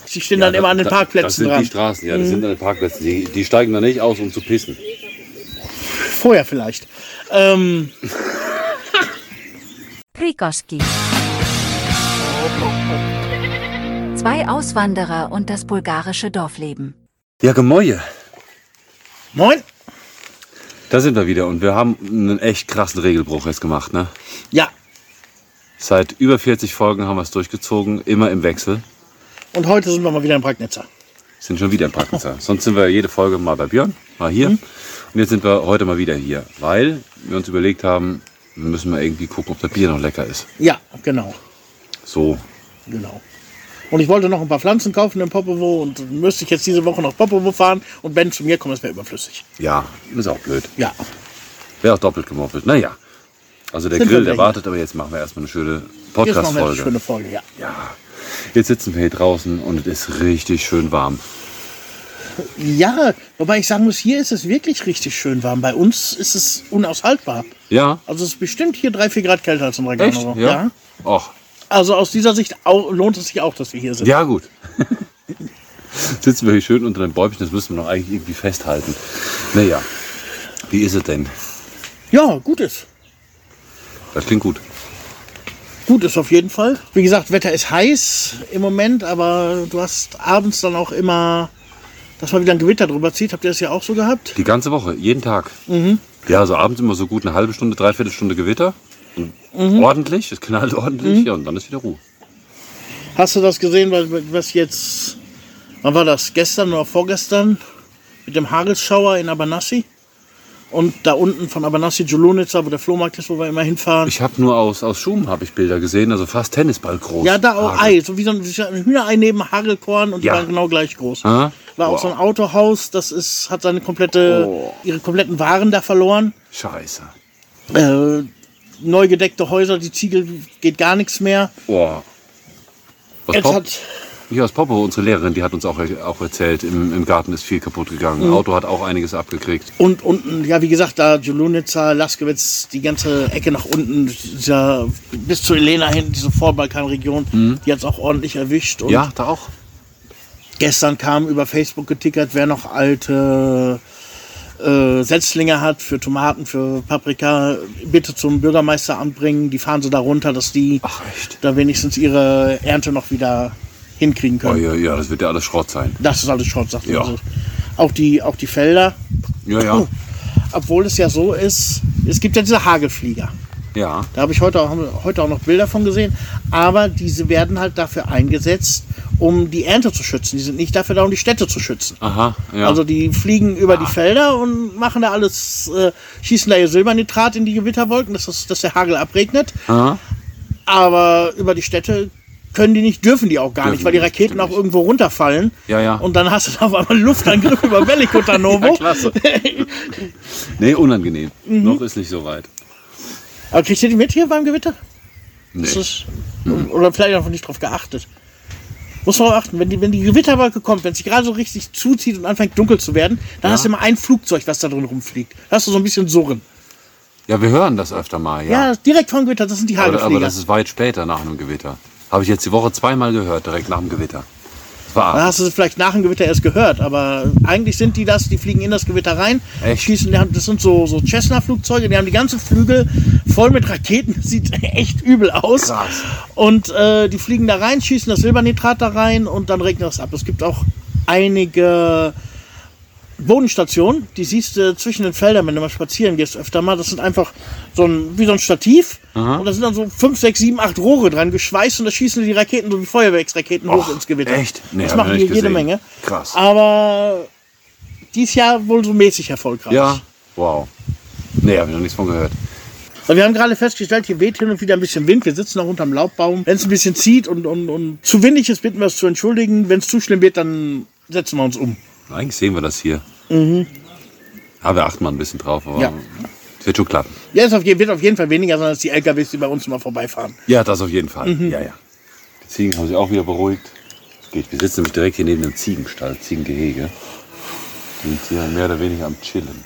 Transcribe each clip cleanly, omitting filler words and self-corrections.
Die stehen dann immer an den Parkplätzen das sind dran. Die Straßen, ja, das sind an den Parkplätzen. Die steigen da nicht aus, um zu pissen. Vorher vielleicht. Prikoski. 2 Auswanderer und das bulgarische Dorfleben. Ja, Gemäue. Moin. Da sind wir wieder und wir haben einen echt krassen Regelbruch jetzt gemacht, ne? Ja. Seit über 40 Folgen haben wir es durchgezogen, immer im Wechsel. Und heute sind wir mal wieder in Bragnitzer. Sind schon wieder in Pragnitzer. Sonst sind wir jede Folge mal bei Björn, mal hier. Und jetzt sind wir heute mal wieder hier, weil wir uns überlegt haben, wir müssen mal irgendwie gucken, ob das Bier noch lecker ist. Ja, genau. So. Genau. Und ich wollte noch ein paar Pflanzen kaufen in Popovo und müsste ich jetzt diese Woche nach Popovo fahren und wenn zu mir kommt, das wäre überflüssig. Ja, ist auch blöd. Ja. Wäre auch doppelt gemoppelt. Naja. Also der Sind Grill, wir der hier. wartet, aber jetzt machen wir erstmal eine schöne Jetzt machen wir eine Podcast-Folge. schöne Folge, ja. Ja. Jetzt sitzen wir hier draußen und es ist richtig schön warm. Ja, wobei ich sagen muss, hier ist es wirklich richtig schön warm. Bei uns ist es unaushaltbar. Ja? Also es ist bestimmt hier 3-4 Grad kälter als in Regano. Echt? Ja? Och. Also aus dieser Sicht lohnt es sich auch, dass wir hier sind. Ja, gut. Sitzen wir hier schön unter den Bäumchen, das müssen wir noch eigentlich irgendwie festhalten. Naja, wie ist es denn? Ja, gut ist. Das klingt gut. Gut ist auf jeden Fall. Wie gesagt, Wetter ist heiß im Moment, aber du hast abends dann auch immer, dass mal wieder ein Gewitter drüber zieht. Habt ihr das ja auch so gehabt? Die ganze Woche, jeden Tag. Ja, also abends immer so gut eine halbe Stunde, 3/4 Stunde Gewitter. Und ordentlich, es knallt ordentlich, ja, und dann ist wieder Ruhe. Hast du das gesehen, was jetzt, wann war das, gestern oder vorgestern, mit dem Hagelschauer in Abanassi? Und da unten von Abanassi, Jolonica, wo der Flohmarkt ist, wo wir immer hinfahren. Ich habe nur aus Schum habe ich Bilder gesehen, also fast Tennisball groß. Ja, da auch Hagel. Ei, so wie so ein Hühnerei neben Hagelkorn und die Ja. waren genau gleich groß. Ah, War auch wow. so ein Autohaus, das ist, hat seine ihre kompletten Waren da verloren. Scheiße. Neu gedeckte Häuser, die Ziegel geht gar nichts mehr. Boah. Hier aus Popo, unsere Lehrerin, die hat uns auch erzählt, im Garten ist viel kaputt gegangen. Auto hat auch einiges abgekriegt. Und unten, ja, wie gesagt, da Jolonica, Laskewitz, die ganze Ecke nach unten, bis zu Elena hin, diese Vorbalkanregion, die hat es auch ordentlich erwischt. Und Ja, da auch. gestern kam über Facebook getickert, wer noch alte Setzlinge hat für Tomaten, für Paprika, bitte zum Bürgermeisteramt bringen. Die fahren sie da runter, dass die Ach echt? da wenigstens ihre Ernte noch wieder hinkriegen Oh, können. ja, das wird ja alles Schrott sein. Das ist alles Schrott, sagt Ja. man so. Auch die Felder. Ja. Obwohl es ja so ist, es gibt ja diese Hagelflieger. Ja. Da habe ich heute auch noch Bilder von gesehen. Aber diese werden halt dafür eingesetzt, um die Ernte zu schützen. Die sind nicht dafür da, um die Städte zu schützen. Aha, ja. Also die fliegen über die Felder und machen da alles, schießen da ihr Silbernitrat in die Gewitterwolken, dass der Hagel abregnet. Aha. Aber über die Städte können die nicht, dürfen die auch gar nicht, weil die Raketen auch irgendwo runterfallen. Ja. Und dann hast du da auf einmal einen Luftangriff über Veliko Tarnovo. Ja, klasse. Nee, unangenehm. Noch ist nicht so weit. Aber kriegt ihr die mit hier beim Gewitter? Nee. Ist das, oder vielleicht einfach nicht drauf geachtet. Muss man auch achten, wenn die Gewitterwolke kommt, wenn es sich gerade so richtig zuzieht und anfängt dunkel zu werden, dann hast du immer ein Flugzeug, was da drin rumfliegt. Da hast du so ein bisschen Surren. Ja, wir hören das öfter mal, Ja, direkt vom Gewitter, das sind die Hagelflieger. aber das ist weit später nach einem Gewitter. Habe ich jetzt die Woche 2-mal gehört, direkt nach dem Gewitter. Das war Da hast du es vielleicht nach dem Gewitter erst gehört, aber eigentlich sind die fliegen in das Gewitter rein, Echt? schießen, das sind so Cessna-Flugzeuge, die haben die ganzen Flügel voll mit Raketen, das sieht echt übel aus. Krass. Und die fliegen da rein, schießen das Silbernitrat da rein und dann regnet das ab. Es gibt auch einige Bodenstationen, die siehst du zwischen den Feldern, wenn du mal spazieren gehst, öfter mal. Das sind einfach wie so ein Stativ. Und da sind dann so 5, 6, 7, 8 Rohre dran geschweißt und da schießen die Raketen, so wie Feuerwerksraketen, hoch ins Gewitter. Echt? Nee, das hab ich machen noch die nicht jede gesehen. Menge. Krass. Aber dieses Jahr wohl so mäßig erfolgreich. Ja, wow. Nee, habe ich noch nichts von gehört. Und wir haben gerade festgestellt, hier weht hin und wieder ein bisschen Wind. Wir sitzen noch unterm Laubbaum. Wenn es ein bisschen zieht und zu windig ist, bitten wir es zu entschuldigen. Wenn es zu schlimm wird, dann setzen wir uns um. Eigentlich sehen wir das hier. Ja, wir achten mal ein bisschen drauf, aber Ja. es wird schon klappen. Ja, es wird auf jeden Fall weniger sein als die LKWs, die bei uns immer vorbeifahren. Ja, das auf jeden Fall. Ja. Die Ziegen haben sich auch wieder beruhigt. Wir sitzen nämlich direkt hier neben dem Ziegenstall, Ziegengehege. Die sind hier mehr oder weniger am Chillen.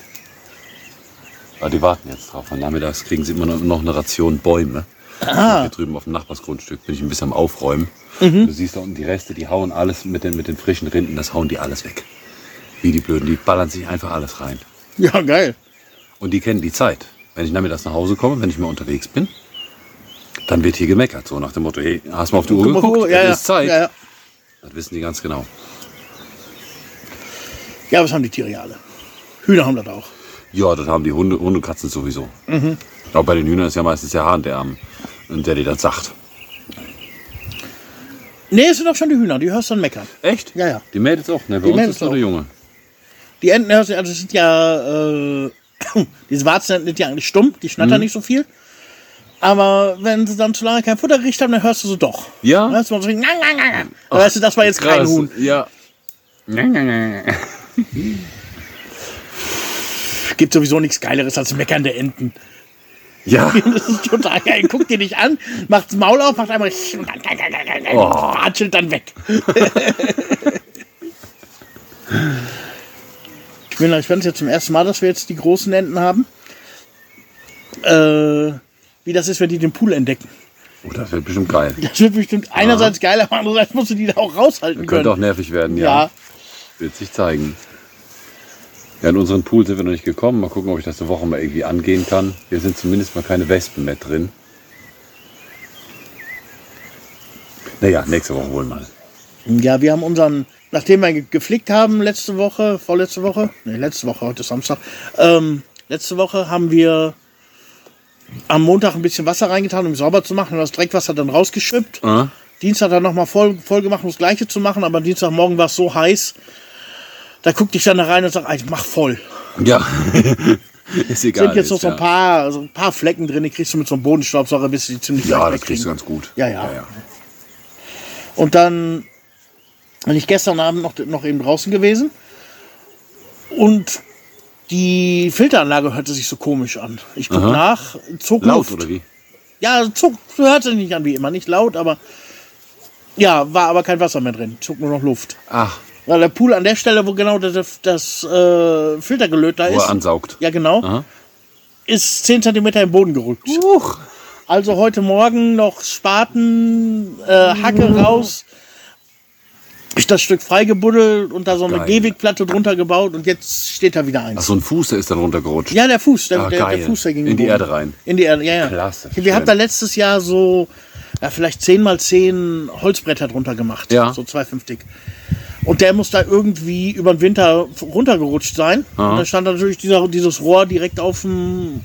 Aber die warten jetzt drauf. Und nachmittags kriegen sie immer noch eine Ration Bäume. Hier drüben auf dem Nachbarsgrundstück bin ich ein bisschen am Aufräumen. Du siehst da unten die Reste, die hauen alles mit den frischen Rinden, das hauen die alles weg. Wie die Blöden, die ballern sich einfach alles rein. Ja, geil. Und die kennen die Zeit. Wenn ich nachmittags nach Hause komme, wenn ich mal unterwegs bin, dann wird hier gemeckert. So nach dem Motto, hey, hast du mal auf die Uhr geguckt? Ja, Es ist Zeit. Ja, ja. Das wissen die ganz genau. Ja, was haben die Tiere ja alle? Hühner haben das auch. Ja, das haben die Hunde und Katzen sowieso. Auch bei den Hühnern ist ja meistens der Hahn, der dir das sagt. Nee, es sind auch schon die Hühner, die hörst du dann meckern. Echt? Ja, ja. Die Mädels auch, ne? Bei Die uns Mädels ist nur der auch. Junge. Die Enten hörst du, also es sind ja, diese Warzenenten sind ja eigentlich stumm, die schnattern nicht so viel. Aber wenn sie dann zu lange kein Futter gekriegt haben, dann hörst du sie doch. Ja? Weißt du, so, weißt du, das war jetzt kein Krass. Huhn. Ja. Gibt sowieso nichts Geileres als meckernde Enten. Ja. Das ist total geil. Guckt dir nicht an, macht das Maul auf, macht einmal und dann watschelt dann weg. Ich bin gespannt, jetzt zum ersten Mal, dass wir jetzt die großen Enten haben. Wie das ist, wenn die den Pool entdecken. Oh, das wird bestimmt geil. Das wird bestimmt einerseits geil, aber andererseits musst du die da auch raushalten Könnte können. auch nervig werden, ja. Ja. Wird sich zeigen. Ja, in unseren Pool sind wir noch nicht gekommen. Mal gucken, ob ich das eine Woche mal irgendwie angehen kann. Hier sind zumindest mal keine Wespen mehr drin. Naja, nächste Woche wohl mal. Ja, wir haben unseren, nachdem wir geflickt haben letzte Woche, heute ist Samstag, letzte Woche haben wir am Montag ein bisschen Wasser reingetan, um sauber zu machen und das Dreckwasser dann rausgeschippt. Dienstag dann nochmal voll gemacht, um das Gleiche zu machen, aber Dienstagmorgen war es so heiß, da guckte ich dann da rein und sag, mach voll. Ja, ist egal. Sind jetzt noch so ein paar Flecken drin, die kriegst du mit so einem Bodenstaubsauger, bis die ziemlich Ja, leicht das kriegst du wegkriegen. ganz gut. Ja. Und dann bin ich gestern Abend noch eben draußen gewesen und die Filteranlage hörte sich so komisch an. Ich guck nach, zog Laut Luft. oder wie? Ja, hörte sich nicht an wie immer, nicht laut, aber ja, war aber kein Wasser mehr drin, zog nur noch Luft. Ach, Weil der Pool an der Stelle, wo genau das Filtergelöt da wo ist, er ansaugt. ja genau, Aha. ist 10 cm im Boden gerückt. Also heute Morgen noch Spaten, Hacke raus, ich das Stück freigebuddelt und da so eine Geil. Gehwegplatte drunter gebaut und jetzt steht da wieder Ach, eins. so ein Fuß, der ist dann runtergerutscht. Ja, der Fuß, der geil. Fuß, der ging In die Boden. Erde rein. In die Erde, ja. Klasse, Wir schön. haben da letztes Jahr so, vielleicht 10x10 Holzbretter drunter gemacht. Ja. So 2,5 dick. Und der muss da irgendwie über den Winter runtergerutscht sein. Aha. Und dann stand natürlich dieses Rohr direkt auf dem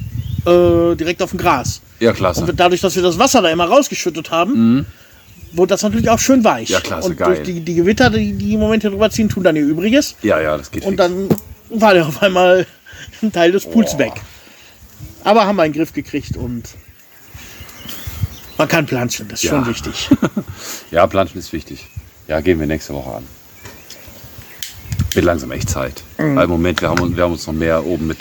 Gras. Ja, klasse. Und dadurch, dass wir das Wasser da immer rausgeschüttet haben, wurde das natürlich auch schön weich. Ja, klasse, und geil. durch die Gewitter, die im Moment hier drüber ziehen, tun dann ihr Übriges. Ja, das geht Und fix. dann war der auf einmal ein Teil des Pools weg. Aber haben wir einen Griff gekriegt und man kann planschen, das ist Ja. schon wichtig. Ja, Planschen ist wichtig. Ja, gehen wir nächste Woche an. Wird langsam echt Zeit. Weil im Moment, wir haben uns noch mehr oben mit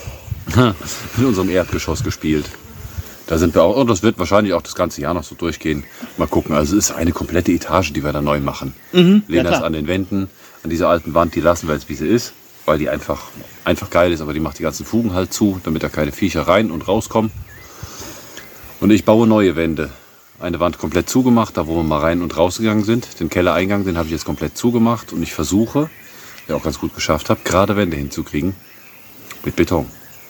unserem Erdgeschoss gespielt. Da sind wir auch, und das wird wahrscheinlich auch das ganze Jahr noch so durchgehen. Mal gucken, also es ist eine komplette Etage, die wir da neu machen. Lehnen das klar. an den Wänden, an dieser alten Wand, die lassen wir jetzt, wie sie ist, weil die einfach geil ist, aber die macht die ganzen Fugen halt zu, damit da keine Viecher rein und rauskommen. Und ich baue neue Wände. Eine Wand komplett zugemacht, da wo wir mal rein und rausgegangen sind. Den Kellereingang, den habe ich jetzt komplett zugemacht und ich versuche, der auch ganz gut geschafft habe, gerade Wände hinzukriegen mit Beton.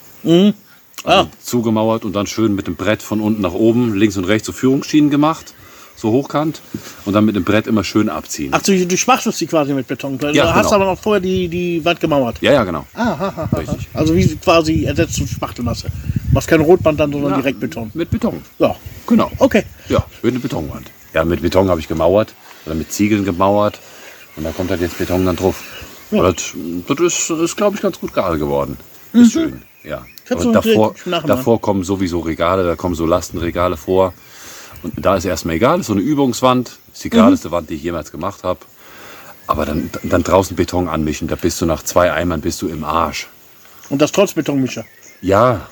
Also zugemauert und dann schön mit dem Brett von unten nach oben, links und rechts so Führungsschienen gemacht, so hochkant und dann mit dem Brett immer schön abziehen. Ach, du spachtelst die quasi mit Beton. Du Ja, hast genau. aber noch vorher die Wand gemauert. Ja, genau. Richtig. Also wie quasi ersetzt durch Spachtelmasse. Du machst kein Rotband dann, sondern direkt Beton. Mit Beton. Ja, Genau. okay. Ja, mit einer Betonwand. Ja, mit Beton habe ich gemauert oder mit Ziegeln gemauert und da kommt halt jetzt Beton dann drauf. Ja. Das ist glaube ich, ganz gut gerade geworden. Ist schön, ja. Kannst Aber du direkt nachmachen. davor kommen sowieso Regale, da kommen so Lastenregale vor. Und da ist erstmal egal, ist so eine Übungswand. Ist die geradeste Wand, die ich jemals gemacht habe. Aber dann draußen Beton anmischen, da bist du nach 2 Eimern bist du im Arsch. Und das trotz Betonmischer. Ja.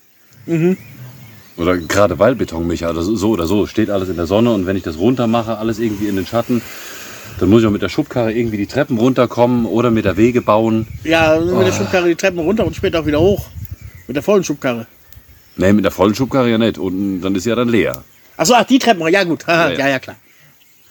Oder gerade weil Betonmischer, also so oder so, steht alles in der Sonne und wenn ich das runter mache, alles irgendwie in den Schatten, dann muss ich auch mit der Schubkarre irgendwie die Treppen runterkommen oder mit der Wege bauen. Ja, mit der Schubkarre die Treppen runter und später auch wieder hoch. Mit der vollen Schubkarre. Nee, mit der vollen Schubkarre ja nicht. Und dann ist sie ja dann leer. Achso, die Treppen, ja gut. Haha, Ja. ja, klar.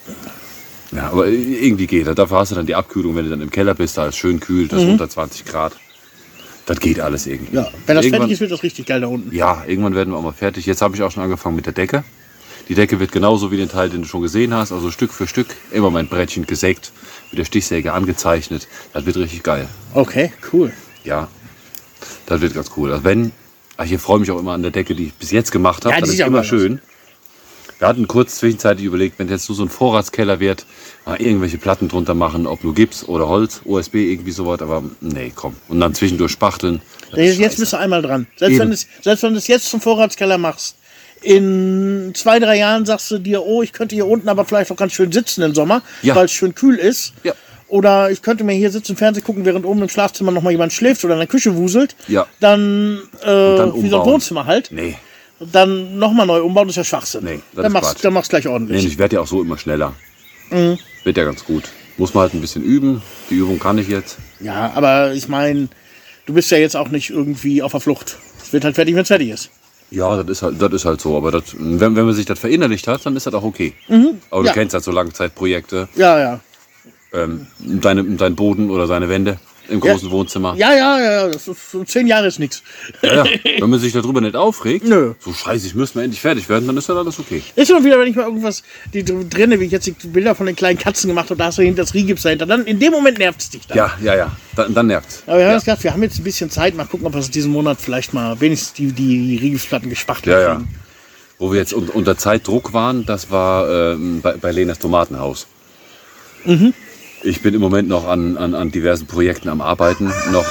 Ja, aber irgendwie geht das. Dafür hast du dann die Abkühlung, wenn du dann im Keller bist, da ist schön kühl, das ist unter 20 Grad. Das geht alles irgendwie. Ja, wenn das Irgendwann- fertig ist, wird das richtig geil da unten. Ja, irgendwann werden wir auch mal fertig. Jetzt habe ich auch schon angefangen mit der Decke. Die Decke wird genauso wie den Teil, den du schon gesehen hast, also Stück für Stück, immer mein Brettchen gesägt, mit der Stichsäge angezeichnet. Das wird richtig geil. Okay, cool. Ja, das wird ganz cool. Also ich freue mich auch immer an der Decke, die ich bis jetzt gemacht habe. Ja, die das sieht ist auch immer geil aus. schön. Wir hatten kurz zwischenzeitlich überlegt, wenn jetzt nur so ein Vorratskeller wird, mal irgendwelche Platten drunter machen, ob nur Gips oder Holz, OSB, irgendwie sowas, aber nee, komm. Und dann zwischendurch spachteln. Das ist Jetzt scheiße. bist du einmal dran. Selbst Eben. wenn du es jetzt zum Vorratskeller machst, in 2-3 Jahren sagst du dir, oh, ich könnte hier unten aber vielleicht auch ganz schön sitzen im Sommer, Ja. weil es schön kühl ist. Ja. Oder ich könnte mir hier sitzen, Fernsehen gucken, während oben im Schlafzimmer noch mal jemand schläft oder in der Küche wuselt. Ja. Dann, dann wie so ein umbauen. Wohnzimmer halt. Nee, Dann nochmal neu umbauen, das ist ja Schwachsinn. Nee, das dann ist machst Quatsch. dann machst gleich ordentlich. nee, ich werde ja auch so immer schneller. Mhm. Wird ja ganz gut. Muss man halt ein bisschen üben. Die Übung kann ich jetzt. Ja, aber ich meine, du bist ja jetzt auch nicht irgendwie auf der Flucht. Es wird halt fertig, wenn es fertig ist. Ja, das ist halt so. Aber wenn man sich das verinnerlicht hat, dann ist das auch okay. Aber du Ja. kennst halt so Langzeitprojekte. Ja, ja. Dein Boden oder seine Wände im großen Wohnzimmer. Ja, das ist, so 10 Jahre ist nichts. Ja. Wenn man sich darüber nicht aufregt, Nö. so scheiße, ich müsste mal endlich fertig werden, dann ist das alles okay. Ist immer wieder, wenn ich mal irgendwas drinne, wie ich jetzt die Bilder von den kleinen Katzen gemacht habe, da hast du hinter das Riehgips dahinter. Dann in dem Moment nervt es dich dann. Ja. Dann nervt's. Aber wir haben ja. jetzt gedacht, wir haben jetzt ein bisschen Zeit, mal gucken, ob wir es diesen Monat vielleicht mal wenigstens die Riehgipsplatten gespachtelt Ja. kriegen. Wo wir jetzt unter Zeitdruck waren, das war bei Lenas Tomatenhaus. Ich bin im Moment noch an diversen Projekten am Arbeiten.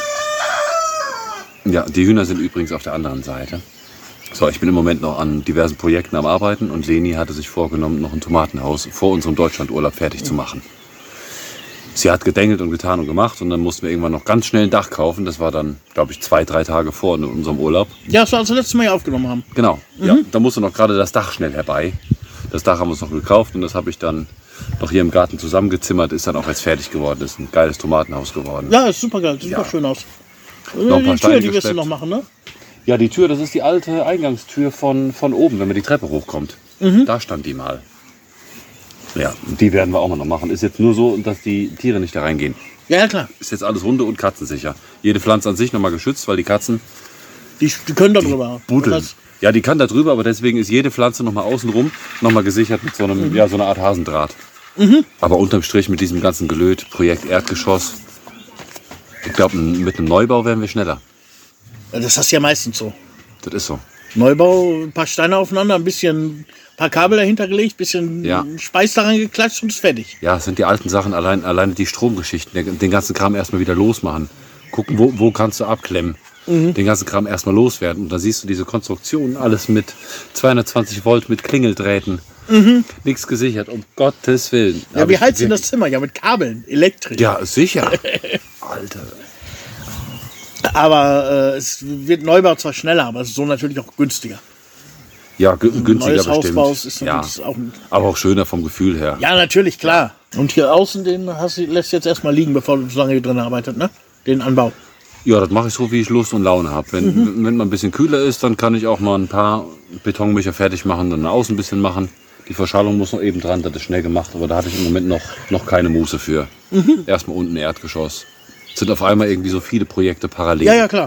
Ja, die Hühner sind übrigens auf der anderen Seite. So, ich bin im Moment noch an diversen Projekten am Arbeiten und Leni hatte sich vorgenommen, noch ein Tomatenhaus vor unserem Deutschlandurlaub fertig zu machen. Sie hat gedengelt und getan und gemacht und dann mussten wir irgendwann noch ganz schnell ein Dach kaufen. Das war dann, glaube ich, 2-3 Tage vor unserem Urlaub. Ja, das war also letztes Mal ja aufgenommen haben. Genau, ja, da musste noch gerade das Dach schnell herbei. Das Dach haben wir uns noch gekauft und das habe ich dann noch hier im Garten zusammengezimmert. Ist dann auch jetzt fertig geworden. Ist ein geiles Tomatenhaus geworden. Ja, ist super geil, sieht Ja. doch schön aus. Noch ein paar Die Tür, Steine die wirst du geschleppt. noch machen, ne? Ja, die Tür, das ist die alte Eingangstür von oben, wenn man die Treppe hochkommt. Da stand die mal. Ja, die werden wir auch mal noch machen. Ist jetzt nur so, dass die Tiere nicht da reingehen. Ja, klar. Ist jetzt alles hunde- und katzensicher. Jede Pflanze an sich nochmal geschützt, weil die Katzen Die können da drüber. buddeln. Das- Ja, die kann da drüber, aber deswegen ist jede Pflanze nochmal außenrum nochmal gesichert mit so einem, ja, so einer Art Hasendraht. Aber unterm Strich mit diesem ganzen Gelöt, Projekt Erdgeschoss, ich glaube, mit einem Neubau wären wir schneller. Das hast du ja meistens so. Das ist so. Neubau, ein paar Steine aufeinander, ein paar Kabel dahinter gelegt, ein bisschen Ja. Speis daran geklatscht und ist fertig. Ja, es sind die alten Sachen, alleine die Stromgeschichten, den ganzen Kram erstmal wieder losmachen. Gucken, wo kannst du abklemmen. Den ganzen Kram erstmal loswerden. Und da siehst du diese Konstruktion, alles mit 220 Volt, mit Klingeldrähten. Nichts gesichert, um Gottes Willen. Ja, Aber wie ich- heizt denn das Zimmer? Ja, mit Kabeln, elektrisch. Ja, sicher. Alter. Aber es wird Neubau zwar schneller, aber es ist so natürlich auch günstiger. Ja, günstiger Neues Haus bestimmt. baust, ist ja. natürlich auch ein, Aber auch schöner vom Gefühl her. ja, natürlich, klar. Und hier außen, lässt du jetzt erstmal liegen, bevor du so lange hier drin arbeitet, ne? Den Anbau. Ja, das mache ich so, wie ich Lust und Laune habe. Wenn man ein bisschen kühler ist, dann kann ich auch mal ein paar Betonmischer fertig machen, dann außen ein bisschen machen. Die Verschallung muss noch eben dran, das ist schnell gemacht, aber da hatte ich im Moment noch keine Muße für. Erstmal unten Erdgeschoss. Es sind auf einmal irgendwie so viele Projekte parallel. Ja, klar.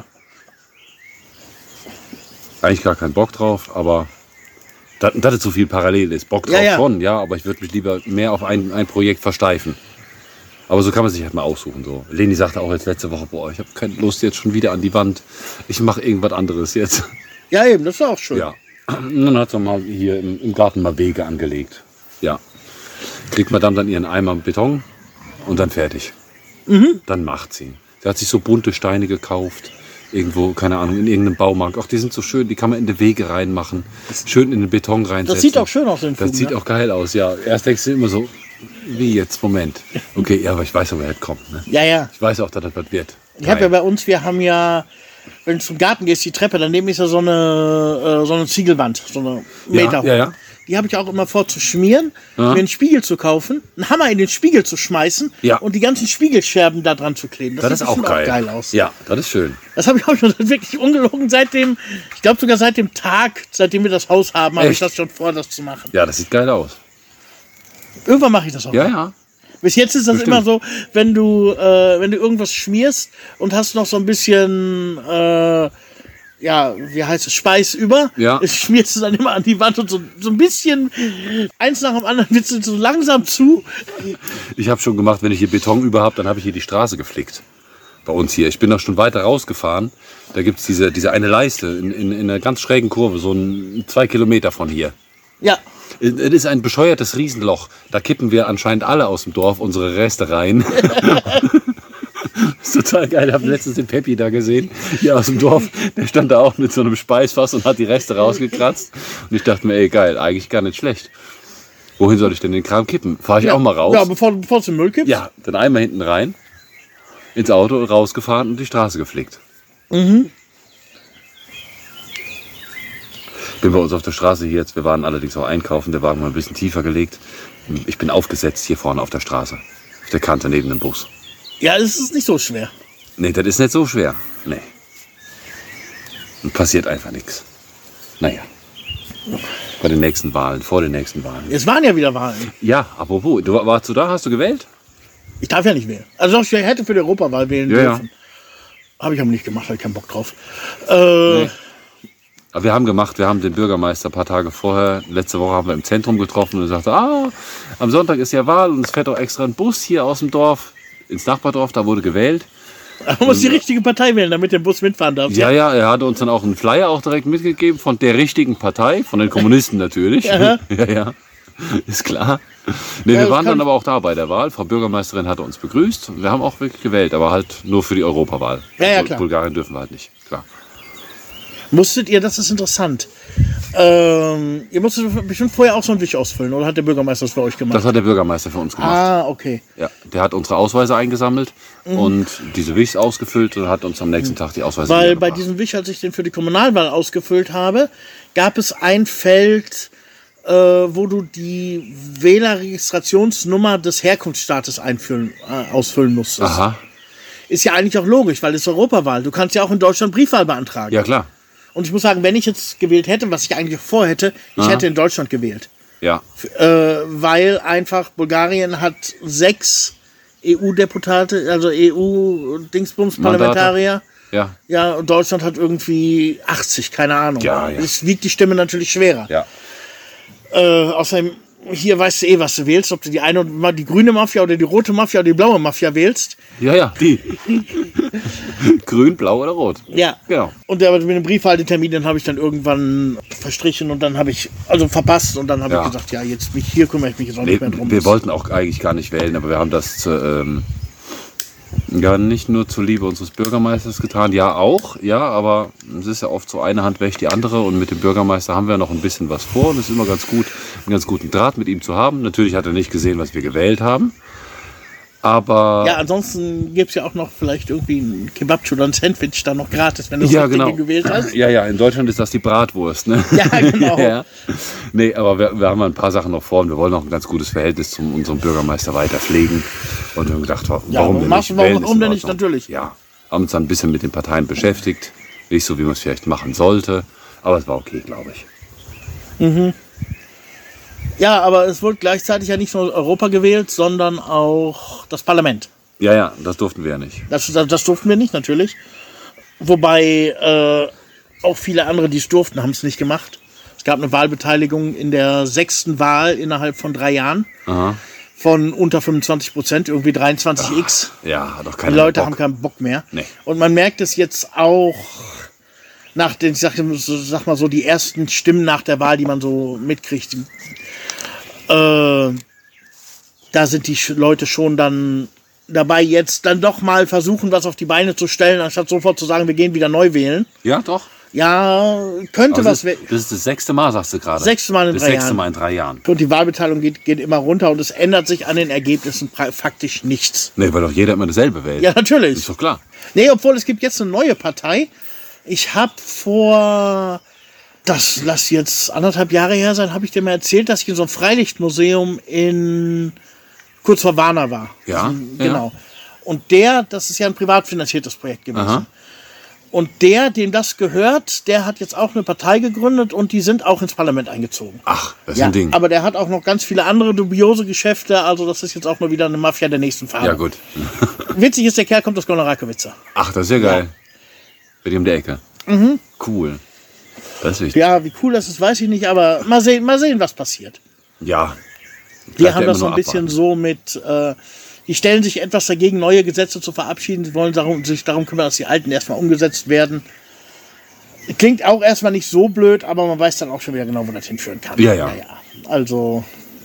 Eigentlich gar keinen Bock drauf, aber dass es so viel parallel ist. Bock drauf Ja. schon, ja, aber ich würde mich lieber mehr auf ein Projekt versteifen. Aber so kann man sich halt mal aussuchen. So. Leni sagte auch jetzt letzte Woche, boah, ich habe keine Lust jetzt schon wieder an die Wand. Ich mache irgendwas anderes jetzt. Ja, eben, das ist auch schön. Ja. Und dann hat sie mal hier im Garten mal Wege angelegt. Ja. Kriegt Madame dann ihren Eimer Beton und dann fertig. Dann macht sie. Sie hat sich so bunte Steine gekauft. Irgendwo, keine Ahnung, in irgendeinem Baumarkt. Ach, die sind so schön, die kann man in die Wege reinmachen. Schön in den Beton reinsetzen. Das sieht auch schön aus, den Das Fugen, sieht ja. auch geil aus, ja. Erst denkst du immer so, wie jetzt, Moment. Okay, ja, aber ich weiß, woher das kommt. Ne? Ja. Ich weiß auch, dass das was wird. Ich habe ja bei uns, wir haben ja, wenn du zum Garten gehst, die Treppe, daneben ist ja so eine Ziegelwand, so eine Meter hoch. Ja. Die habe ich auch immer vor zu schmieren, Ja. mir einen Spiegel zu kaufen, einen Hammer in den Spiegel zu schmeißen Ja. und die ganzen Spiegelscherben da dran zu kleben. Das ist sieht auch bestimmt geil. aus. Ja, das ist schön. Das habe ich auch schon wirklich ungelogen seitdem, ich glaube sogar seit dem Tag, seitdem wir das Haus haben, habe ich Echt? das schon vor, das zu machen. Ja, das sieht geil aus. Irgendwann mache ich das auch. Ja, mal. ja. Bis jetzt ist das Bestimmt. immer so, wenn du irgendwas schmierst und hast noch so ein bisschen, wie heißt es, Speis über, Ja. schmierst du dann immer an die Wand und so ein bisschen, eins nach dem anderen, wird es so langsam zu. Ich habe schon gemacht, wenn ich hier Beton über habe, dann habe ich hier die Straße geflickt. Bei uns hier. Ich bin noch schon weiter rausgefahren. Da gibt es diese eine Leiste in einer ganz schrägen Kurve, so 2 Kilometer von hier. Ja, Es ist ein bescheuertes Riesenloch. Da kippen wir anscheinend alle aus dem Dorf unsere Reste rein. Das ist total geil. Ich habe letztens den Peppi da gesehen, hier aus dem Dorf. Der stand da auch mit so einem Speisfass und hat die Reste rausgekratzt. Und ich dachte mir, ey geil, eigentlich gar nicht schlecht. Wohin soll ich denn den Kram kippen? Fahre ich auch mal raus? Ja, bevor es in den Müll kippst. Ja, dann einmal hinten rein, ins Auto, rausgefahren und die Straße geflickt. Bin bei uns auf der Straße hier jetzt. Wir waren allerdings auch einkaufen. Der Wagen war ein bisschen tiefer gelegt. Ich bin aufgesetzt hier vorne auf der Straße. Auf der Kante neben dem Bus. Ja, es ist nicht so schwer. Nee, das ist nicht so schwer. Nee. Und passiert einfach nichts. Naja. Bei den nächsten Wahlen, vor den nächsten Wahlen. Es waren ja wieder Wahlen. Ja, apropos, warst du da? Hast du gewählt? Ich darf ja nicht wählen. Also ich hätte für die Europawahl wählen Ja, dürfen. Habe ich aber nicht gemacht, habe ich keinen Bock drauf. Nee. Aber wir haben den Bürgermeister ein paar Tage vorher, letzte Woche haben wir im Zentrum getroffen und er sagte, am Sonntag ist ja Wahl und es fährt auch extra ein Bus hier aus dem Dorf ins Nachbardorf, da wurde gewählt. Man muss die richtige Partei wählen, damit der Bus mitfahren darf. Ja, er hatte uns dann auch einen Flyer auch direkt mitgegeben von der richtigen Partei, von den Kommunisten natürlich. Aha. Ja, ist klar. Nee, wir waren dann aber auch da bei der Wahl. Frau Bürgermeisterin hatte uns begrüßt. Wir haben auch wirklich gewählt, aber halt nur für die Europawahl. Ja, klar. Bulgarien dürfen wir halt nicht, klar. Musstet ihr, das ist interessant, ihr musstet bestimmt vorher auch so ein Wisch ausfüllen, oder hat der Bürgermeister das für euch gemacht? Das hat der Bürgermeister für uns gemacht. Okay. Ja, der hat unsere Ausweise eingesammelt und diese Wischs ausgefüllt und hat uns am nächsten Tag die Ausweise Weil bei wiedergebracht. diesem Wisch, als ich den für die Kommunalwahl ausgefüllt habe, gab es ein Feld, wo du die Wählerregistrationsnummer des Herkunftsstaates ausfüllen musstest. Aha, Ist ja eigentlich auch logisch, weil es ist Europawahl. Du kannst ja auch in Deutschland Briefwahl beantragen. ja klar. Und ich muss sagen, wenn ich jetzt gewählt hätte, was ich eigentlich vorhätte, ich hätte in Deutschland gewählt. Ja, Weil einfach Bulgarien hat 6 EU-Deputate, also EU-Dingsbums-Parlamentarier. ja, Ja, und Deutschland hat irgendwie 80, keine Ahnung. Ja. Es wiegt die Stimme natürlich schwerer. ja. Außerdem, hier weißt du was du wählst, ob du die die grüne Mafia oder die rote Mafia oder die blaue Mafia wählst. Ja, die. Grün, blau oder rot. Ja. Genau. Und mit dem Briefhaltetermin, den habe ich dann irgendwann verstrichen und dann habe ich, verpasst und dann habe ich gesagt, ja, hier kümmere ich mich jetzt auch nicht mehr drum. Wir wollten auch eigentlich gar nicht wählen, aber wir haben das nicht nur zur Liebe unseres Bürgermeisters getan, ja auch, ja, aber es ist ja oft so, eine Hand wäscht die andere und mit dem Bürgermeister haben wir noch ein bisschen was vor und es ist immer ganz gut, einen ganz guten Draht mit ihm zu haben. Natürlich hat er nicht gesehen, was wir gewählt haben, aber... Ja, ansonsten gibt es ja auch noch vielleicht irgendwie ein Kebabchi oder ein Sandwich dann noch gratis, wenn du Ja, das genau. Ding gewählt hast. Ja, in Deutschland ist das die Bratwurst, ne? Ja, genau. Ja. Nee, aber wir haben ein paar Sachen noch vor und wir wollen noch ein ganz gutes Verhältnis zu unserem Bürgermeister weiter pflegen. Und wir haben gedacht, warum denn nicht? Wählen ist Warum denn in nicht, Ordnung. natürlich. Ja, haben uns dann ein bisschen mit den Parteien beschäftigt. Nicht so, wie man es vielleicht machen sollte. Aber es war okay, glaube ich. Ja, aber es wurde gleichzeitig ja nicht nur Europa gewählt, sondern auch das Parlament. Ja, das durften wir ja nicht. Das durften wir nicht, natürlich. Wobei auch viele andere, die es durften, haben es nicht gemacht. Es gab eine Wahlbeteiligung in der 6. Wahl innerhalb von 3 Jahren. Aha. Von unter 25%, irgendwie 23x. Ja, hat doch Die keiner Leute Bock. haben keinen Bock mehr. Nee. Und man merkt es jetzt auch nach den, sag mal so, die ersten Stimmen nach der Wahl, die man so mitkriegt. Da sind die Leute schon dann dabei, jetzt dann doch mal versuchen, was auf die Beine zu stellen, anstatt sofort zu sagen, wir gehen wieder neu wählen. Ja, doch. Ja, könnte Aber was das ist das 6. Mal, sagst du gerade. 6. Mal in Das 3 6. Jahren. Mal in 3 Jahren. Und die Wahlbeteiligung geht immer runter und es ändert sich an den Ergebnissen faktisch nichts. Nee, weil doch jeder immer dasselbe wählt. Ja, natürlich. Ist doch klar. Nee, obwohl es gibt jetzt eine neue Partei. Ich habe das lass jetzt 1,5 Jahre her sein, habe ich dir mal erzählt, dass ich in so einem Freilichtmuseum kurz vor Warna war. Ja, Genau. Und das ist ja ein privat finanziertes Projekt gewesen. Aha. Und dem das gehört, der hat jetzt auch eine Partei gegründet und die sind auch ins Parlament eingezogen. Ach, das ist ein Ding. Aber der hat auch noch ganz viele andere dubiose Geschäfte, also das ist jetzt auch mal wieder eine Mafia der nächsten Farbe. Ja, gut. Witzig ist, der Kerl kommt aus Gorno-Rakovica. Ach, das ist ja geil. Bei dir um die Ecke. Cool. Das ist wichtig. Ja, wie cool das ist, weiß ich nicht, aber mal sehen, was passiert. Ja. Die haben das so ein bisschen so mit, die stellen sich etwas dagegen, neue Gesetze zu verabschieden. Sie wollen sich darum kümmern, dass die alten erstmal umgesetzt werden. Klingt auch erstmal nicht so blöd, aber man weiß dann auch schon wieder genau, wo das hinführen kann. Ja. Naja, also,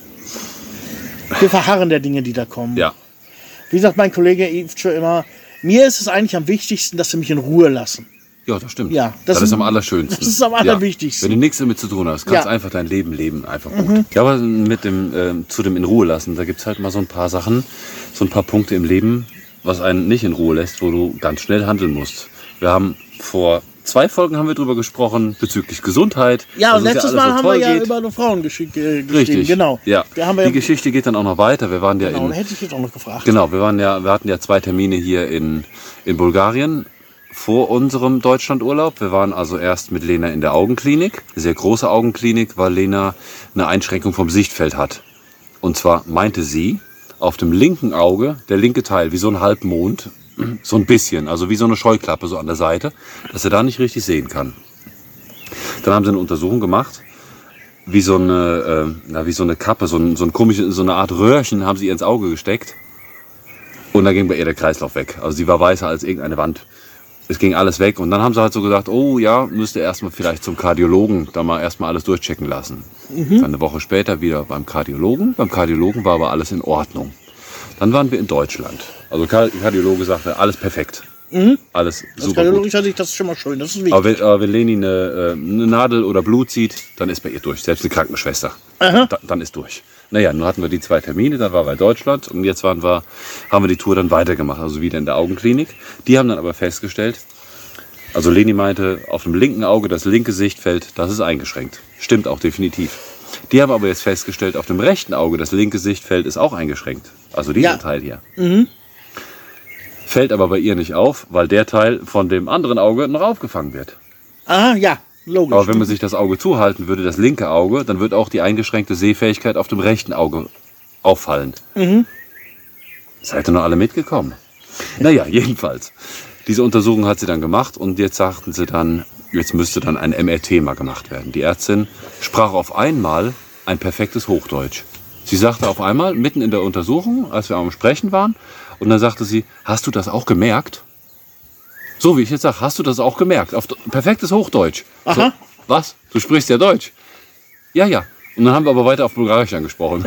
wir verharren der Dinge, die da kommen. Ja. Wie sagt mein Kollege Yves schon immer, mir ist es eigentlich am wichtigsten, dass sie mich in Ruhe lassen. Ja, das stimmt. Ja, das ist am allerschönsten. Das ist am allerwichtigsten. Wenn du nichts damit zu tun hast, kannst einfach dein Leben leben. Einfach gut. Ja, aber mit dem zu dem in Ruhe lassen, da gibt es halt mal so ein paar Sachen, so ein paar Punkte im Leben, was einen nicht in Ruhe lässt, wo du ganz schnell handeln musst. Wir haben vor 2 Folgen haben wir drüber gesprochen, bezüglich Gesundheit. Ja, und letztes Mal haben wir ja geht. über eine Frauengeschichte geschrieben. Richtig, Genau. Ja. Die Geschichte geht dann auch noch weiter. Wir waren ja genau, hätte ich jetzt auch noch gefragt. Genau, wir hatten ja 2 Termine hier in Bulgarien vor unserem Deutschlandurlaub. Wir waren also erst mit Lena in der Augenklinik, eine sehr große Augenklinik, weil Lena eine Einschränkung vom Sichtfeld hat. Und zwar meinte sie, auf dem linken Auge, der linke Teil, wie so ein Halbmond, so ein bisschen, also wie so eine Scheuklappe so an der Seite, dass er da nicht richtig sehen kann. Dann haben sie eine Untersuchung gemacht, wie so eine Kappe, so eine Art Röhrchen haben sie ihr ins Auge gesteckt. Und dann ging bei ihr der Kreislauf weg. Also sie war weißer als irgendeine Wand. Es ging alles weg. Und dann haben sie halt so gesagt, oh ja, müsste erstmal vielleicht zum Kardiologen, da mal erstmal alles durchchecken lassen. Dann eine Woche später wieder beim Kardiologen. Beim Kardiologen war aber alles in Ordnung. Dann waren wir in Deutschland. Also der Kardiologe sagte, alles perfekt. Alles super Kardiologisch gut. das ist schon mal schön, das ist wichtig. Aber wenn Leni eine Nadel oder Blut sieht, dann ist bei ihr durch. Selbst eine Krankenschwester. Dann ist durch. Naja, nun hatten wir die 2 Termine, dann waren wir in Deutschland und jetzt haben wir die Tour dann weitergemacht, also wieder in der Augenklinik. Die haben dann aber festgestellt, also Leni meinte, auf dem linken Auge das linke Sichtfeld, das ist eingeschränkt. Stimmt auch definitiv. Die haben aber jetzt festgestellt, auf dem rechten Auge das linke Sichtfeld ist auch eingeschränkt. Also dieser Teil hier. Fällt aber bei ihr nicht auf, weil der Teil von dem anderen Auge noch aufgefangen wird. Ah, ja. Logisch. Aber wenn man sich das Auge zuhalten würde, das linke Auge, dann wird auch die eingeschränkte Sehfähigkeit auf dem rechten Auge auffallen. Seid ihr noch alle mitgekommen? Naja, jedenfalls. Diese Untersuchung hat sie dann gemacht und jetzt sagten sie dann, jetzt müsste dann ein MRT mal gemacht werden. Die Ärztin sprach auf einmal ein perfektes Hochdeutsch. Sie sagte auf einmal, mitten in der Untersuchung, als wir am Sprechen waren, und dann sagte sie, hast du das auch gemerkt? So wie ich jetzt sage, hast du das auch gemerkt? Auf perfektes Hochdeutsch. Aha. So, was? Du sprichst ja Deutsch. Ja. Und dann haben wir aber weiter auf Bulgarisch angesprochen.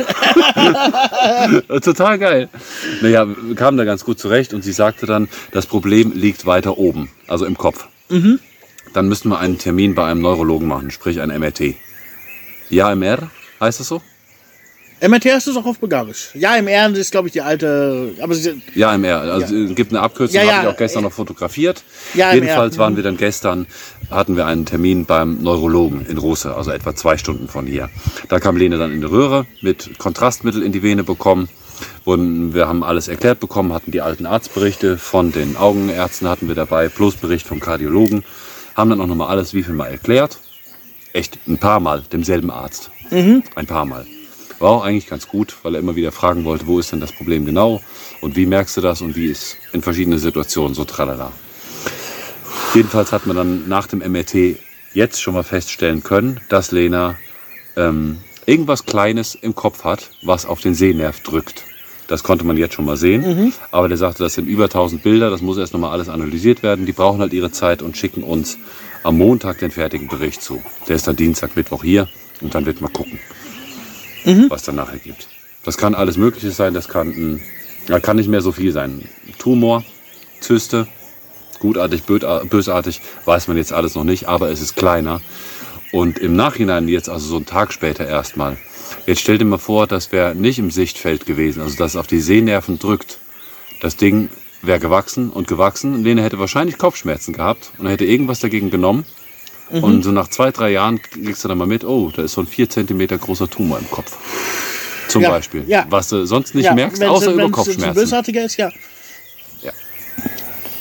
Total geil. Naja, wir kamen da ganz gut zurecht und sie sagte dann, das Problem liegt weiter oben, also im Kopf. Dann müssten wir einen Termin bei einem Neurologen machen, sprich ein MRT. JMR, heißt das so? MRT ist es auch auf Bulgarisch. Ja, MR ist, glaube ich, die alte. Aber JMR, also es gibt eine Abkürzung, habe ich auch gestern noch fotografiert. Jedenfalls waren wir dann hatten wir einen Termin beim Neurologen in Russe, also etwa 2 Stunden von hier. Da kam Lene dann in die Röhre, mit Kontrastmittel in die Vene bekommen. Und wir haben alles erklärt bekommen, hatten die alten Arztberichte von den Augenärzten hatten wir dabei, plus Bericht vom Kardiologen. Haben dann auch nochmal alles wie viel Mal erklärt. Echt ein paar Mal demselben Arzt. Ein paar Mal. War auch eigentlich ganz gut, weil er immer wieder fragen wollte, wo ist denn das Problem genau und wie merkst du das und wie ist in verschiedenen Situationen so tralala. Jedenfalls hat man dann nach dem MRT jetzt schon mal feststellen können, dass Lena irgendwas Kleines im Kopf hat, was auf den Sehnerv drückt. Das konnte man jetzt schon mal sehen, aber der sagte, das sind über 1000 Bilder, das muss erst noch mal alles analysiert werden. Die brauchen halt ihre Zeit und schicken uns am Montag den fertigen Bericht zu. Der ist dann Dienstag, Mittwoch hier und dann wird man gucken, was dann nachher gibt. Das kann alles Mögliche sein, das kann nicht mehr so viel sein. Tumor, Zyste, gutartig, bösartig, weiß man jetzt alles noch nicht, aber es ist kleiner. Und im Nachhinein jetzt, also so einen Tag später erstmal, jetzt stell dir mal vor, das wäre nicht im Sichtfeld gewesen, also dass es auf die Sehnerven drückt. Das Ding wäre gewachsen und gewachsen. Lene hätte wahrscheinlich Kopfschmerzen gehabt und hätte irgendwas dagegen genommen. Und so nach 2-3 Jahren kriegst du dann mal mit, oh, da ist so ein 4 cm großer Tumor im Kopf. Zum Beispiel. Ja. Was du sonst nicht merkst, außer über Kopfschmerzen. Wenn es bösartiger ist, ja.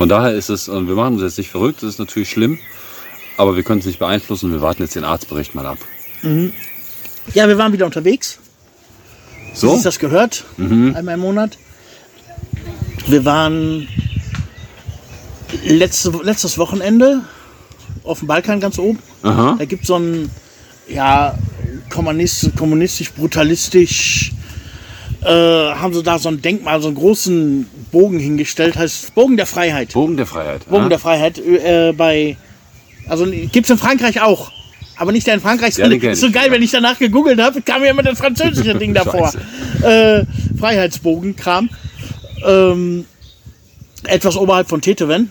Von daher ist es, und wir machen uns jetzt nicht verrückt, das ist natürlich schlimm, aber wir können es nicht beeinflussen. Wir warten jetzt den Arztbericht mal ab. Ja, wir waren wieder unterwegs. So? Hast du das gehört? Einmal im Monat. Wir waren letztes Wochenende auf dem Balkan ganz oben. Aha. Da gibt es so ein, ja, kommunistisch, brutalistisch, haben sie da so ein Denkmal, so einen großen Bogen hingestellt, heißt Bogen der Freiheit. Bogen der Freiheit. Bogen der Freiheit also gibt es in Frankreich auch. Aber nicht der in Frankreich. Ja, Ist so geil, wenn ich danach gegoogelt habe, kam mir immer das französische Ding davor. Freiheitsbogen-Kram. Etwas oberhalb von Teteven.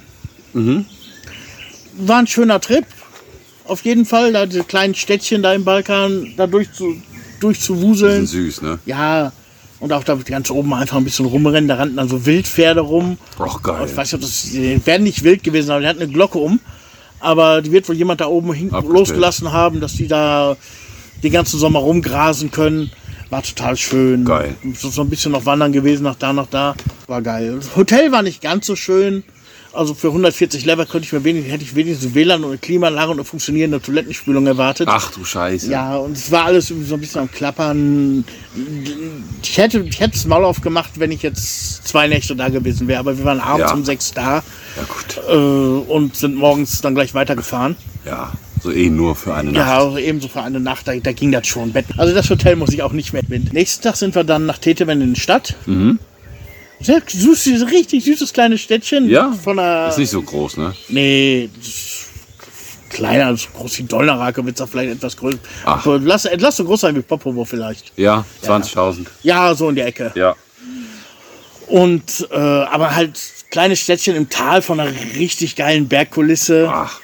War ein schöner Trip. Auf jeden Fall, da diese kleinen Städtchen da im Balkan, da durchzuwuseln. Bisschen süß, ne? Ja, und auch da ganz oben einfach ein bisschen rumrennen. Da rannten dann so Wildpferde rum. Ach, geil. Ich weiß nicht, die werden nicht wild gewesen, aber die hatten eine Glocke um. Aber die wird wohl jemand da oben losgelassen haben, dass die da den ganzen Sommer rumgrasen können. War total schön. Geil. So ein bisschen noch wandern gewesen, nach da. War geil. Das Hotel war nicht ganz so schön. Also für 140 Lever hätte ich wenigstens WLAN und eine Klimaanlage und eine funktionierende Toilettenspülung erwartet. Ach du Scheiße. Ja, und es war alles irgendwie so ein bisschen am Klappern. Ich hätte das Maul aufgemacht, wenn ich jetzt 2 Nächte da gewesen wäre. Aber wir waren abends um 6 da. Ja, gut. Und sind morgens dann gleich weitergefahren. Ja, so nur für eine Nacht. Ja, also ebenso für eine Nacht, da ging das schon. Also das Hotel muss ich auch nicht mehr mit. Nächsten Tag sind wir dann nach Teteven in die Stadt. Sehr süß, richtig süßes kleines Städtchen. Ja, ist nicht so groß, ne? Nee, kleiner, so groß wie Dolnarake, wird es vielleicht etwas größer. Ach. Lass so groß sein wie Popovo vielleicht. Ja, 20.000. Ja, so in die Ecke. Ja. Und, aber halt kleines Städtchen im Tal von einer richtig geilen Bergkulisse. Ach.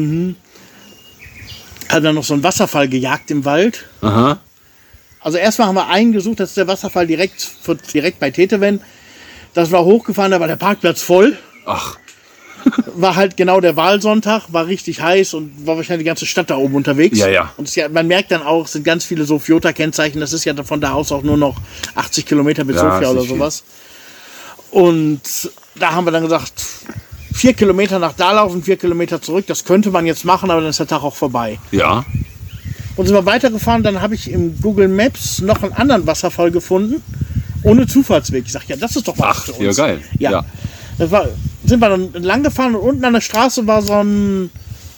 Hat dann noch so einen Wasserfall gejagt im Wald. Aha. Also erstmal haben wir einen gesucht, das ist der Wasserfall direkt bei Teteven. Das war hochgefahren, da war der Parkplatz voll. Ach. War halt genau der Wahlsonntag, war richtig heiß und war wahrscheinlich die ganze Stadt da oben unterwegs. Ja, ja. Und man merkt dann auch, es sind ganz viele Sofjota-Kennzeichen. Das ist ja von da aus auch nur noch 80 Kilometer bis Sofia oder sowas. Und da haben wir dann gesagt, 4 Kilometer nach da laufen, 4 Kilometer zurück. Das könnte man jetzt machen, aber dann ist der Tag auch vorbei. Ja. Und sind wir weitergefahren, dann habe ich im Google Maps noch einen anderen Wasserfall gefunden. Ohne Zufahrtsweg. Ich sage, ja, das ist doch was für uns. Ja, geil. Ja. Sind wir dann lang gefahren und unten an der Straße war so eine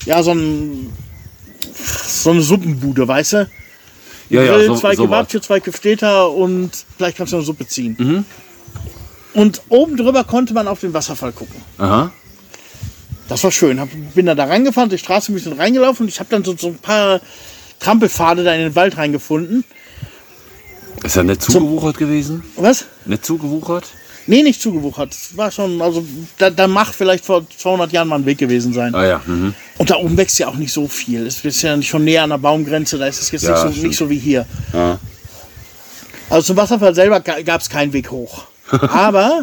Suppenbude, weißt du? Ja, zwei Kebabchen, 2 Kefteter und vielleicht kannst du eine Suppe ziehen. Und oben drüber konnte man auf den Wasserfall gucken. Aha. Das war schön. Bin da reingefahren, die Straße ein bisschen reingelaufen und ich habe dann so ein paar Trampelpfade da in den Wald reingefunden. Ist er nicht zugewuchert gewesen? Was? Nicht zugewuchert? Nee, nicht zugewuchert. Das war schon, also da mag vielleicht vor 200 Jahren mal ein Weg gewesen sein. Ah ja. Und da oben wächst ja auch nicht so viel. Es ist ja schon näher an der Baumgrenze, da ist es jetzt nicht so wie hier. Ja. Also zum Wasserfall selber gab es keinen Weg hoch. Aber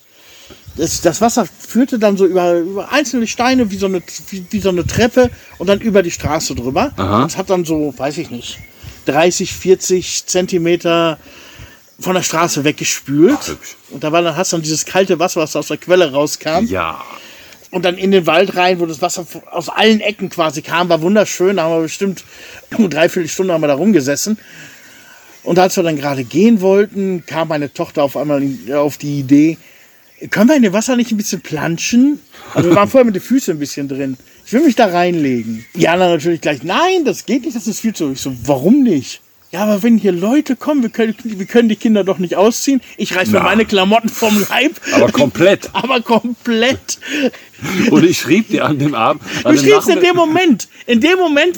das Wasser führte dann so über einzelne Steine wie so eine Treppe und dann über die Straße drüber. Aha. Das hat dann so, weiß ich nicht, 30, 40 Zentimeter von der Straße weggespült. Ach, hübsch. Und hast du dann dieses kalte Wasser, was aus der Quelle rauskam. Ja. Und dann in den Wald rein, wo das Wasser aus allen Ecken quasi kam, war wunderschön. Da haben wir bestimmt 3/4 Stunde haben wir da rumgesessen. Und als wir dann gerade gehen wollten, kam meine Tochter auf einmal auf die Idee, können wir in dem Wasser nicht ein bisschen planschen? Also wir waren vorher mit den Füßen ein bisschen drin. Ich will mich da reinlegen. Jana natürlich gleich, nein, das geht nicht, das ist viel zu. Ich so, warum nicht? Ja, aber wenn hier Leute kommen, wir können die Kinder doch nicht ausziehen. Ich reiß mir meine Klamotten vom Leib. Aber komplett. Aber komplett. Und ich schrieb dir an dem Abend. Du schriebst in dem Moment. In dem Moment,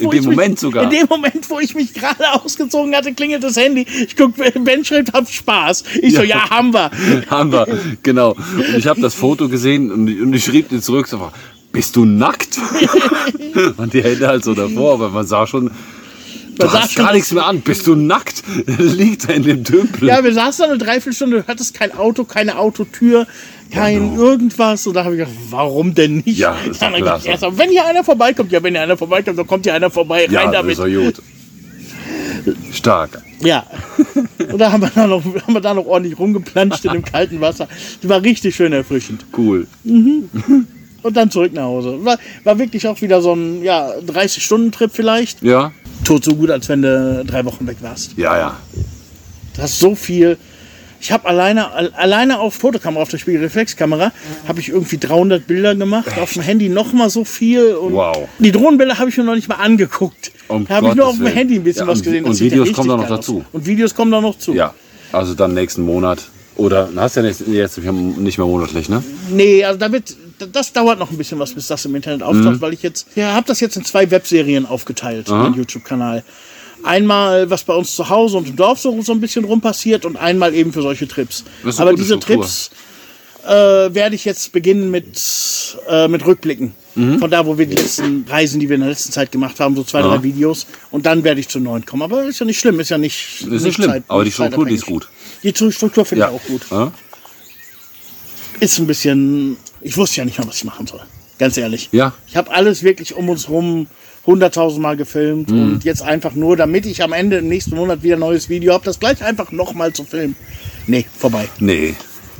wo ich mich gerade ausgezogen hatte, klingelt das Handy. Ich guck, Ben schreibt, hab Spaß. Ich so, ja, haben wir. Haben wir, genau. Und ich habe das Foto gesehen und ich schrieb dir zurück, so, bist du nackt? Und die Hände halt so davor, aber man sah schon, du hast gar nichts mehr an. Bist du nackt? Liegt da in dem Tümpel. Ja, wir saßen da eine Dreiviertelstunde, du hattest kein Auto, keine Autotür, kein irgendwas. Und da habe ich gedacht, warum denn nicht? Ja, das ist klasse. Erst, wenn hier einer vorbeikommt, dann kommt hier einer vorbei, rein ja, damit. Das ist doch gut. Stark. Ja. Und da haben wir da noch ordentlich rumgeplanscht in dem kalten Wasser. Das war richtig schön erfrischend. Cool. und dann zurück nach Hause. War wirklich auch wieder so ein 30-Stunden-Trip vielleicht. Ja. Tut so gut, als wenn du 3 Wochen weg warst. Ja. Das ist so viel. Ich habe alleine auf Fotokamera, auf der Spiegelreflexkamera, habe ich irgendwie 300 Bilder gemacht. Auf dem Handy nochmal so viel. Und Wow. Die Drohnenbilder habe ich mir noch nicht mal angeguckt. Da habe ich nur auf dem Handy ein bisschen was gesehen. Und Videos kommen da noch dazu. Und Videos kommen da noch zu. Ja, also dann nächsten Monat. Oder hast du ja jetzt nicht mehr monatlich, ne? Nee, also das dauert noch ein bisschen was, bis das im Internet auftaucht, weil ich habe das jetzt in 2 Webserien aufgeteilt, meinen YouTube-Kanal. Einmal, was bei uns zu Hause und im Dorf so ein bisschen rum passiert und einmal eben für solche Trips. Aber diese Trips werde ich jetzt beginnen mit Rückblicken. Von da, wo wir die letzten Reisen, die wir in der letzten Zeit gemacht haben, so 2, 3 Videos. Und dann werde ich zu 9 kommen. Aber ist ja nicht schlimm, ist ja nicht schlimm. Aber die Struktur, die ist gut. Die Struktur finde ich auch gut. Ja. Ist ein bisschen, ich wusste ja nicht mal, was ich machen soll. Ganz ehrlich. Ja. Ich habe alles wirklich um uns rum 100.000 Mal gefilmt und jetzt einfach nur, damit ich am Ende im nächsten Monat wieder ein neues Video habe, das gleich einfach nochmal zu filmen. Nee, vorbei. Nee.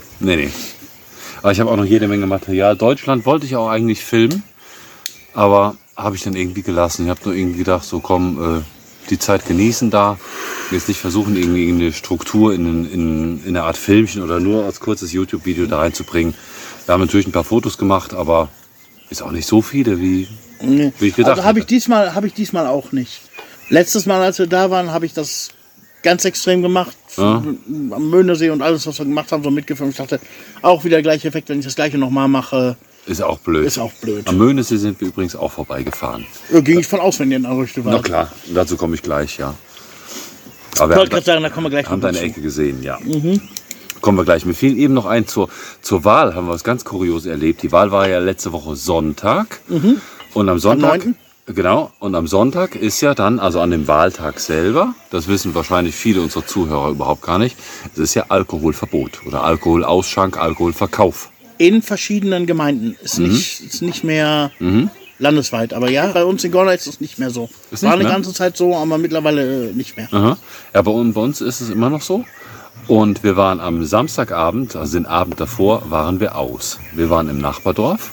Aber ich habe auch noch jede Menge Material. Deutschland wollte ich auch eigentlich filmen, aber habe ich dann irgendwie gelassen. Ich habe nur irgendwie gedacht, so komm, die Zeit genießen da. Jetzt nicht versuchen, irgendwie eine Struktur in eine Art Filmchen oder nur als kurzes YouTube-Video da reinzubringen. Wir haben natürlich ein paar Fotos gemacht, aber ist auch nicht so viele, wie ich gedacht habe. Habe ich diesmal auch nicht. Letztes Mal, als wir da waren, habe ich das ganz extrem gemacht. Ja. Am Möhnesee und alles, was wir gemacht haben, so mitgefilmt. Ich dachte, auch wieder der gleiche Effekt, wenn ich das gleiche nochmal mache. Ist auch blöd. Am Möhnesee sind wir übrigens auch vorbeigefahren. Ging ich von aus, wenn ihr in Arrüchte wart. Na klar, dazu komme ich gleich, ja. Aber ich wollte gerade sagen, da kommen wir gleich. Haben deine Ecke gesehen, ja. Kommen wir gleich. Mir fiel eben noch ein, zur Wahl haben wir was ganz Kurioses erlebt. Die Wahl war ja letzte Woche Sonntag. Und am Sonntag, genau, und am Sonntag ist ja dann, also an dem Wahltag selber, das wissen wahrscheinlich viele unserer Zuhörer überhaupt gar nicht, es ist ja Alkoholverbot oder Alkoholausschank, Alkoholverkauf. In verschiedenen Gemeinden. Ist nicht mehr landesweit. Aber ja, bei uns in Gorlach ist es nicht mehr so. War eine ganze Zeit so, aber mittlerweile nicht mehr. Aha. Ja, bei uns ist es immer noch so. Und wir waren am Samstagabend, also den Abend davor, waren wir aus. Wir waren im Nachbardorf,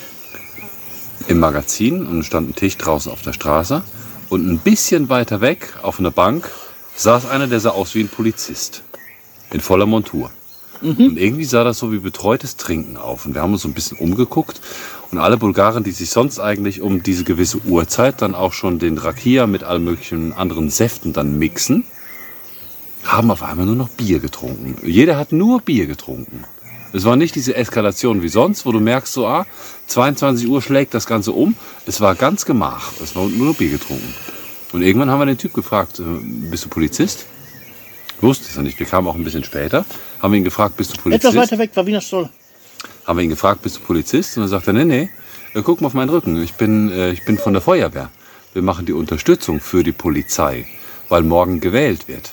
im Magazin, und stand ein Tisch draußen auf der Straße. Und ein bisschen weiter weg, auf einer Bank, saß einer, der sah aus wie ein Polizist. In voller Montur. Und irgendwie sah das so wie betreutes Trinken auf. Und wir haben uns so ein bisschen umgeguckt. Und alle Bulgaren, die sich sonst eigentlich um diese gewisse Uhrzeit dann auch schon den Rakia mit allen möglichen anderen Säften dann mixen, haben auf einmal nur noch Bier getrunken. Jeder hat nur Bier getrunken. Es war nicht diese Eskalation wie sonst, wo du merkst, so 22 Uhr schlägt das Ganze um. Es war ganz gemach. Es war nur noch Bier getrunken. Und irgendwann haben wir den Typ gefragt, bist du Polizist? Wusste es ja nicht. Wir kamen auch ein bisschen später. Haben ihn gefragt, bist du Polizist? Etwas weiter weg war Wiener Stoll. Haben wir ihn gefragt, bist du Polizist? Und dann sagt er, nee, guck mal auf meinen Rücken. Ich bin von der Feuerwehr. Wir machen die Unterstützung für die Polizei, weil morgen gewählt wird.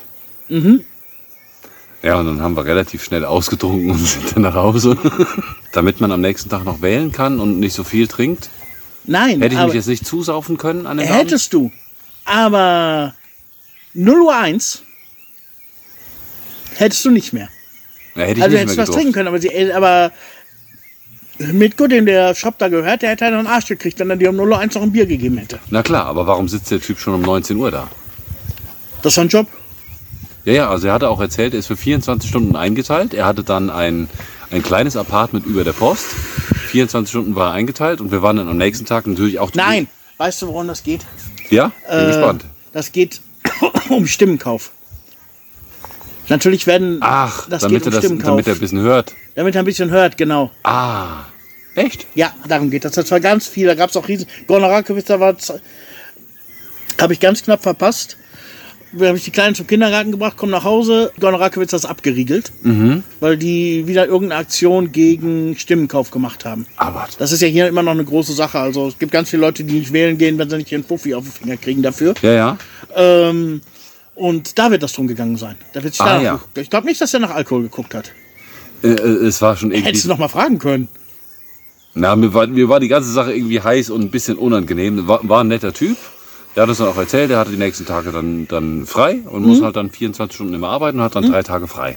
Ja, und dann haben wir relativ schnell ausgetrunken und sind dann nach Hause. Damit man am nächsten Tag noch wählen kann und nicht so viel trinkt. Nein. Hätte ich mich jetzt nicht zusaufen können an den Abend? Hättest du. Aber 0:01 hättest du nicht mehr. Ja, hätte ich also nicht hättest du mehr was trinken können, aber Mitko, dem der Shop da gehört, der hätte einen Arsch gekriegt, wenn er dir um 0:01 noch ein Bier gegeben hätte. Na klar, aber warum sitzt der Typ schon um 19 Uhr da? Das ist sein Job. Ja, also er hatte auch erzählt, er ist für 24 Stunden eingeteilt. Er hatte dann ein kleines Apartment über der Post. 24 Stunden war er eingeteilt und wir waren dann am nächsten Tag natürlich auch... Nein, weißt du, worum das geht? Ja? Bin gespannt. Das geht um Stimmenkauf. Natürlich werden... damit er ein bisschen hört. Damit er ein bisschen hört, genau. Ah, echt? Ja, darum geht das. Das war ganz viel. Da gab es auch riesen... Gorlach Rakowitz, da habe ich ganz knapp verpasst. Da habe ich die Kleinen zum Kindergarten gebracht, komme nach Hause. Gorlach Rakowitz hat das abgeriegelt, weil die wieder irgendeine Aktion gegen Stimmenkauf gemacht haben. Aber das ist ja hier immer noch eine große Sache. Also es gibt ganz viele Leute, die nicht wählen gehen, wenn sie nicht ihren Puffi auf den Finger kriegen dafür. Ja. Und da wird das drum gegangen sein. Da wird sich Ich glaube nicht, dass er nach Alkohol geguckt hat. Es war schon irgendwie... Hättest du noch mal fragen können. Na, mir war die ganze Sache irgendwie heiß und ein bisschen unangenehm. War ein netter Typ. Der hat es dann auch erzählt, der hatte die nächsten Tage dann frei und muss halt dann 24 Stunden immer arbeiten und hat dann 3 Tage frei.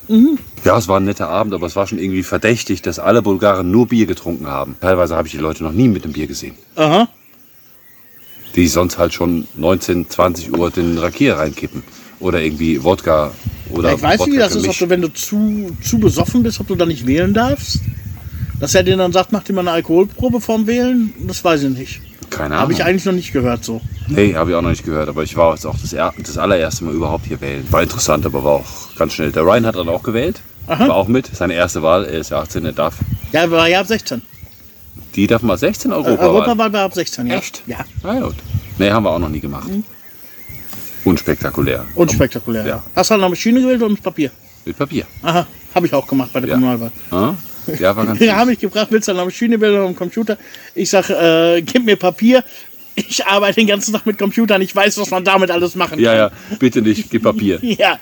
Ja, es war ein netter Abend, aber es war schon irgendwie verdächtig, dass alle Bulgaren nur Bier getrunken haben. Teilweise habe ich die Leute noch nie mit dem Bier gesehen. Aha. Die sonst halt schon 19, 20 Uhr den Rakia reinkippen. Oder irgendwie Wodka oder Ja, ich weiß nicht, wie das ist, ob Wodka-Gemisch. du, wenn du zu besoffen bist, ob du da nicht wählen darfst. Dass er dir dann sagt, mach dir mal eine Alkoholprobe vorm Wählen, das weiß ich nicht. Keine Habe Ahnung. ich eigentlich noch nicht gehört so. Nee, habe ich auch noch nicht gehört. Aber ich war jetzt auch das allererste Mal überhaupt hier wählen. War interessant, aber war auch ganz schnell. Der Ryan hat dann auch gewählt. Aha. War auch mit. Seine erste Wahl. Er ist ja 18, er darf. Ja, war ja ab 16. Die darf mal 16 Europawahl. Europawahl war ab 16, ja. Echt? Ja. Na gut. Nee, haben wir auch noch nie gemacht. Unspektakulär. Unspektakulär. Ja. Hast du dann noch Maschine gewählt und mit Papier? Mit Papier. Aha, habe ich auch gemacht bei der Ja. Kommunalwahl. Ah? Ja, war ganz Ja, süß. habe ich gefragt, willst du eine Maschine wählen oder am Computer? Ich sag, gib mir Papier. Ich arbeite den ganzen Tag mit Computern. Ich weiß, was man damit alles machen kann. Ja, ja, bitte nicht, gib Papier. Ja.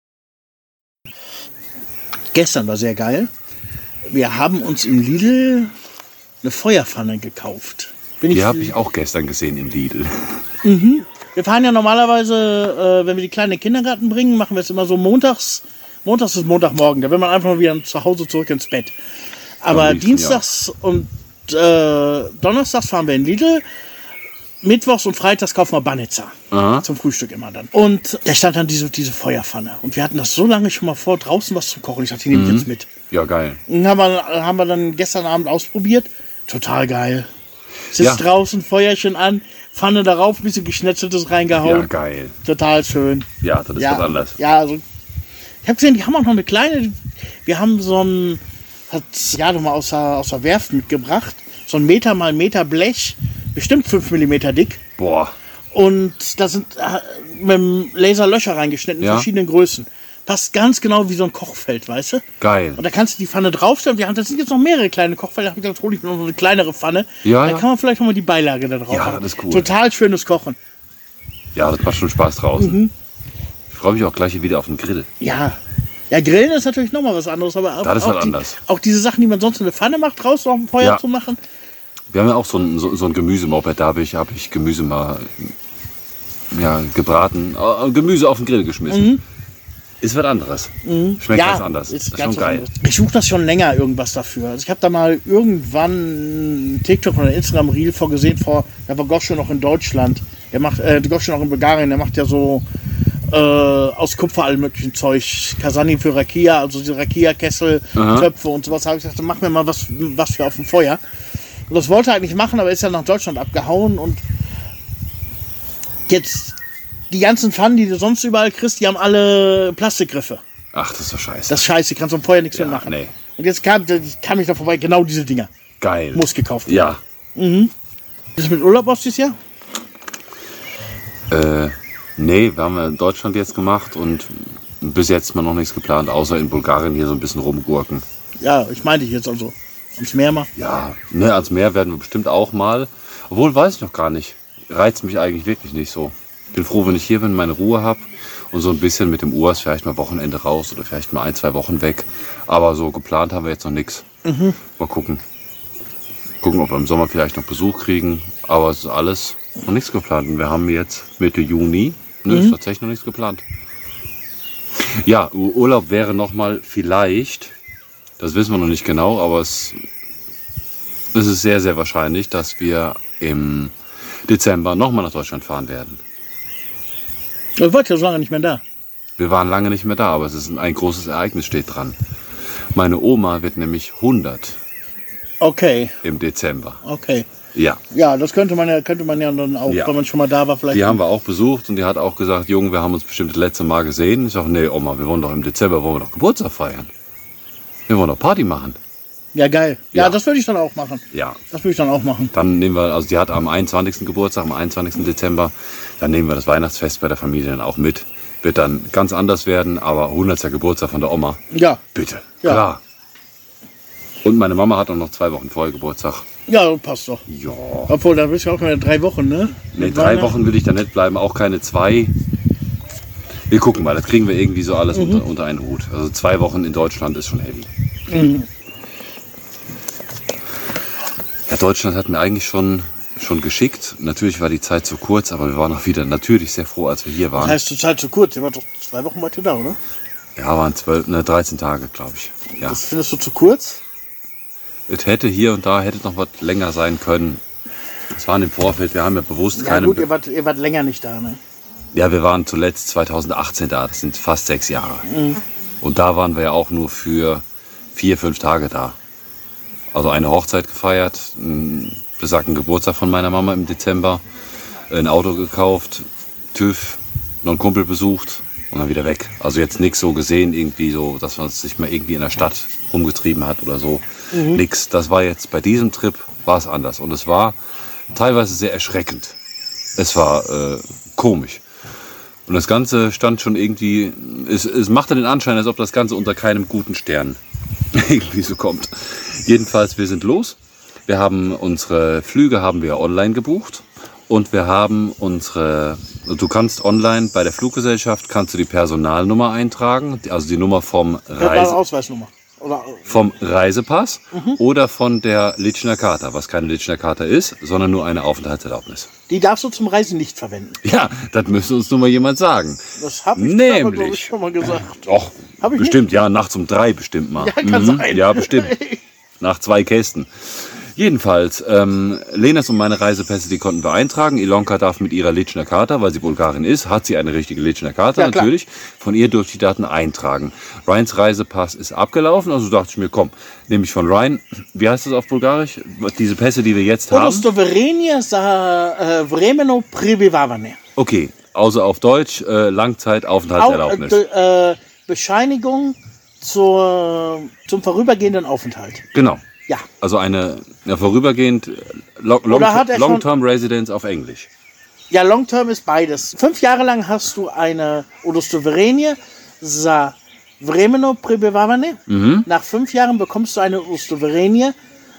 Gestern war sehr geil. Wir haben uns im Lidl eine Feuerpfanne gekauft. Die habe ich auch gestern gesehen im Lidl. Wir fahren ja normalerweise, wenn wir die Kleinen in den Kindergarten bringen, machen wir es immer so montags. Montags ist Montagmorgen, da will man einfach mal wieder zu Hause zurück ins Bett. Aber Am liebsten, dienstags und donnerstags fahren wir in Lidl. Mittwochs und freitags kaufen wir Banitzer. Aha. Zum Frühstück immer dann. Und da stand dann diese Feuerpfanne. Und wir hatten das so lange schon mal vor, draußen was zu kochen. Ich dachte, die nehme ich jetzt mit. Ja, geil. Und haben wir dann gestern Abend ausprobiert. Total geil. Sitzt Ja. draußen, Feuerchen an, Pfanne darauf, ein bisschen Geschnetzeltes reingehauen. Ja, geil. Total schön. Ja, das ist was anderes. Ja, also ich habe gesehen, die haben auch noch eine kleine. Wir haben so ein, hat ja doch mal aus der Werft mitgebracht, so ein Meter mal Meter Blech, bestimmt 5 mm dick. Boah. Und da sind mit dem Laser Löcher reingeschnitten in Ja. verschiedenen Größen. Passt ganz genau wie so ein Kochfeld, weißt du? Geil. Und da kannst du die Pfanne draufstellen. Das sind jetzt noch mehrere kleine Kochfelder. Da habe ich gedacht, hol ich mir noch so eine kleinere Pfanne. Ja, Da ja. kann man vielleicht noch mal die Beilage da drauf Ja, machen. das ist cool. Total schönes Kochen. Ja, das macht schon Spaß draußen. Mhm. Ich freue mich auch gleich wieder auf den Grill. Ja. Ja, Grillen ist natürlich nochmal was anderes, aber Das ist auch, halt anders. Auch diese Sachen, die man sonst in der Pfanne macht, draußen auf dem Feuer Ja. zu machen. Wir haben ja auch so ein Gemüsemoped. Da hab ich Gemüse mal gebraten. Gemüse auf den Grill geschmissen. Ist was anderes. Schmeckt ganz anders. Ist ganz schon was geil. anderes. Ich suche das schon länger irgendwas dafür. Also ich habe da mal irgendwann einen TikTok oder Instagram Reel vorgesehen, da war Gosche noch in Deutschland. Der macht Gosche noch in Bulgarien, der macht ja so aus Kupfer all möglichen Zeug. Kasani für Rakia, also diese Rakia-Kessel, Aha. Töpfe und sowas. Habe ich gesagt, mach mir mal was für auf dem Feuer. Und das wollte er eigentlich machen, aber ist ja nach Deutschland abgehauen und jetzt die ganzen Pfannen, die du sonst überall kriegst, die haben alle Plastikgriffe. Ach, das ist doch scheiße. Das ist scheiße, kannst du am Feuer nichts Ja, mehr machen. nee. Und jetzt kam ich da vorbei, genau diese Dinger. Geil. Muss gekauft werden. Ja. Ist mit Urlaub aus dieses Jahr? Nee, wir haben ja in Deutschland jetzt gemacht und bis jetzt mal noch nichts geplant, außer in Bulgarien hier so ein bisschen rumgurken. Ja, ich meinte jetzt also. Ums Meer mal. Ja, ne, ans Meer werden wir bestimmt auch mal. Obwohl, weiß ich noch gar nicht. Reizt mich eigentlich wirklich nicht so. Bin froh, wenn ich hier bin, meine Ruhe habe und so ein bisschen mit dem Urs vielleicht mal Wochenende raus oder vielleicht mal 1, 2 Wochen weg. Aber so geplant haben wir jetzt noch nichts. Mal gucken. Gucken, ob wir im Sommer vielleicht noch Besuch kriegen. Aber es ist alles noch nichts geplant. Und wir haben jetzt Mitte Juni. Ne, ist tatsächlich noch nichts geplant. Ja, Urlaub wäre noch mal vielleicht, das wissen wir noch nicht genau, aber es ist sehr, sehr wahrscheinlich, dass wir im Dezember nochmal nach Deutschland fahren werden. Ich war ja so lange nicht mehr da. Wir waren lange nicht mehr da, aber es ist ein großes Ereignis steht dran. Meine Oma wird nämlich 100 Okay, im Dezember. okay. Ja, Ja, das könnte man ja dann auch, Ja. wenn man schon mal da war, vielleicht. die haben wir auch besucht und die hat auch gesagt, Junge, wir haben uns bestimmt das letzte Mal gesehen. Ich sage, nee, Oma, wir wollen doch im Dezember, wollen wir doch Geburtstag feiern. Wir wollen doch Party machen. Ja, geil. Ja, Ja. das würde ich dann auch machen. Ja, Das würde ich dann auch machen. dann nehmen wir, also die hat am 21. Geburtstag, am 21. Dezember, dann nehmen wir das Weihnachtsfest bei der Familie dann auch mit. Wird dann ganz anders werden, aber 100. Geburtstag von der Oma. Ja, Bitte, Ja. klar. Und meine Mama hat auch noch 2 Wochen vorher Geburtstag. ja, passt doch. Ja. Obwohl, da bist du auch wieder 3 Wochen, ne? Nee, Mit 3 Weihnachten. Wochen will ich da nicht bleiben, auch keine 2. Wir gucken mal, das kriegen wir irgendwie so alles unter einen Hut. Also 2 Wochen in Deutschland ist schon heavy. Ja, Deutschland hat mir eigentlich schon geschickt. Natürlich war die Zeit zu kurz, aber wir waren auch wieder natürlich sehr froh, als wir hier Das waren. heißt, zur Zeit zu kurz. Ihr wart doch 2 Wochen weit da, oder? Ja, waren 13 Tage, glaube ich. Ja. Das findest du zu kurz? Es hätte hier und da hätte noch was länger sein können. Es waren im Vorfeld, wir haben ja bewusst Ja keine... gut, ihr wart länger nicht da, ne? Ja, wir waren zuletzt 2018 da, das sind fast 6 Jahre. Und da waren wir ja auch nur für 4-5 Tage da. Also eine Hochzeit gefeiert, einen besagten Geburtstag von meiner Mama im Dezember, ein Auto gekauft, TÜV, noch einen Kumpel besucht und dann wieder weg. Also jetzt nichts so gesehen, irgendwie so, dass man sich mal irgendwie in der Stadt rumgetrieben hat oder so. Nix. Das war jetzt bei diesem Trip war es anders. Und es war teilweise sehr erschreckend. Es war komisch. Und das Ganze stand schon irgendwie, es machte den Anschein, als ob das Ganze unter keinem guten Stern irgendwie so kommt. Jedenfalls, wir sind los. Wir haben unsere Flüge online gebucht. Und wir haben du kannst online bei der Fluggesellschaft, kannst du die Personalnummer eintragen, also die Nummer vom Ausweisnummer. Oder vom Reisepass oder von der Litschner Charta, was keine Litschner Charta ist, sondern nur eine Aufenthaltserlaubnis. die darfst du zum Reisen nicht verwenden. Ja, das müsste uns nur mal jemand sagen. Das habe ich Nämlich. aber, glaube ich, schon mal gesagt. Doch, Hab ich bestimmt, ja, nachts um 3 bestimmt mal. Ja, kann sein. Ja, bestimmt. Nach 2 Kästen. Jedenfalls, Lenas und meine Reisepässe, die konnten wir eintragen. Ilonka darf mit ihrer Litschner Charta, weil sie Bulgarin ist, hat sie eine richtige Litschner Charta Ja, klar. natürlich. Von ihr durfte ich die Daten eintragen. Ryans Reisepass ist abgelaufen, also dachte ich mir, komm, nehme ich von Ryan, wie heißt das auf Bulgarisch? Diese Pässe, die wir jetzt haben. Удостоверение за временно пребиваване. Okay, also auf Deutsch Langzeitaufenthaltserlaubnis. Bescheinigung zum vorübergehenden Aufenthalt. Genau. Ja. Also eine vorübergehend Oder hat er schon- Long-Term Residence auf Englisch. Ja, Long Term ist beides. 5 Jahre lang hast du eine удостоверение за временно пребиваване. Nach 5 Jahren bekommst du eine удостоверение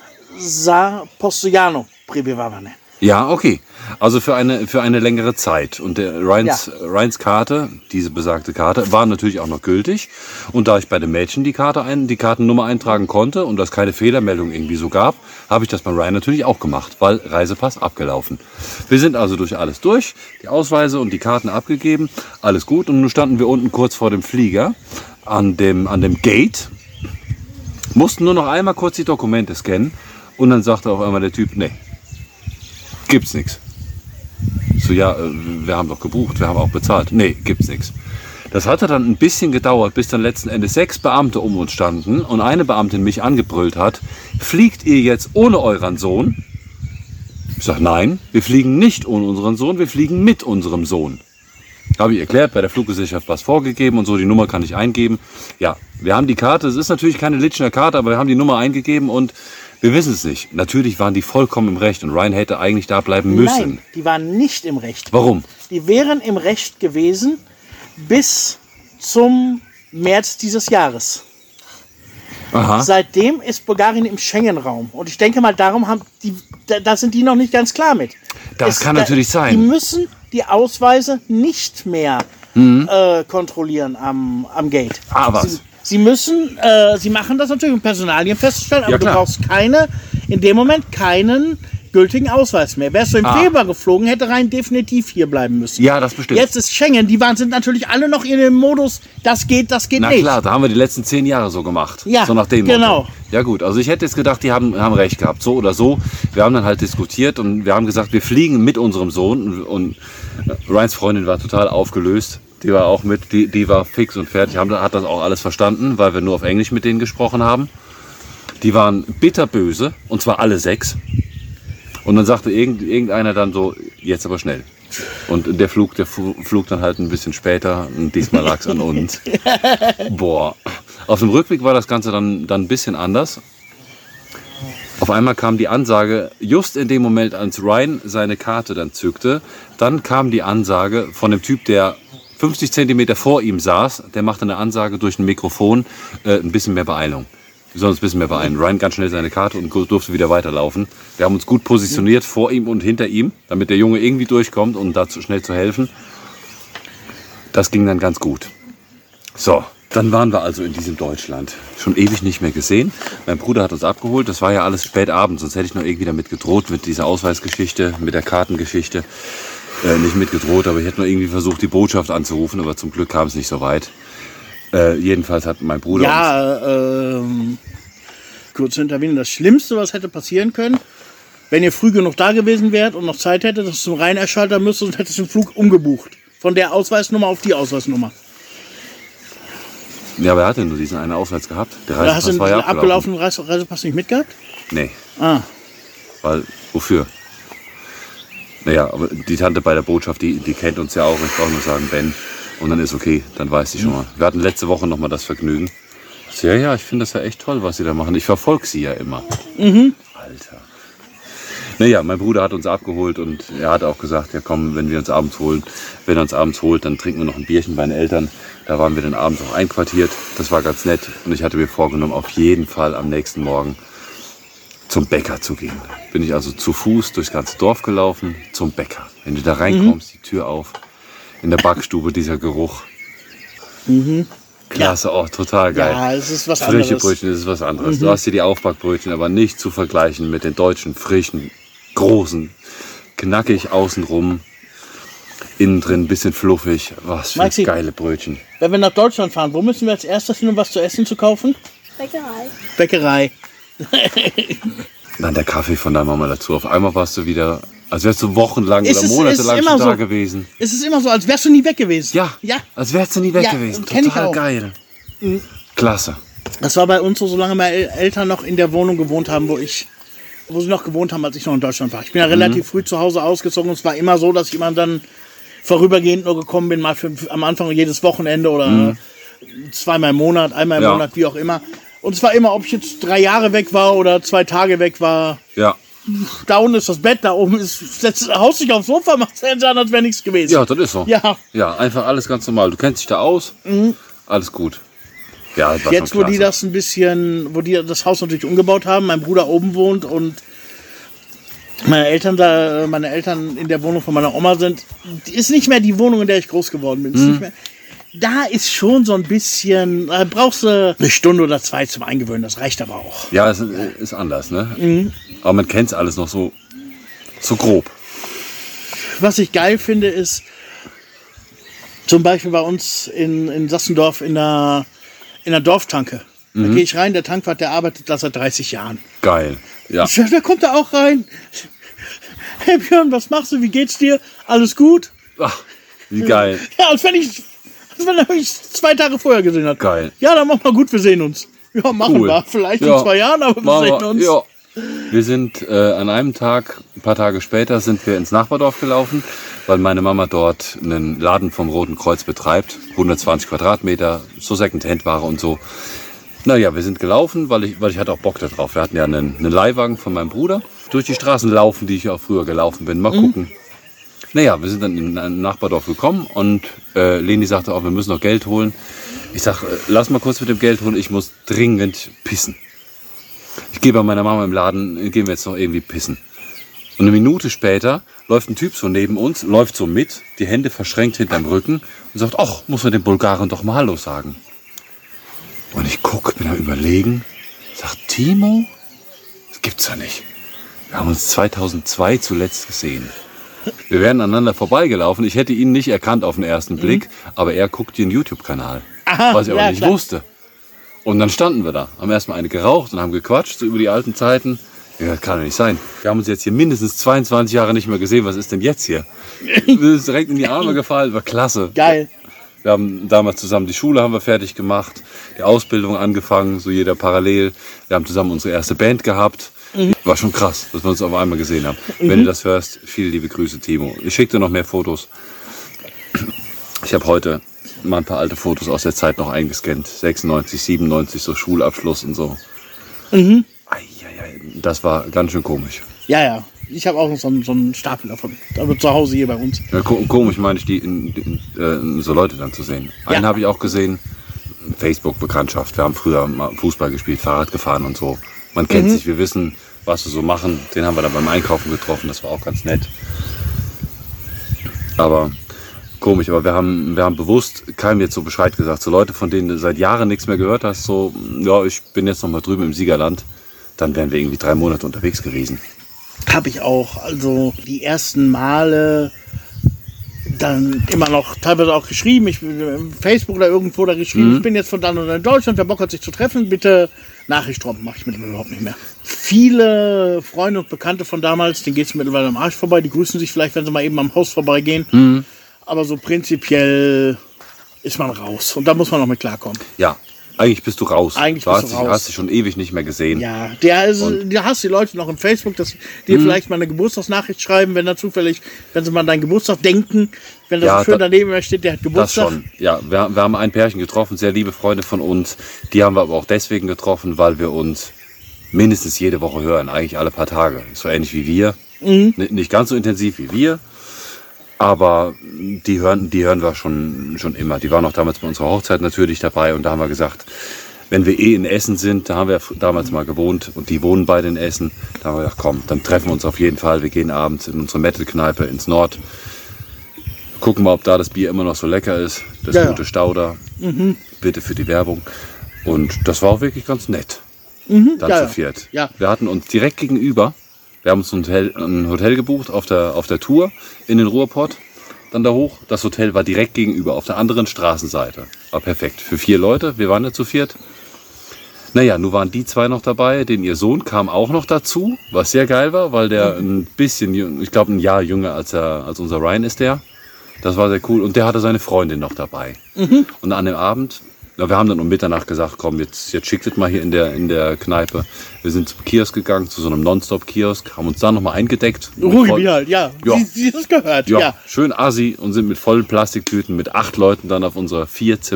за постоянно пребиваване. Ja, okay. Also für eine längere Zeit. Und der Ryans Karte, diese besagte Karte, war natürlich auch noch gültig. Und da ich bei den Mädchen die Kartennummer eintragen konnte und das keine Fehlermeldung irgendwie so gab, habe ich das bei Ryan natürlich auch gemacht, weil Reisepass abgelaufen. Wir sind also durch alles durch, die Ausweise und die Karten abgegeben, alles gut. Und nun standen wir unten kurz vor dem Flieger an dem Gate, mussten nur noch einmal kurz die Dokumente scannen und dann sagte auf einmal der Typ, nee, gibt's nichts. So, ja, wir haben doch gebucht, wir haben auch bezahlt. Nee, gibt's nichts. Das hatte dann ein bisschen gedauert, bis dann letzten Endes 6 Beamte um uns standen und eine Beamtin mich angebrüllt hat, fliegt ihr jetzt ohne euren Sohn? Ich sage, nein, wir fliegen nicht ohne unseren Sohn, wir fliegen mit unserem Sohn. Habe ich erklärt, bei der Fluggesellschaft was vorgegeben und so, die Nummer kann ich eingeben. Ja, wir haben die Karte, es ist natürlich keine Litschner Karte, aber wir haben die Nummer eingegeben und wir wissen es nicht. Natürlich waren die vollkommen im Recht und Ryan hätte eigentlich da bleiben müssen. Nein, die waren nicht im Recht. Warum? Die wären im Recht gewesen bis zum März dieses Jahres. Aha. Seitdem ist Bulgarien im Schengen-Raum. Und ich denke mal, darum da sind die noch nicht ganz klar mit. Das kann natürlich sein. Die müssen die Ausweise nicht mehr kontrollieren am Gate. Ah, was? Sie machen das natürlich, um Personalien festzustellen, aber Ja, du klar. brauchst in dem Moment keinen gültigen Ausweis mehr. Wärst du im Februar geflogen, hätte Rhein definitiv hier bleiben müssen. Ja, das bestimmt. Jetzt ist Schengen, sind natürlich alle noch in dem Modus, das geht Na nicht. klar, da haben wir die letzten 10 Jahre so gemacht. Ja, so nach dem genau. Motto. Ja gut, also ich hätte jetzt gedacht, die haben recht gehabt, so oder so. Wir haben dann halt diskutiert und wir haben gesagt, wir fliegen mit unserem Sohn. Und Ryans Freundin war total aufgelöst. Die war auch mit, die war fix und fertig, hat das auch alles verstanden, weil wir nur auf Englisch mit denen gesprochen haben. Die waren bitterböse, und zwar alle 6. Und dann sagte irgendeiner dann so, jetzt aber schnell. Und der flog dann halt ein bisschen später und diesmal lag es an uns. Boah. Auf dem Rückweg war das Ganze dann ein bisschen anders. Auf einmal kam die Ansage, just in dem Moment, als Ryan seine Karte dann zückte, dann kam die Ansage von dem Typ, der 50 Zentimeter vor ihm saß, der machte eine Ansage durch ein Mikrofon, ein bisschen mehr Beeilung. Wir sollen uns ein bisschen mehr beeilen. Ryan ganz schnell seine Karte und durfte wieder weiterlaufen. Wir haben uns gut positioniert vor ihm und hinter ihm, damit der Junge irgendwie durchkommt und dazu schnell zu helfen. Das ging dann ganz gut. So, dann waren wir also in diesem Deutschland. Schon ewig nicht mehr gesehen. Mein Bruder hat uns abgeholt. Das war ja alles spät abends, sonst hätte ich noch irgendwie damit gedroht, mit dieser Ausweisgeschichte, mit der Kartengeschichte. Nicht mitgedroht, aber ich hätte nur irgendwie versucht, die Botschaft anzurufen, aber zum Glück kam es nicht so weit. Jedenfalls hat mein Bruder Ja, kurz zu intervenieren. Das Schlimmste, was hätte passieren können, wenn ihr früh genug da gewesen wärt und noch Zeit hättet, dass du zum Rheinerschalter müsstest und hättest den Flug umgebucht. Von der Ausweisnummer auf die Ausweisnummer. Ja, aber er hatte nur diesen einen Ausweis gehabt. Der Da hast du Reisepass den war ja abgelaufenen Reisepass nicht mitgehabt? Nee, Ah, weil, wofür? Naja, aber die Tante bei der Botschaft, die kennt uns ja auch. Ich brauche nur sagen, Ben. Und dann ist okay, dann weiß sie schon mal. Wir hatten letzte Woche noch mal das Vergnügen. Ja, ich finde das ja echt toll, was sie da machen. Ich verfolge sie ja immer. Alter. Naja, mein Bruder hat uns abgeholt und er hat auch gesagt, ja komm, wenn er uns abends holt, dann trinken wir noch ein Bierchen bei den Eltern. Da waren wir dann abends auch einquartiert. Das war ganz nett. Und ich hatte mir vorgenommen, auf jeden Fall am nächsten Morgen zum Bäcker zu gehen. Bin ich also zu Fuß durchs ganze Dorf gelaufen zum Bäcker. Wenn du da reinkommst, die Tür auf, in der Backstube dieser Geruch. Klasse, oh, total geil. ja, es ist was Frische anderes. Brötchen, das ist was anderes. Du hast hier die Aufbackbrötchen, aber nicht zu vergleichen mit den deutschen, frischen, großen, knackig außenrum, innen drin ein bisschen fluffig. Was für Maxi. geile Brötchen. Wenn wir nach Deutschland fahren, wo müssen wir als erstes hin, um was zu essen zu kaufen? Bäckerei. Bäckerei. Dann der Kaffee von deiner Mama dazu. Auf einmal warst du wieder, als wärst du wochenlang Ist oder es- monatelang ist schon immer da so. gewesen. Es ist immer so, als wärst du nie weg gewesen. Ja, Ja. als wärst du nie weg Ja, gewesen. kenn ich Total auch. geil. Klasse. Das war bei uns so, solange meine Eltern noch in der Wohnung gewohnt haben, wo sie noch gewohnt haben, als ich noch in Deutschland war. Ich bin ja relativ früh zu Hause ausgezogen und es war immer so, dass ich immer dann vorübergehend nur gekommen bin, mal am Anfang jedes Wochenende oder zweimal im Monat, einmal im Ja. Monat, wie auch immer. Und es war immer, ob ich jetzt 3 Jahre weg war oder 2 Tage weg war. Ja. Da unten ist das Bett, da oben haust dich aufs Sofa, machst du an, als wäre nichts gewesen. Ja, das ist so. Ja. Ja, einfach alles ganz normal. Du kennst dich da aus. Alles gut. Ja, das war Jetzt, schon wo die klasse. das ein bisschen, wo die das Haus natürlich umgebaut haben, mein Bruder oben wohnt und meine Eltern in der Wohnung von meiner Oma sind, die ist nicht mehr die Wohnung, in der ich groß geworden bin. Ist nicht mehr, da ist schon so ein bisschen, da brauchst du eine Stunde oder 2 zum Eingewöhnen, das reicht aber auch. Ja, es ist anders, ne? Aber man kennt es alles noch so grob. Was ich geil finde, ist zum Beispiel bei uns in Sassendorf in der Dorftanke. Da gehe ich rein, der Tankwart, der arbeitet da seit 30 Jahren. Geil. Ja. Ich sag, da kommt er auch rein. Hey Björn, was machst du? Wie geht's dir? Alles gut? Ach, wie geil. Ja, als wenn er mich 2 Tage vorher gesehen hat. Geil. Ja, dann mach mal gut, wir sehen uns. Ja, machen Cool. wir. Vielleicht Ja. in 2 Jahren, aber wir Machen sehen wir. uns. Ja. Wir sind an einem Tag, ein paar Tage später, sind wir ins Nachbardorf gelaufen, weil meine Mama dort einen Laden vom Roten Kreuz betreibt. 120 Quadratmeter, so Secondhand-Ware und so. Naja, wir sind gelaufen, weil ich hatte auch Bock da drauf. Wir hatten ja einen Leihwagen von meinem Bruder. Durch die Straßen laufen, die ich auch früher gelaufen bin. Mal gucken. Naja, wir sind dann in ein Nachbardorf gekommen und Leni sagte auch, wir müssen noch Geld holen. Ich sag, lass mal kurz mit dem Geld holen, ich muss dringend pissen. Ich gehe bei meiner Mama im Laden, gehen wir jetzt noch irgendwie pissen. Und eine Minute später läuft ein Typ so neben uns, läuft so mit, die Hände verschränkt hinterm Rücken und sagt, ach, muss man den Bulgaren doch mal Hallo sagen. Und ich gucke, bin am Überlegen, sagt, Timo? Das gibt's ja nicht. Wir haben uns 2002 zuletzt gesehen. Wir wären aneinander vorbeigelaufen. Ich hätte ihn nicht erkannt auf den ersten Blick, aber er guckt den YouTube-Kanal, Aha, was ich auch ja, nicht klar. wusste. Und dann standen wir da, haben erstmal eine geraucht und haben gequatscht, so über die alten Zeiten. Ja, das kann ja nicht sein. Wir haben uns jetzt hier mindestens 22 Jahre nicht mehr gesehen. Was ist denn jetzt hier? Wir sind direkt in die Arme gefallen, war klasse. Geil. Wir haben damals zusammen die Schule haben wir fertig gemacht, die Ausbildung angefangen, so jeder parallel. Wir haben zusammen unsere erste Band gehabt. War schon krass, dass wir uns auf einmal gesehen haben. Wenn du das hörst, viele liebe Grüße, Timo. Ich schicke dir noch mehr Fotos. Ich habe heute mal ein paar alte Fotos aus der Zeit noch eingescannt. 96, 97, so Schulabschluss und so. Eieiei, das war ganz schön komisch. Ja, ja. Ich habe auch so einen Stapel davon. Aber zu Hause hier bei uns. Ja, komisch meine ich, so Leute dann zu sehen. Einen Ja. habe ich auch gesehen, Facebook-Bekanntschaft. Wir haben früher mal Fußball gespielt, Fahrrad gefahren und so. Man kennt sich, wir wissen, was wir so machen. Den haben wir dann beim Einkaufen getroffen, das war auch ganz nett. Aber komisch, aber wir haben bewusst keinem jetzt so Bescheid gesagt. So Leute, von denen du seit Jahren nichts mehr gehört hast, so, ja, ich bin jetzt noch mal drüben im Siegerland, dann wären wir irgendwie 3 Monate unterwegs gewesen. Habe ich auch. Also die ersten Male dann immer noch teilweise auch geschrieben, ich bin Facebook oder irgendwo da geschrieben, ich bin jetzt von dann und in Deutschland, wer Bock hat sich zu treffen, bitte Nachricht droppen, mache ich mittlerweile überhaupt nicht mehr. Viele Freunde und Bekannte von damals, denen geht es mittlerweile am Arsch vorbei, die grüßen sich vielleicht, wenn sie mal eben am Haus vorbeigehen, aber so prinzipiell ist man raus und da muss man auch mit klarkommen. Ja. Eigentlich bist du raus. Eigentlich du bist hast du dich, raus. hast dich schon ewig nicht mehr gesehen. Ja, da hast die Leute noch im Facebook, dass dir vielleicht mal eine Geburtstagsnachricht schreiben, wenn da zufällig, wenn sie mal an deinen Geburtstag denken, wenn da Ja, so schön daneben steht, der hat Das Geburtstag. schon. Ja, wir haben ein Pärchen getroffen, sehr liebe Freunde von uns. Die haben wir aber auch deswegen getroffen, weil wir uns mindestens jede Woche hören, eigentlich alle paar Tage. So ähnlich wie wir. Nicht ganz so intensiv wie wir, aber die hören wir schon immer. Die waren auch damals bei unserer Hochzeit natürlich dabei und da haben wir gesagt, wenn wir in Essen sind, da haben wir damals mal gewohnt und die wohnen beide in Essen, da haben wir gesagt, komm, dann treffen wir uns auf jeden Fall. Wir gehen abends in unsere Metal-Kneipe ins Nord, gucken mal, ob da das Bier immer noch so lecker ist, das gute Stauder, bitte für die Werbung. Und das war auch wirklich ganz nett, dann zu viert. Ja. Wir hatten uns direkt gegenüber, wir haben uns ein Hotel gebucht auf der Tour in den Ruhrpott, dann da hoch. Das Hotel war direkt gegenüber, auf der anderen Straßenseite. War perfekt. Für 4 Leute, wir waren ja zu viert. Naja, nun waren die 2 noch dabei, ihr Sohn kam auch noch dazu, was sehr geil war, weil der ein bisschen, ich glaube ein Jahr jünger als unser Ryan ist der. Das war sehr cool. Und der hatte seine Freundin noch dabei. Und an dem Abend, wir haben dann um Mitternacht gesagt, komm, jetzt schickt es mal hier in der Kneipe. Wir sind zum Kiosk gegangen, zu so einem Nonstop-Kiosk, haben uns da nochmal eingedeckt. Ruhig wie halt, ja. Ja. Wie es gehört, Ja, schön assi und sind mit vollen Plastiktüten mit 8 Leuten dann auf unser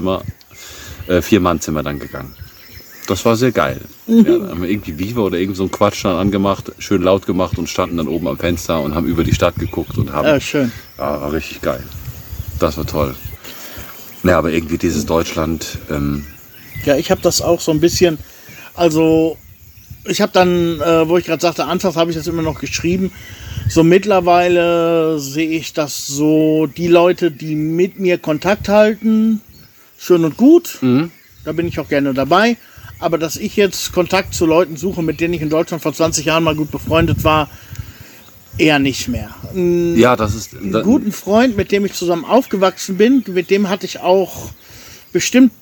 4-Mann-Zimmer dann gegangen. Das war sehr geil. Ja, dann haben wir irgendwie Viva oder irgend so einen Quatsch dann angemacht, schön laut gemacht und standen dann oben am Fenster und haben über die Stadt geguckt und haben. Schön. Ja, war richtig geil. Das war toll. Ja, aber irgendwie dieses Deutschland. Ja, ich habe das auch so ein bisschen, also ich habe dann, wo ich gerade sagte, anfangs habe ich das immer noch geschrieben, so mittlerweile sehe ich das so, die Leute, die mit mir Kontakt halten, schön und gut, da bin ich auch gerne dabei, aber dass ich jetzt Kontakt zu Leuten suche, mit denen ich in Deutschland vor 20 Jahren mal gut befreundet war, eher nicht mehr. Ja, das ist. Einen guten Freund, mit dem ich zusammen aufgewachsen bin, mit dem hatte ich auch bestimmt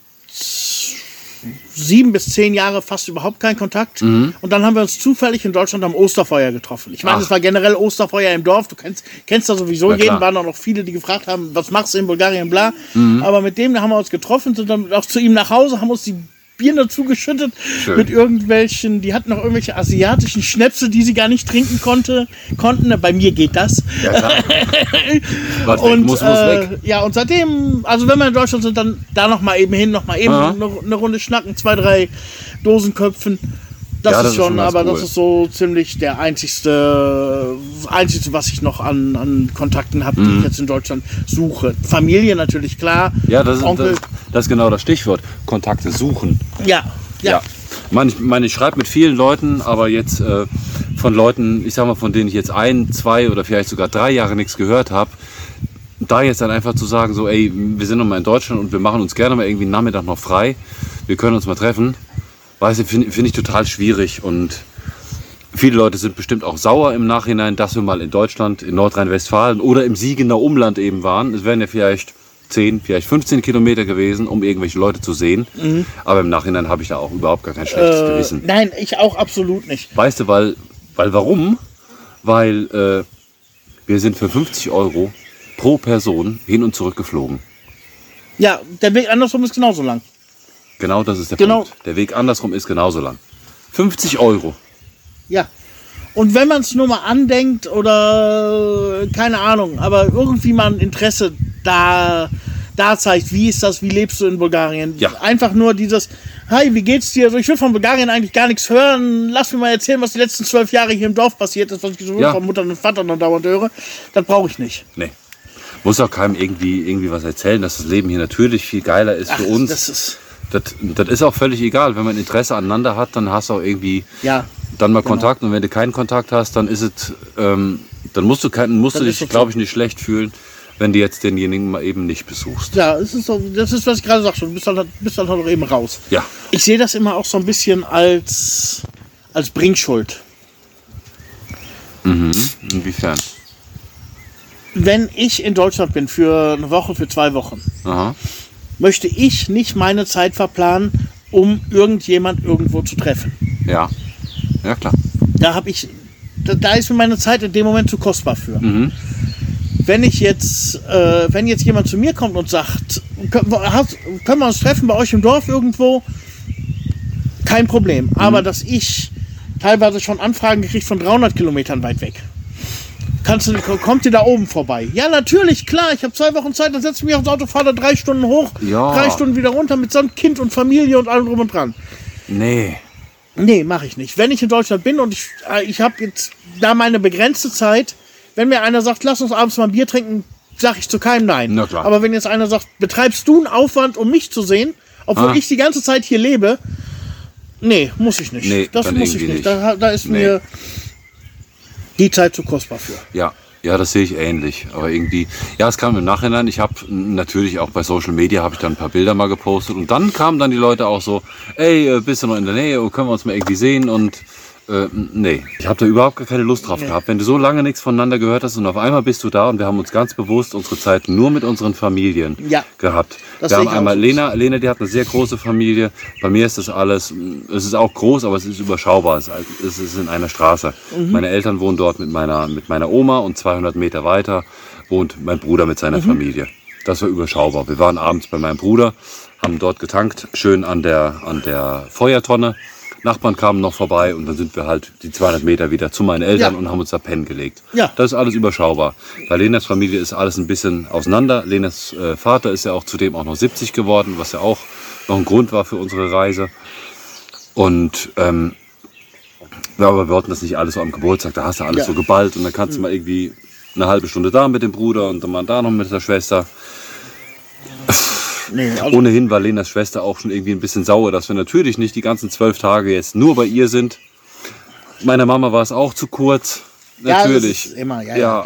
7 bis 10 Jahre fast überhaupt keinen Kontakt. Und dann haben wir uns zufällig in Deutschland am Osterfeuer getroffen. Ich meine, es war generell Osterfeuer im Dorf. Du kennst da sowieso jeden. Waren auch noch viele, die gefragt haben, was machst du in Bulgarien, bla. Aber mit dem haben wir uns getroffen, sind dann auch zu ihm nach Hause, haben uns die Bier dazu geschüttet. Schön. Mit irgendwelchen, die hatten noch irgendwelche asiatischen Schnäpse, die sie gar nicht trinken konnten. Bei mir geht das. Ja, klar. Und, muss weg. Ja, und seitdem, also wenn wir in Deutschland sind, dann da noch mal eben hin, noch mal eben eine Runde schnacken, 2, 3 Dosen köpfen. Das ist schon, aber cool. Das ist so ziemlich der einzigste, was ich noch an Kontakten habe, die ich jetzt in Deutschland suche. Familie natürlich, klar. Ja, das ist genau das Stichwort. Kontakte suchen. Ja. Ich schreibe mit vielen Leuten, aber jetzt von Leuten, ich sag mal, von denen ich jetzt 1, 2 oder vielleicht sogar 3 Jahre nichts gehört habe, da jetzt dann einfach zu sagen, so, ey, wir sind noch mal in Deutschland und wir machen uns gerne mal irgendwie einen Nachmittag noch frei, wir können uns mal treffen. Weißt du, finde ich total schwierig und viele Leute sind bestimmt auch sauer im Nachhinein, dass wir mal in Deutschland, in Nordrhein-Westfalen oder im Siegener Umland eben waren. Es wären ja vielleicht 10, vielleicht 15 Kilometer gewesen, um irgendwelche Leute zu sehen. Aber im Nachhinein habe ich da auch überhaupt gar kein schlechtes Gewissen. Nein, ich auch absolut nicht. Weißt du, weil warum? Weil wir sind für 50 € pro Person hin und zurück geflogen. Ja, der Weg andersrum ist genauso lang. Genau, das ist der Punkt. Der Weg andersrum ist genauso lang. 50 €. Ja. Und wenn man es nur mal andenkt oder keine Ahnung, aber irgendwie mal ein Interesse da zeigt, wie ist das, wie lebst du in Bulgarien? Ja. Einfach nur dieses, hi, wie geht's dir? Also ich will von Bulgarien eigentlich gar nichts hören. Lass mir mal erzählen, was die letzten 12 Jahre hier im Dorf passiert ist, was ich sowieso von Mutter und Vater noch dauernd höre. Das brauche ich nicht. Nee. Muss auch keinem irgendwie was erzählen, dass das Leben hier natürlich viel geiler ist für uns. Das ist auch völlig egal. Wenn man Interesse aneinander hat, dann hast du auch irgendwie dann mal Kontakt. Und wenn du keinen Kontakt hast, dann ist es, dann musst du dich, glaube ich, nicht schlecht fühlen, wenn du jetzt denjenigen mal eben nicht besuchst. Ja, es ist so, das ist, was ich gerade sagte, du bist dann halt auch eben raus. Ja. Ich sehe das immer auch so ein bisschen als Bringschuld. Inwiefern? wenn ich in Deutschland bin für eine Woche, für 2 Wochen, Aha. möchte ich nicht meine Zeit verplanen, um irgendjemand irgendwo zu treffen. Ja. Ja, klar. Da ist mir meine Zeit in dem Moment zu kostbar für. Wenn jetzt jemand zu mir kommt und sagt, können wir uns treffen bei euch im Dorf irgendwo, kein Problem. Aber dass ich teilweise schon Anfragen gekriegt von 300 Kilometern weit weg. Kommt ihr da oben vorbei? Ja, natürlich, klar. Ich habe 2 Wochen Zeit, dann setze ich mich aufs Auto, fahre da 3 Stunden hoch, Ja. 3 Stunden wieder runter mit so einem Kind und Familie und allem drum und dran. Nee. Nee, mache ich nicht. Wenn ich in Deutschland bin und ich habe jetzt da meine begrenzte Zeit, wenn mir einer sagt, lass uns abends mal ein Bier trinken, sage ich zu keinem Nein. Na klar. Aber wenn jetzt einer sagt, betreibst du einen Aufwand, um mich zu sehen, obwohl ich die ganze Zeit hier lebe, nee, muss ich nicht. Nee, das dann muss ich irgendwie nicht. nicht. Da ist mir die Zeit zu kostbar für. Ja. Ja, das sehe ich ähnlich. Aber irgendwie, ja, es kam im Nachhinein. Ich habe natürlich auch bei Social Media habe ich dann ein paar Bilder mal gepostet und dann kamen dann die Leute auch so, ey, bist du noch in der Nähe? Können wir uns mal irgendwie sehen? Und nee, ich habe da überhaupt gar keine Lust drauf gehabt. Wenn du so lange nichts voneinander gehört hast und auf einmal bist du da und wir haben uns ganz bewusst unsere Zeit nur mit unseren Familien gehabt. Das wir sehe haben ich einmal auch so. Lena, die hat eine sehr große Familie. Bei mir ist das alles, es ist auch groß, aber es ist überschaubar. Es ist in einer Straße. Meine Eltern wohnen dort mit meiner Oma und 200 Meter weiter wohnt mein Bruder mit seiner Familie. Das war überschaubar. Wir waren abends bei meinem Bruder, haben dort getankt, schön an der Feuertonne. Nachbarn kamen noch vorbei und dann sind wir halt die 200 Meter wieder zu meinen Eltern und haben uns da pennen gelegt. Ja. Das ist alles überschaubar. Bei Lenas Familie ist alles ein bisschen auseinander. Lenas Vater ist ja auch zudem auch noch 70 geworden, was ja auch noch ein Grund war für unsere Reise. Und aber wir wollten das nicht alles so am Geburtstag, da hast du alles so geballt und dann kannst du mal irgendwie eine halbe Stunde da mit dem Bruder und dann mal da noch mit der Schwester. Nee, also Ohnehin war Lenas Schwester auch schon irgendwie ein bisschen sauer, dass wir natürlich nicht die ganzen 12 Tage jetzt nur bei ihr sind. Meiner Mama war es auch zu kurz. Natürlich. Das ist immer, klar,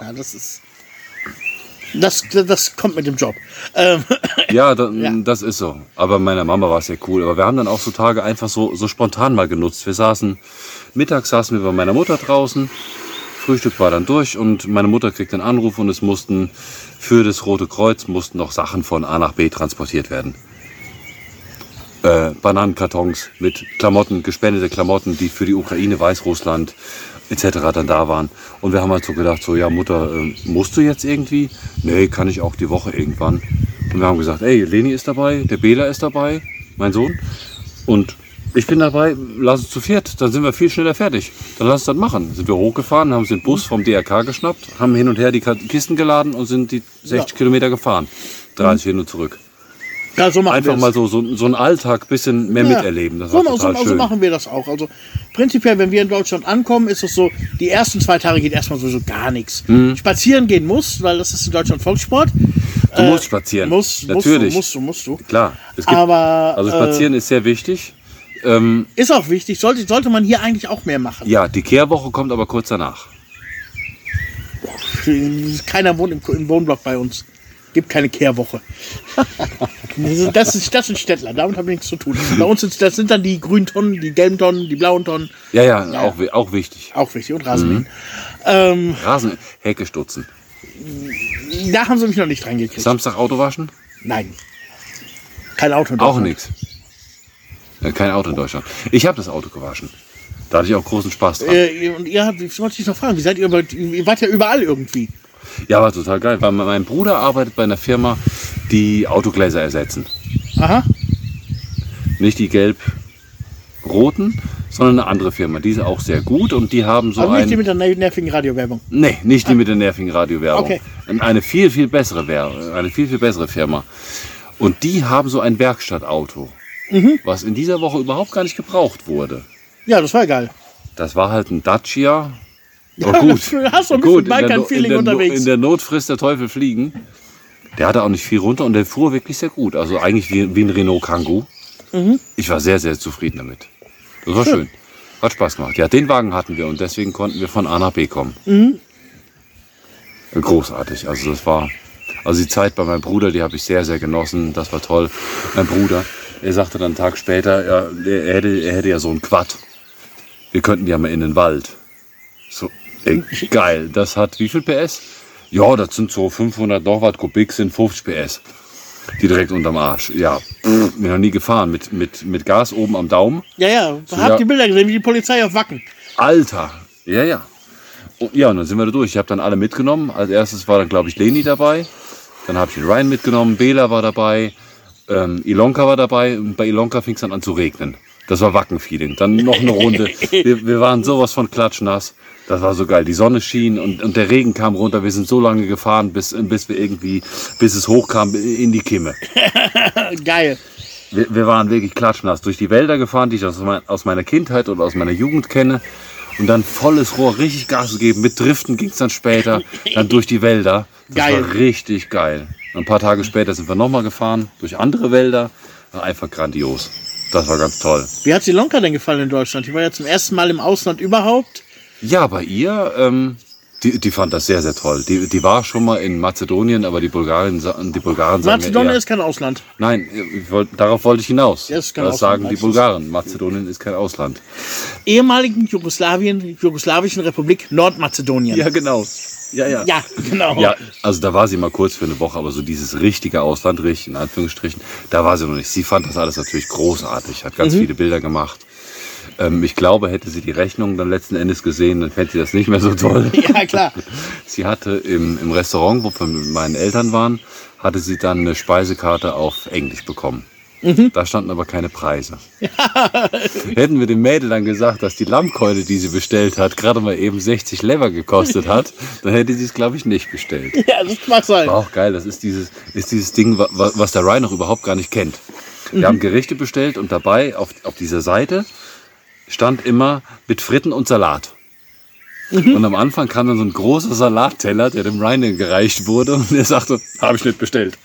das kommt mit dem Job. Ja, das ist so. Aber meiner Mama war es ja cool. Aber wir haben dann auch so Tage einfach so spontan mal genutzt. Mittags saßen wir bei meiner Mutter draußen. Frühstück war dann durch und meine Mutter kriegt einen Anruf und es mussten für das Rote Kreuz noch Sachen von A nach B transportiert werden. Bananenkartons mit Klamotten, gespendete Klamotten, die für die Ukraine, Weißrussland etc. dann da waren. Und wir haben halt so gedacht, so ja Mutter, musst du jetzt irgendwie? Nee, kann ich auch die Woche irgendwann. Und wir haben gesagt, ey, Leni ist dabei, der Bela ist dabei, mein Sohn. Und ich bin dabei, lass uns zu viert, dann sind wir viel schneller fertig. Dann lass uns das machen. Sind wir hochgefahren, haben uns den Bus vom DRK geschnappt, haben hin und her die Kisten geladen und sind die 60 Kilometer gefahren. 30 hin und zurück. Ja, so machen Einfach wir mal so einen Alltag ein bisschen mehr miterleben. Das war total schön. So machen wir das auch. Also prinzipiell, wenn wir in Deutschland ankommen, ist es so, die ersten 2 Tage geht erstmal sowieso gar nichts. Spazieren gehen muss, weil das ist in Deutschland Volkssport. Du musst spazieren. Natürlich. Musst du. Klar. Also spazieren ist sehr wichtig. Ist auch wichtig, sollte man hier eigentlich auch mehr machen. Ja, die Kehrwoche kommt aber kurz danach. Keiner wohnt im Wohnblock bei uns. Gibt keine Kehrwoche. Das sind Städtler, damit haben wir nichts zu tun. Bei uns sind dann die grünen Tonnen, die gelben Tonnen, die blauen Tonnen. Ja. Auch wichtig. Auch wichtig und Rasenmähen. Hecke stutzen. Da haben sie mich noch nicht reingekriegt. Samstag Auto waschen? Nein. Kein Auto in Auch Deutschland. nichts. Kein Auto in Deutschland. Ich habe das Auto gewaschen. Da hatte ich auch großen Spaß dran. Und ich wollte dich noch fragen, ihr wart ja überall irgendwie. Ja, war total geil. Weil mein Bruder arbeitet bei einer Firma, die Autogläser ersetzen. Aha. Nicht die gelb-roten, sondern eine andere Firma. Die ist auch sehr gut und die haben so Aber nicht die mit der nervigen Radiowerbung. Nee, nicht die mit der nervigen Radiowerbung. Okay. Eine viel, viel bessere Firma. Und die haben so ein Werkstattauto, was in dieser Woche überhaupt gar nicht gebraucht wurde. Ja, das war geil. Das war halt ein Dacia. Ja, Aber gut. Du hast so ein bisschen Balkan-Feeling unterwegs. In der Not frisst der Teufel fliegen. Der hatte auch nicht viel runter und der fuhr wirklich sehr gut. Also eigentlich wie ein Renault Kangoo. Ich war sehr, sehr zufrieden damit. Das war schön. Hat Spaß gemacht. Ja, den Wagen hatten wir und deswegen konnten wir von A nach B kommen. Großartig. Also die Zeit bei meinem Bruder, die habe ich sehr, sehr genossen. Das war toll. Mein Bruder, er sagte dann einen Tag später, ja, er hätte ja so einen Quad. Wir könnten ja mal in den Wald. So, ey, geil. Das hat wie viel PS? Ja, das sind so 500 noch was Kubik, sind 50 PS. Die direkt unterm Arsch. Ja, bin noch nie gefahren. Mit Gas oben am Daumen. Ja, So, habt ja. die Bilder gesehen, wie die Polizei auf Wacken. Alter. Ja. Und dann sind wir da durch. Ich habe dann alle mitgenommen. Als erstes war dann, glaube ich, Leni dabei. Dann habe ich den Ryan mitgenommen. Bela war dabei. Ilonka war dabei. Und bei Ilonka fing es dann an zu regnen. Das war Wacken-Feeling. Dann noch eine Runde. Wir waren sowas von klatschnass. Das war so geil. Die Sonne schien und der Regen kam runter. Wir sind so lange gefahren, bis es hochkam in die Kimme. Geil. Wir waren wirklich klatschnass. Durch die Wälder gefahren, die ich aus meiner Kindheit oder aus meiner Jugend kenne. Und dann volles Rohr, richtig Gas gegeben. Mit Driften ging es dann später. Dann durch die Wälder. Das Geil. war richtig geil. Und ein paar Tage später sind wir nochmal gefahren. Durch andere Wälder. War einfach grandios. Das war ganz toll. Wie hat Ilonka denn gefallen in Deutschland? Die war ja zum ersten Mal im Ausland überhaupt. Ja, bei ihr, die fand das sehr, sehr toll. Die war schon mal in Mazedonien, aber die Bulgaren sagen Mazedonien eher, ist kein Ausland. Nein, darauf wollte ich hinaus. Ja, ist kein Das Ausland, sagen die weißt du. Bulgaren. Mazedonien ist kein Ausland. Ehemaligen jugoslawischen Republik Nordmazedonien. genau. Ja. Ja, genau. Ja, also da war sie mal kurz für eine Woche, aber so dieses richtige Ausland, in Anführungsstrichen, da war sie noch nicht. Sie fand das alles natürlich großartig, hat ganz viele Bilder gemacht. Ich glaube, hätte sie die Rechnung dann letzten Endes gesehen, dann fände sie das nicht mehr so toll. Ja, klar. Sie hatte im Restaurant, wo wir mit meinen Eltern waren, hatte sie dann eine Speisekarte auf Englisch bekommen. Da standen aber keine Preise. Hätten wir dem Mädel dann gesagt, dass die Lammkeule, die sie bestellt hat, gerade mal eben 60 Lever gekostet hat, dann hätte sie es, glaube ich, nicht bestellt. Ja, das mag sein. War auch geil, das ist dieses Ding, was der Ryan noch überhaupt gar nicht kennt. Wir haben Gerichte bestellt und dabei auf dieser Seite stand immer mit Fritten und Salat. Und am Anfang kam dann so ein großer Salatteller, der dem Ryan gereicht wurde und er sagte, habe ich nicht bestellt.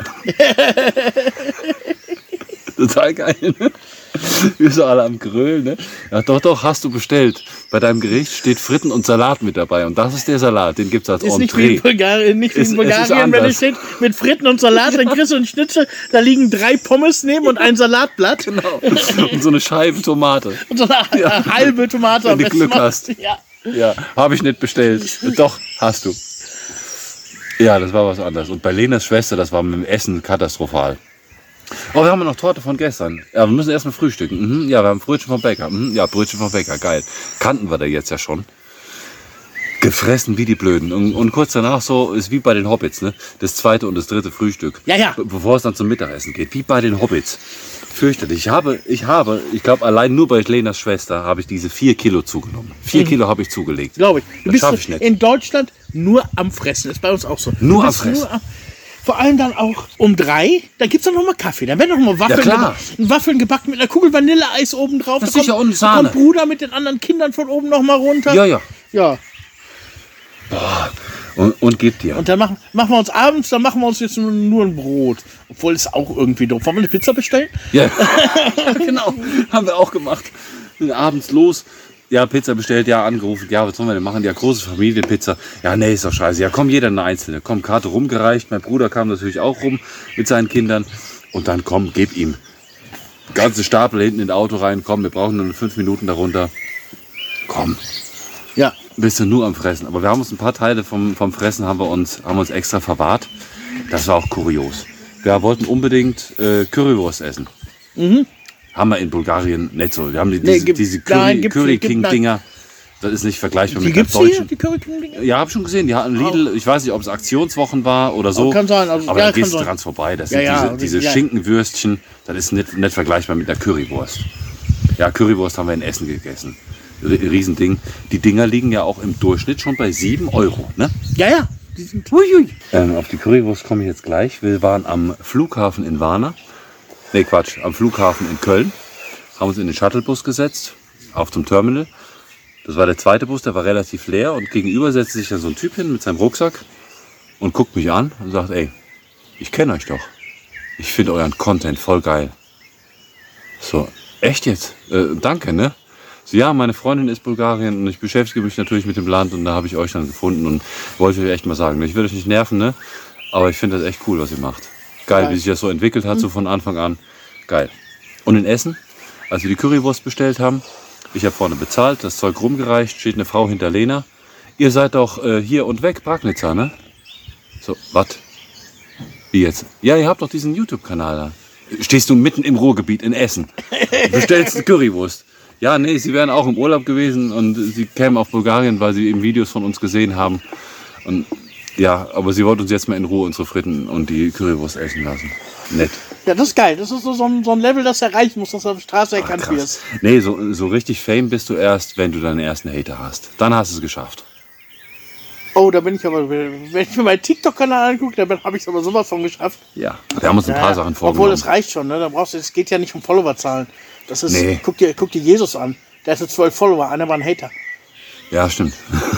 Total geil, ne? Wir so alle am Grölen, ne? Ja, doch, hast du bestellt. Bei deinem Gericht steht Fritten und Salat mit dabei. Und das ist der Salat, den gibt's als Ist nicht wie Entree. in Bulgarien, Es ist wenn es anders. steht mit Fritten und Salat, dann kriegst du einen Schnitzel, da liegen 3 Pommes neben und ein Salatblatt. Genau. Und so eine Scheibe Tomate. Und so eine halbe Tomate. Wenn am du besten Glück noch. hast. Ja. Ja, habe ich nicht bestellt. Doch, hast du. Ja, das war was anderes. Und bei Lenas Schwester, das war mit dem Essen katastrophal. Oh, wir haben noch Torte von gestern. Ja, wir müssen erstmal frühstücken. Ja, wir haben Brötchen vom Bäcker. Ja, Brötchen vom Bäcker, geil. Kannten wir da jetzt ja schon. Gefressen wie die Blöden. Und kurz danach so, ist wie bei den Hobbits, ne? Das zweite und das dritte Frühstück. Ja. Bevor es dann zum Mittagessen geht. Wie bei den Hobbits. Fürchterlich. Ich glaube, allein nur bei Lenas Schwester habe ich diese 4 Kilo zugenommen. 4 Kilo habe ich zugelegt. Glaube ich. Du Das schaff bist ich nicht. in Deutschland nur am Fressen. Ist bei uns auch so. Nur Du am bist Fressen. Vor allem dann auch um 3, da gibt es dann noch mal Kaffee. Dann werden noch mal Waffeln, Ja, klar. Waffeln gebacken mit einer Kugel Vanilleeis oben drauf. Das Da ist sicher und da Sahne. kommt Bruder mit den anderen Kindern von oben noch mal runter. Ja. Ja. Und gib dir. Und dann machen wir uns abends, dann machen wir uns jetzt nur ein Brot. Obwohl es auch irgendwie doof. Wollen wir eine Pizza bestellen? Ja, genau. Haben wir auch gemacht. Sind abends los. Ja, Pizza bestellt, ja, angerufen. Ja, was sollen wir denn machen? Ja, große Familienpizza. Ja, nee, ist doch scheiße. Ja, komm, jeder eine einzelne. Komm, Karte rumgereicht. Mein Bruder kam natürlich auch rum mit seinen Kindern. Und dann, komm, gib ihm. Ganze Stapel hinten in das Auto rein. Komm, wir brauchen nur 5 Minuten darunter. Komm, Ja. bist du nur am Fressen. Aber wir haben uns ein paar Teile vom Fressen haben wir uns extra verwahrt. Das war auch kurios. Wir wollten unbedingt Currywurst essen. Haben wir in Bulgarien nicht so. Wir haben diese Curry King Dinger. Das ist nicht vergleichbar Die mit gibt's der hier, deutschen. die Curry King Dinger? Ja, habe schon gesehen. Die hatten Lidl. Ich weiß nicht, ob es Aktionswochen war oder so. Kann sein, also, aber ja, da gehst kann du sein. dran vorbei. Das Ja, sind ja, diese ja. Schinkenwürstchen. Das ist nicht vergleichbar mit einer Currywurst. Ja, Currywurst haben wir in Essen gegessen. Riesending. Die Dinger liegen ja auch im Durchschnitt schon bei 7 Euro. Ne? Ja. Die sind Auf die Currywurst komme ich jetzt gleich. Wir waren am Flughafen in Varna. Nee, Quatsch. Am Flughafen in Köln. Haben uns in den Shuttlebus gesetzt. Auf zum Terminal. Das war der zweite Bus, der war relativ leer. Und gegenüber setzte sich dann so ein Typ hin mit seinem Rucksack und guckt mich an und sagt, ey, ich kenne euch doch. Ich finde euren Content voll geil. So, echt jetzt? Danke, ne? So, ja, meine Freundin ist Bulgarien und ich beschäftige mich natürlich mit dem Land und da habe ich euch dann gefunden und wollte euch echt mal sagen, ich will euch nicht nerven, ne? Aber ich finde das echt cool, was ihr macht. Geil, wie sich das so entwickelt hat, so von Anfang an. Geil. Und in Essen, als wir die Currywurst bestellt haben, ich habe vorne bezahlt, das Zeug rumgereicht, steht eine Frau hinter Lena. Ihr seid doch hier und weg, Bragnitzer, ne? So, was? Wie jetzt? Ja, ihr habt doch diesen YouTube-Kanal da. Stehst du mitten im Ruhrgebiet in Essen. Bestellst eine Currywurst. Ja, nee, sie wären auch im Urlaub gewesen und sie kämen auf Bulgarien, weil sie eben Videos von uns gesehen haben. Und ja, aber sie wollten uns jetzt mal in Ruhe unsere Fritten und die Currywurst essen lassen. Nett. Ja, das ist geil. Das ist so ein Level, das erreichen muss, dass du auf der Straße erkannt Krass. wirst. Nee, so richtig Fame bist du erst, wenn du deinen ersten Hater hast. Dann hast du es geschafft. Oh, da bin ich aber, wenn ich mir meinen TikTok-Kanal angucke, dann habe ich es aber sowas von geschafft. Ja, wir haben uns ein paar Sachen vorgenommen. Obwohl, das reicht schon, ne? Da brauchst du, es geht ja nicht um Followerzahlen. Das ist, Nee. guck dir Jesus an. Der hatte 12 Follower, einer war ein Hater. Ja, stimmt.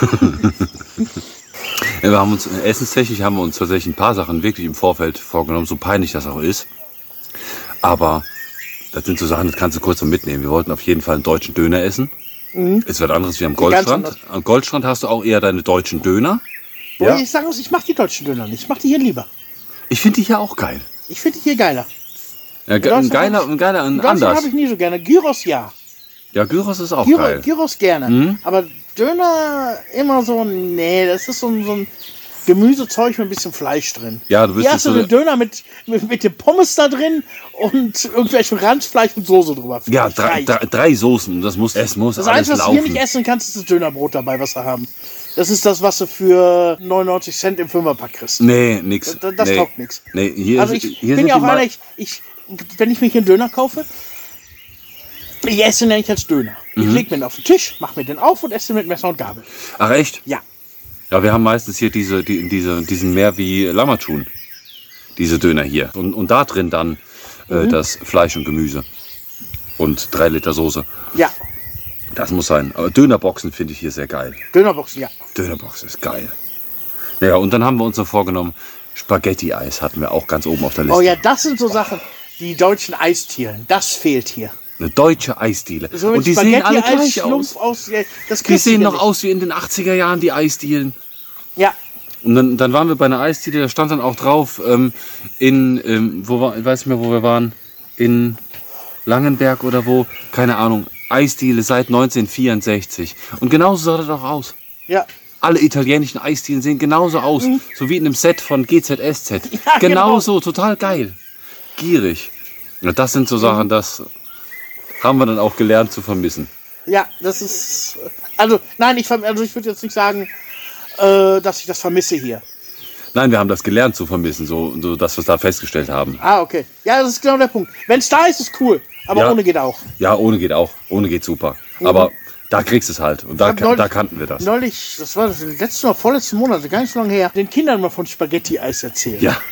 Ja, wir haben uns, essenstechnisch haben wir uns tatsächlich ein paar Sachen wirklich im Vorfeld vorgenommen, so peinlich das auch ist. Aber das sind so Sachen, das kannst du kurz so mitnehmen. Wir wollten auf jeden Fall einen deutschen Döner essen. Es wird anderes wie am Goldstrand. anders. Am Goldstrand hast du auch eher deine deutschen Döner. Ja. Ich sagen muss, ich mache die deutschen Döner nicht. Ich mache die hier lieber. Ich finde die hier auch geil. Ich finde die hier geiler. Ja, ein geiler, ein Das anders. habe ich nie so gerne. Gyros ja. Ja, Gyros ist auch geil. Gyros gerne. Aber Döner immer so, nee, das ist so ein Gemüsezeug mit ein bisschen Fleisch drin. Ja, du bist Hier nicht hast du so den Döner mit dem Pommes da drin und irgendwelchem Ranzfleisch mit Soße drüber. Ja, Das reicht. drei Soßen. Es muss Das alles Einzige, was du hier nicht laufen. essen kannst, ist das Dönerbrot dabei, was wir haben. Das ist das, was du für 99 Cent im Fünferpack kriegst. Nee, nix. Das nee. taugt nix. Nee, hier, Also ich hier bin sind ja auch die mal- einer, wenn ich mir hier einen Döner kaufe, ich esse ihn ja nicht als Döner. Ich leg mir ihn auf den Tisch, mach mir den auf und esse ihn mit Messer und Gabel. Ach echt? Ja. Ja, wir haben meistens hier diesen mehr wie Lammertun. Diese Döner hier. Und da drin dann das Fleisch und Gemüse. Und 3 Liter Soße. Ja. Das muss sein. Aber Dönerboxen finde ich hier sehr geil. Dönerboxen, ja. Dönerbox ist geil. Naja, und dann haben wir uns noch vorgenommen, Spaghetti-Eis hatten wir auch ganz oben auf der Liste. Oh ja, das sind so Sachen, die deutschen Eistieren, das fehlt hier. Eine deutsche Eisdiele. So und die sehen alle Spaghetti-Eis, gleich Schlumpf aus. ja, das Die kriegst du sehen hier noch nicht. aus wie in den 80er Jahren, die Eisdielen. Ja. Und dann waren wir bei einer Eisdiele, da stand dann auch drauf, weiß nicht mehr, wo wir waren, in Langenberg oder wo, keine Ahnung, Eisdiele seit 1964. Und genauso sah das auch aus. Ja. Alle italienischen Eisdielen sehen genauso aus, so wie in einem Set von GZSZ. Ja, Genauso, total geil. Gierig. Ja, das sind so Sachen, das haben wir dann auch gelernt zu vermissen. Ja, das ist. Also, nein, ich würde jetzt nicht sagen, dass ich das vermisse hier. Nein, wir haben das gelernt zu vermissen, so dass wir es da festgestellt haben. Ah, okay. Ja, das ist genau der Punkt. Wenn es da ist, ist cool. Aber Ja. ohne geht auch. Ja, ohne geht auch. Ohne geht super. Aber da kriegst du es halt. Und da kannten wir das. Neulich, das war das letzten oder vorletzten Monat, gar nicht so lange her, den Kindern mal von Spaghetti-Eis erzählt. Ja.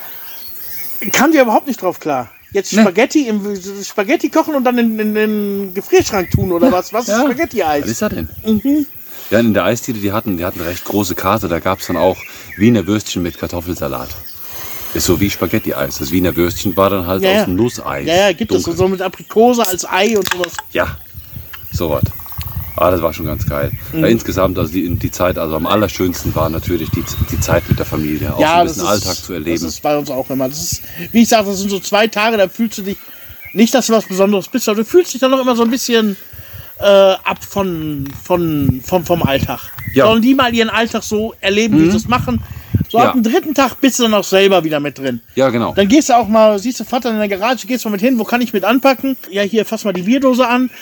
Kamen wir überhaupt nicht drauf klar. Jetzt Spaghetti kochen und dann in den Gefrierschrank tun oder was? Was ist Was Spaghetti-Eis? ist das denn? Ja, in der Eisdiele, die hatten eine recht große Karte. Da gab es dann auch Wiener Würstchen mit Kartoffelsalat. Ist so wie Spaghetti-Eis. Das Wiener Würstchen war dann halt aus Nusseis. Ja, gibt es Dunkel. so mit Aprikose als Ei und sowas. Ja, sowas. Ah, das war schon ganz geil. Ja, insgesamt, also die Zeit, also am allerschönsten war natürlich die Zeit mit der Familie. Auch so ein bisschen Alltag zu erleben. Das ist bei uns auch immer. Das ist, wie ich sage, das sind so 2 Tage, da fühlst du dich, nicht, dass du was Besonderes bist, aber du fühlst dich dann noch immer so ein bisschen ab vom Alltag. Ja. Sollen die mal ihren Alltag so erleben, wie sie es machen? So Ja. ab dem 3. Tag bist du dann auch selber wieder mit drin. Ja, genau. Dann gehst du auch mal, siehst du Vater in der Garage, gehst mal mit hin, wo kann ich mit anpacken? Ja, hier, fass mal die Bierdose an.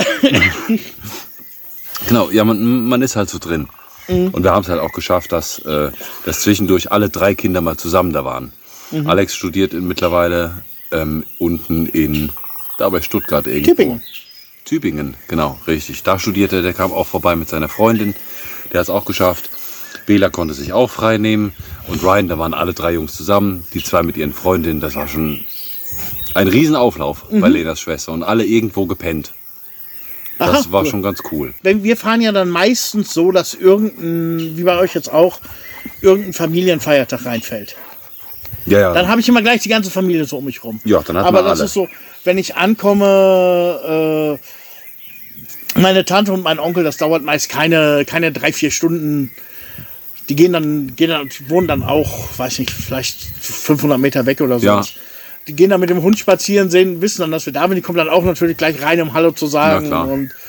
Genau, ja, man ist halt so drin. Und wir haben es halt auch geschafft, dass zwischendurch alle 3 Kinder mal zusammen da waren. Alex studiert mittlerweile unten da bei Stuttgart irgendwo. Tübingen, genau, richtig. Da studierte, der kam auch vorbei mit seiner Freundin. Der hat es auch geschafft. Bela konnte sich auch frei nehmen. Und Ryan, da waren alle 3 Jungs zusammen. Die 2 mit ihren Freundinnen. Das war schon ein Riesenauflauf bei Lenas Schwester. Und alle irgendwo gepennt. Das Aha, war cool. schon ganz cool. Wir fahren ja dann meistens so, dass wie bei euch jetzt auch, irgendein Familienfeiertag reinfällt. Ja. Dann habe ich immer gleich die ganze Familie so um mich rum. Ja, dann hat Aber man das alle. ist so, wenn ich ankomme, meine Tante und mein Onkel, das dauert meist keine 3-4 Stunden. Die wohnen dann auch, weiß nicht, vielleicht 500 Meter weg oder so. Ja. Die gehen dann mit dem Hund spazieren, wissen dann, dass wir da sind. Die kommen dann auch natürlich gleich rein, um Hallo zu sagen. Na klar. Und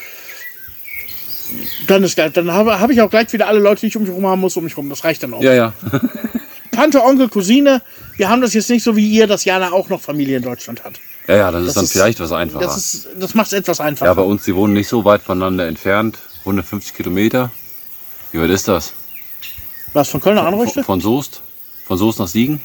dann ist geil. Dann habe ich auch gleich wieder alle Leute, die ich um mich herum haben muss, um mich rum. Das reicht dann auch. Ja. Tante, Onkel, Cousine. Wir haben das jetzt nicht so wie ihr, dass Jana auch noch Familie in Deutschland hat. Ja, das ist dann vielleicht was einfacher. Das macht es etwas einfacher. Ja, bei uns, die wohnen nicht so weit voneinander entfernt. 150 Kilometer. Wie weit ist das? Was, von Köln nach Anrichte? Von Soest? Von Soest nach Siegen?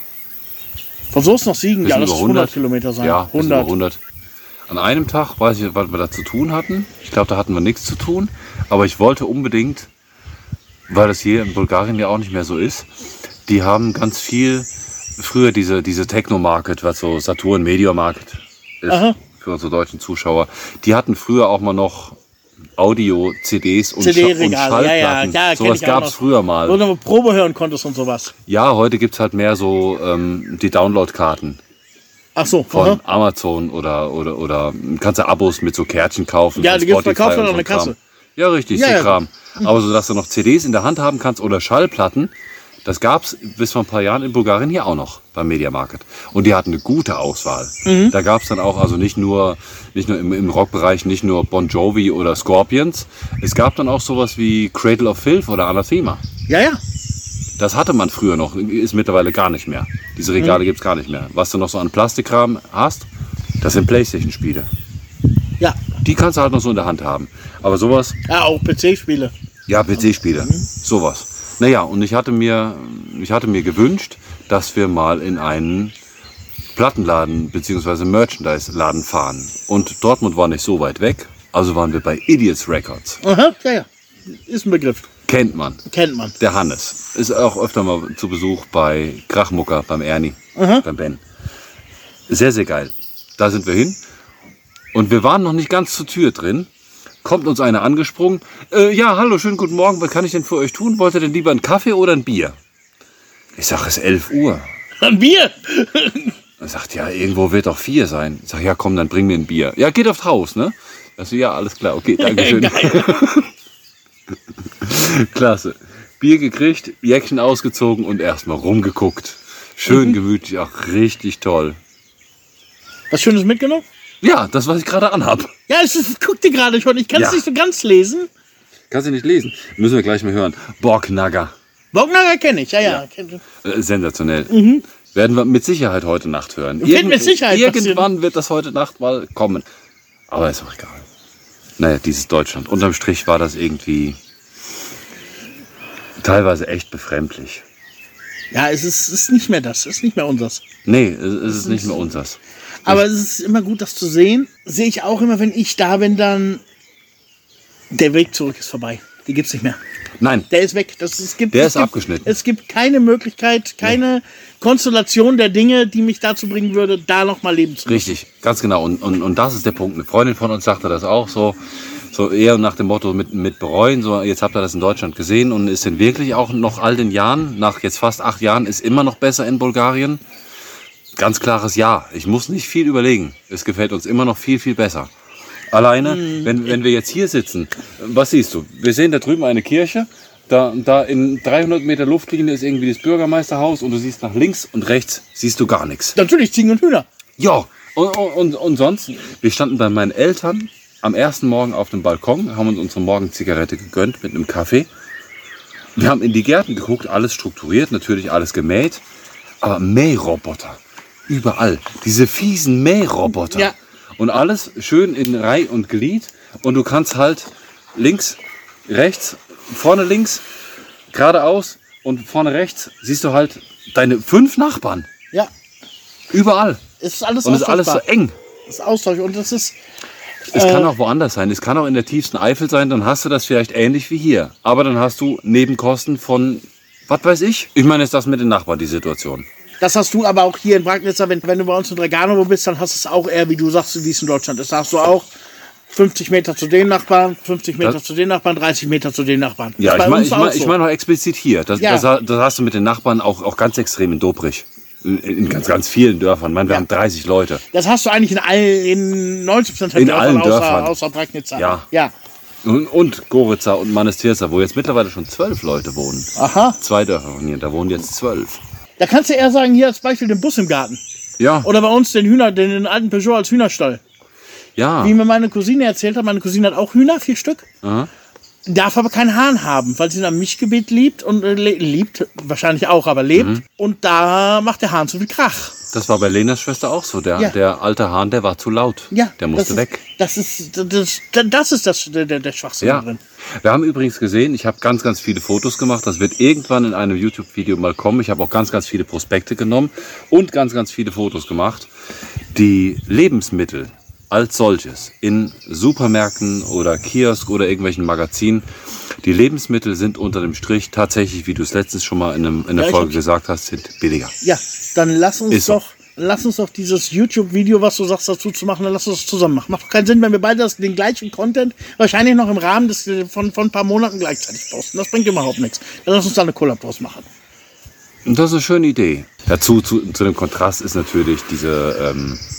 Von Soest nach Siegen, Bisschen ja, das über ist 100 Kilometer sein. Ja, 100. An einem Tag weiß ich, was wir da zu tun hatten. Ich glaube, da hatten wir nichts zu tun. Aber ich wollte unbedingt, weil das hier in Bulgarien ja auch nicht mehr so ist, die haben ganz viel, früher diese Techno-Market, was so Saturn Media Market ist, für unsere deutschen Zuschauer. Die hatten früher auch mal noch Audio, CDs und Schallplatten. Ja, sowas gab es früher mal. Wo du mal Probe hören konntest und sowas. Ja, heute gibt es halt mehr so die Download-Karten. Ach so. Von Amazon oder kannst du Abos mit so Kärtchen kaufen. Ja, die gibt's verkauft an der Kasse. Ja, richtig, so Kram. Aber so, dass du noch CDs in der Hand haben kannst oder Schallplatten, das gab's bis vor ein paar Jahren in Bulgarien hier auch noch beim Media Market. Und die hatten eine gute Auswahl. Da gab's dann auch, also nicht nur im Rockbereich, nicht nur Bon Jovi oder Scorpions. Es gab dann auch sowas wie Cradle of Filth oder Anathema. Ja. Das hatte man früher noch, ist mittlerweile gar nicht mehr. Diese Regale gibt's gar nicht mehr. Was du noch so an Plastikkram hast, das sind Playstation-Spiele. Ja. Die kannst du halt noch so in der Hand haben. Aber sowas... Ja, auch PC-Spiele. Ja, PC-Spiele. Sowas. Naja, und ich hatte mir gewünscht, dass wir mal in einen Plattenladen bzw. Merchandise-Laden fahren. Und Dortmund war nicht so weit weg, also waren wir bei Idiots Records. Aha, ja. Ist ein Begriff. Kennt man. Der Hannes. Ist auch öfter mal zu Besuch bei Krachmucker, beim Ernie, beim Ben. Sehr, sehr geil. Da sind wir hin. Und wir waren noch nicht ganz zur Tür drin. Kommt uns einer angesprungen. Ja, hallo, schönen guten Morgen. Was kann ich denn für euch tun? Wollt ihr denn lieber einen Kaffee oder ein Bier? Ich sage, es ist 11 Uhr. Ein Bier? Er sagt, ja, irgendwo wird doch 4 sein. Ich sage, ja, komm, dann bring mir ein Bier. Ja, geht aufs Haus, ne? Ich so, ja, alles klar. Okay, danke schön. Klasse. Bier gekriegt, Jäckchen ausgezogen und erstmal rumgeguckt. Schön gemütlich, auch richtig toll. Was Schönes mitgenommen? Ja, das, was ich gerade anhab. Ja, guck dir gerade schon. Ich kann es nicht so ganz lesen. Kannst du nicht lesen? Müssen wir gleich mal hören. Borgnagger. Borgnagger kenne ich, ja. Sensationell. Werden wir mit Sicherheit heute Nacht hören. Mit Sicherheit Irgendwann wird das heute Nacht mal kommen. Aber ist auch egal. Naja, dieses Deutschland. Unterm Strich war das irgendwie teilweise echt befremdlich. Ja, es ist nicht mehr das. Es ist nicht mehr unseres. Nee, es ist nicht mehr unseres. Aber es ist immer gut, das zu sehen. Sehe ich auch immer, wenn ich da bin, dann der Weg zurück ist vorbei. Die gibt's nicht mehr. Nein. Der ist weg. Der ist abgeschnitten. Es gibt keine Möglichkeit, keine Konstellation der Dinge, die mich dazu bringen würde, da noch mal leben zu können. Richtig, ganz genau. Und das ist der Punkt. Eine Freundin von uns sagte das auch so eher nach dem Motto mit bereuen. So, jetzt habt ihr das in Deutschland gesehen und ist denn wirklich auch noch all den Jahren, nach jetzt fast 8 Jahren, ist immer noch besser in Bulgarien? Ganz klares Ja. Ich muss nicht viel überlegen. Es gefällt uns immer noch viel, viel besser. Alleine, wenn wir jetzt hier sitzen, was siehst du? Wir sehen da drüben eine Kirche. Da in 300 Meter Luftlinie ist irgendwie das Bürgermeisterhaus und du siehst nach links und rechts siehst du gar nichts. Natürlich Ziegen und Hühner. Ja, und sonst, wir standen bei meinen Eltern am ersten Morgen auf dem Balkon, haben uns unsere Morgenzigarette gegönnt mit einem Kaffee. Wir haben in die Gärten geguckt, alles strukturiert, natürlich alles gemäht, aber Mähroboter. Überall. Diese fiesen Mähroboter. Ja. Und alles schön in Reih und Glied. Und du kannst halt links, rechts, vorne links, geradeaus und vorne rechts siehst du halt deine 5 Nachbarn. Ja. Überall. Es ist alles und es ist alles so eng. Es ist austauschbar. Und das ist... Es kann auch woanders sein. Es kann auch in der tiefsten Eifel sein. Dann hast du das vielleicht ähnlich wie hier. Aber dann hast du Nebenkosten von, was weiß ich. Ich meine, ist das mit den Nachbarn die Situation. Das hast du aber auch hier in Bragnitzer, wenn du bei uns in Draganovo bist, dann hast du es auch eher, wie du sagst, wie es in Deutschland ist. Da hast du auch 50 Meter zu den Nachbarn, 50 Meter zu den Nachbarn, 30 Meter zu den Nachbarn. Ja, ich meine auch explizit hier. Das hast du mit den Nachbarn auch ganz extrem in Dobrich. In ganz, ganz vielen Dörfern. Ich meine, wir haben 30 Leute. Das hast du eigentlich in 90% der Dörfern außer Bragnitzer. Ja. Und Goritza und Mannestirza, wo jetzt mittlerweile schon 12 Leute wohnen. Aha. 2 Dörfer von hier, da wohnen jetzt 12. Da kannst du eher sagen, hier als Beispiel den Bus im Garten. Ja. Oder bei uns den alten Peugeot als Hühnerstall. Ja. Wie mir meine Cousine erzählt hat, meine Cousine hat auch Hühner, 4 Stück. Aha. darf aber keinen Hahn haben, weil sie in einem Mischgebiet lebt und liebt, wahrscheinlich auch, aber lebt. Und da macht der Hahn zu viel Krach. Das war bei Lenas Schwester auch so. Der alte Hahn, der war zu laut. Ja, der musste weg. Das ist der Schwachsinn drin. Wir haben übrigens gesehen, ich habe ganz, ganz viele Fotos gemacht. Das wird irgendwann in einem YouTube-Video mal kommen. Ich habe auch ganz, ganz viele Prospekte genommen und ganz, ganz viele Fotos gemacht. Die Lebensmittel als solches in Supermärkten oder Kiosk oder irgendwelchen Magazinen, die Lebensmittel sind unter dem Strich tatsächlich, wie du es letztens schon mal in der Folge gesagt hast, sind billiger. Ja, dann lass uns doch dieses YouTube-Video, was du sagst, dazu zu machen, dann lass uns das zusammen machen. Macht doch keinen Sinn, wenn wir beide den gleichen Content wahrscheinlich noch im Rahmen von ein paar Monaten gleichzeitig posten. Das bringt überhaupt nichts. Dann lass uns da eine Collab draus machen. Und das ist eine schöne Idee. Dazu zu dem Kontrast ist natürlich diese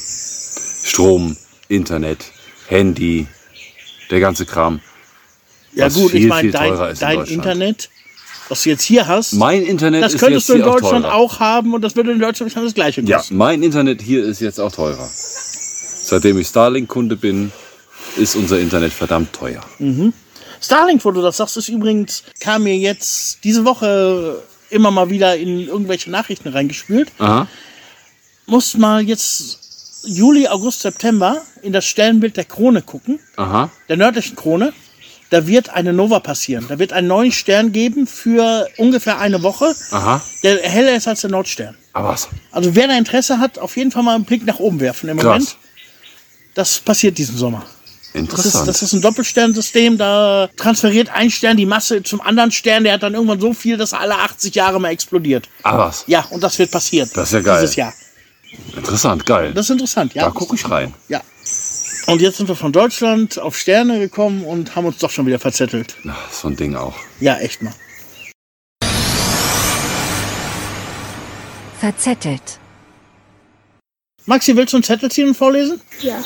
Strom, Internet, Handy, der ganze Kram. Ja gut, viel, ich meine, dein Internet, was du jetzt hier hast, mein Internet das ist könntest jetzt du in hier Deutschland auch haben und das würde in Deutschland wahrscheinlich das Gleiche kosten. Ja, mein Internet hier ist jetzt auch teurer. Seitdem ich Starlink-Kunde bin, ist unser Internet verdammt teuer. Starlink, wo du das sagst, ist übrigens, kam mir jetzt diese Woche immer mal wieder in irgendwelche Nachrichten reingespült. Aha. Musst mal jetzt Juli, August, September in das Sternbild der Krone gucken, Aha. der nördlichen Krone. Da wird eine Nova passieren. Da wird einen neuen Stern geben für ungefähr eine Woche, Aha. der heller ist als der Nordstern. Aber was? Also wer da Interesse hat, auf jeden Fall mal einen Blick nach oben werfen im Moment. Das passiert diesen Sommer. Interessant. Das ist ein Doppelsternsystem, da transferiert ein Stern die Masse zum anderen Stern, der hat dann irgendwann so viel, dass er alle 80 Jahre mal explodiert. Aber was? Ja, und das wird passieren. Das ist ja geil. Dieses Jahr. Interessant, geil. Das ist interessant, ja. Da gucke ich rein. Ja. Und jetzt sind wir von Deutschland auf Sterne gekommen und haben uns doch schon wieder verzettelt. Ach, so ein Ding auch. Ja, echt mal. Verzettelt. Maxi, willst du einen Zettel ziehen und vorlesen? Ja.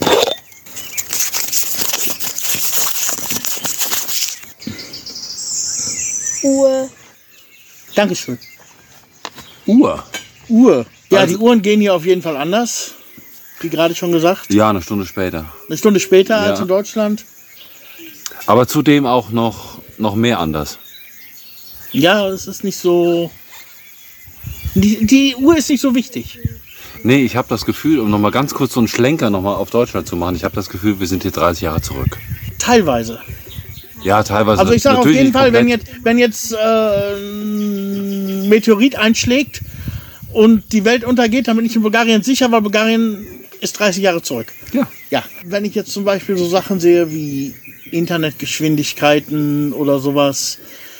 Uhr. Dankeschön. Uhr. Uhr. Ja, Also- die Uhren gehen hier auf jeden Fall anders. Wie gerade schon gesagt. Ja, eine Stunde später. Eine Stunde später Ja. als in Deutschland. Aber zudem auch noch mehr anders. Ja, es ist nicht so... Die Uhr ist nicht so wichtig. Nee, ich habe das Gefühl, um nochmal ganz kurz so einen Schlenker nochmal auf Deutschland zu machen, ich habe das Gefühl, wir sind hier 30 Jahre zurück. Teilweise. Ja, teilweise. Also ich sage auf natürlich jeden nicht Fall, komplett. wenn jetzt ein Meteorit einschlägt und die Welt untergeht, dann bin ich in Bulgarien sicher, weil Bulgarien ist 30 Jahre zurück. Ja. Ja, wenn ich jetzt zum Beispiel so Sachen sehe wie Internetgeschwindigkeiten oder sowas,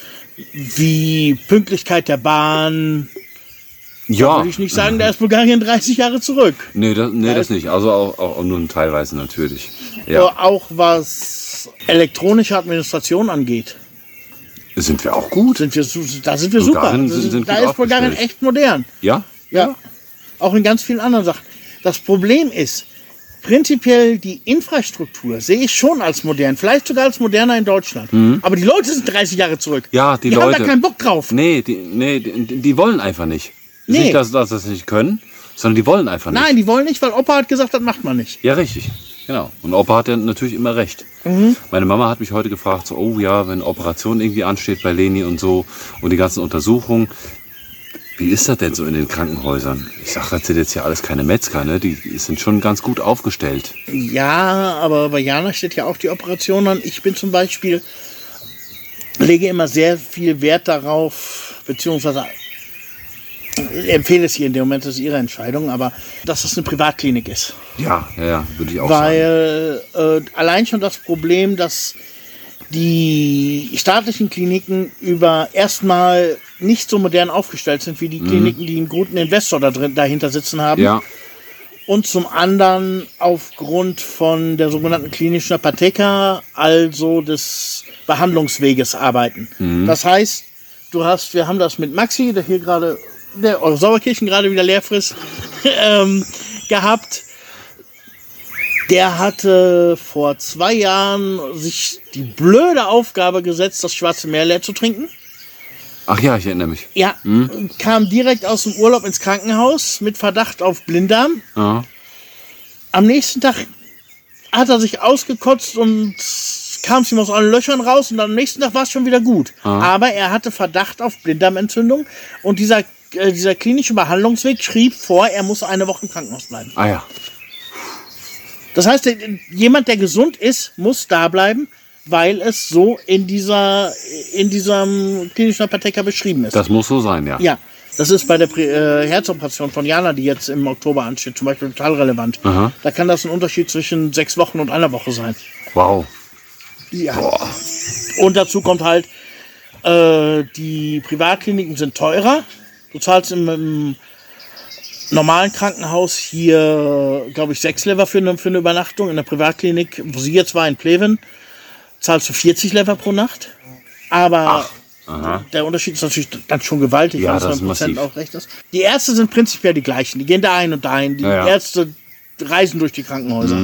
wie Pünktlichkeit der Bahn, Ja. würde ich nicht sagen, da ist Bulgarien 30 Jahre zurück. Nee, das nicht. Also auch nur teilweise natürlich. Ja. Aber auch was elektronische Administration angeht, Sind wir auch gut? da sind wir super. Bulgarien sind Da gut ist Bulgarien aufgestellt. echt modern. Ja? Ja. Auch in ganz vielen anderen Sachen. Das Problem ist, prinzipiell die Infrastruktur sehe ich schon als modern, vielleicht sogar als moderner in Deutschland. Aber die Leute sind 30 Jahre zurück. Ja, die haben Leute. da keinen Bock drauf. Nee, die wollen einfach nicht. Nee. Nicht, dass sie das nicht können, sondern die wollen einfach nicht. Nein, die wollen nicht, weil Opa hat gesagt, das macht man nicht. Ja, richtig. Genau. Und Opa hat ja natürlich immer recht. Meine Mama hat mich heute gefragt, so, oh ja, wenn Operation irgendwie ansteht bei Leni und so und die ganzen Untersuchungen, wie ist das denn so in den Krankenhäusern? Ich sage, das sind jetzt ja alles keine Metzger, ne? Die sind schon ganz gut aufgestellt. Ja, aber bei Jana steht ja auch die Operation an. Ich bin zum Beispiel, lege immer sehr viel Wert darauf, beziehungsweise empfehle es ihr in dem Moment, das ist ihre Entscheidung, aber dass es eine Privatklinik ist. Ja, würde ich auch sagen. Weil allein schon das Problem, dass die staatlichen Kliniken erstmal nicht so modern aufgestellt sind wie die Kliniken, die einen guten Investor dahinter sitzen haben. Ja, Und zum anderen aufgrund von der sogenannten klinischen Apotheka, also des Behandlungsweges arbeiten. Das heißt, wir haben das mit Maxi, der hier gerade, der eure Sauerkirchen gerade wieder leer frisst, gehabt. Der hatte vor 2 Jahren sich die blöde Aufgabe gesetzt, das Schwarze Meer leer zu trinken. ach ja, ich erinnere mich. Ja, kam direkt aus dem Urlaub ins Krankenhaus mit Verdacht auf Blinddarm. Ja. Am nächsten Tag hat er sich ausgekotzt und kam es ihm aus allen Löchern raus und dann am nächsten Tag war es schon wieder gut. Aber er hatte Verdacht auf Blinddarmentzündung und dieser klinische Behandlungsweg schrieb vor, er muss eine Woche im Krankenhaus bleiben. Ah ja. Das heißt, jemand, der gesund ist, muss da bleiben, weil es so in diesem klinischen Apotheker beschrieben ist. Das muss so sein, ja. Ja, das ist bei der Herzoperation von Jana, die jetzt im Oktober ansteht, zum Beispiel total relevant. Aha. Da kann das ein Unterschied zwischen 6 Wochen und einer Woche sein. Wow. Ja. Boah. Und dazu kommt halt, die Privatkliniken sind teurer. Du zahlst im normalen Krankenhaus hier, glaube ich, 6 Lever für eine Übernachtung. In der Privatklinik, wo sie jetzt war, in Pleven, zahlst du 40 Lever pro Nacht. Aber der Unterschied ist natürlich dann schon gewaltig, Ja, weil das es ist 9% massiv. auch recht ist. Die Ärzte sind prinzipiell die gleichen. Die gehen dahin und dahin. Die Ja. Ärzte reisen durch die Krankenhäuser.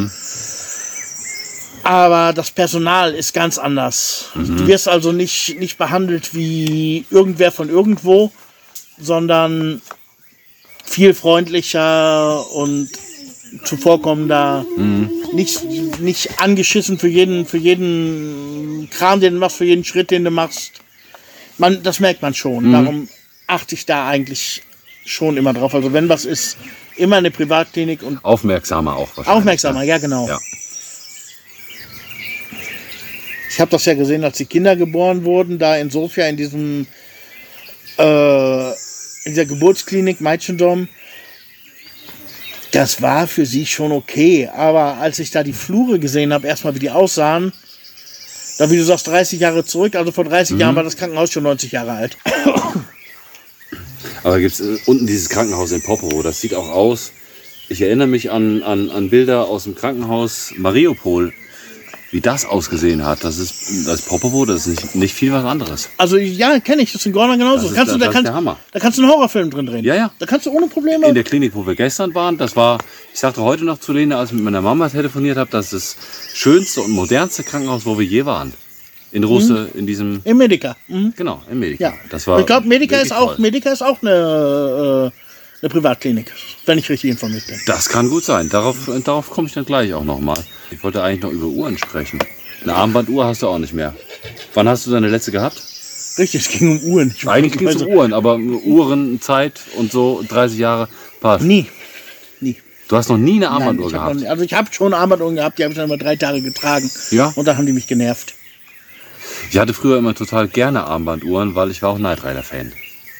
Aber das Personal ist ganz anders. Du wirst also nicht behandelt wie irgendwer von irgendwo, sondern viel freundlicher und zuvorkommender. Nicht angeschissen für jeden Kram, den du machst, für jeden Schritt, den du machst. Das merkt man schon. Darum achte ich da eigentlich schon immer drauf. Also wenn was ist, immer eine Privatklinik und Aufmerksamer auch wahrscheinlich. aufmerksamer, ja genau. Ja. Ich habe das ja gesehen, als die Kinder geboren wurden, da in Sofia in dieser Geburtsklinik Meitschendom. Das war für sie schon okay, aber als ich da die Flure gesehen habe, erstmal wie die aussahen, da wie du sagst 30 Jahre zurück, also vor 30 Jahren war das Krankenhaus schon 90 Jahre alt. Aber gibt es unten dieses Krankenhaus in Popovo, das sieht auch aus. Ich erinnere mich an Bilder aus dem Krankenhaus Mariupol, wie das ausgesehen hat. Das Popovo, das ist nicht viel was anderes. Also ja, kenne ich, das ist in Gorna genauso. Das ist der Hammer. Da kannst du einen Horrorfilm drin drehen. Ja, ja. Da kannst du ohne Probleme. In der Klinik, wo wir gestern waren, das war, ich sagte heute noch zu Lene, als ich mit meiner Mama telefoniert habe, das ist das schönste und modernste Krankenhaus, wo wir je waren. In Russe, in diesem, Im Medica. genau, im Medica. Ja. Das war Ich glaube, Medica ist wirklich toll. auch eine Privatklinik, wenn ich richtig informiert bin. Das kann gut sein. Darauf komme ich dann gleich auch nochmal. Ich wollte eigentlich noch über Uhren sprechen. Eine Armbanduhr hast du auch nicht mehr. Wann hast du deine letzte gehabt? Richtig, es ging um Uhren. Eigentlich ging es um Uhren, aber Uhren, Zeit und so 30 Jahre passt. Nie. Du hast noch nie eine Nein, Armbanduhr ich hab gehabt. noch nie- Also ich habe schon Armbanduhren gehabt, die habe ich dann mal 3 Tage getragen. Ja? Und da haben die mich genervt. Ich hatte früher immer total gerne Armbanduhren, weil ich war auch Knight Rider Fan.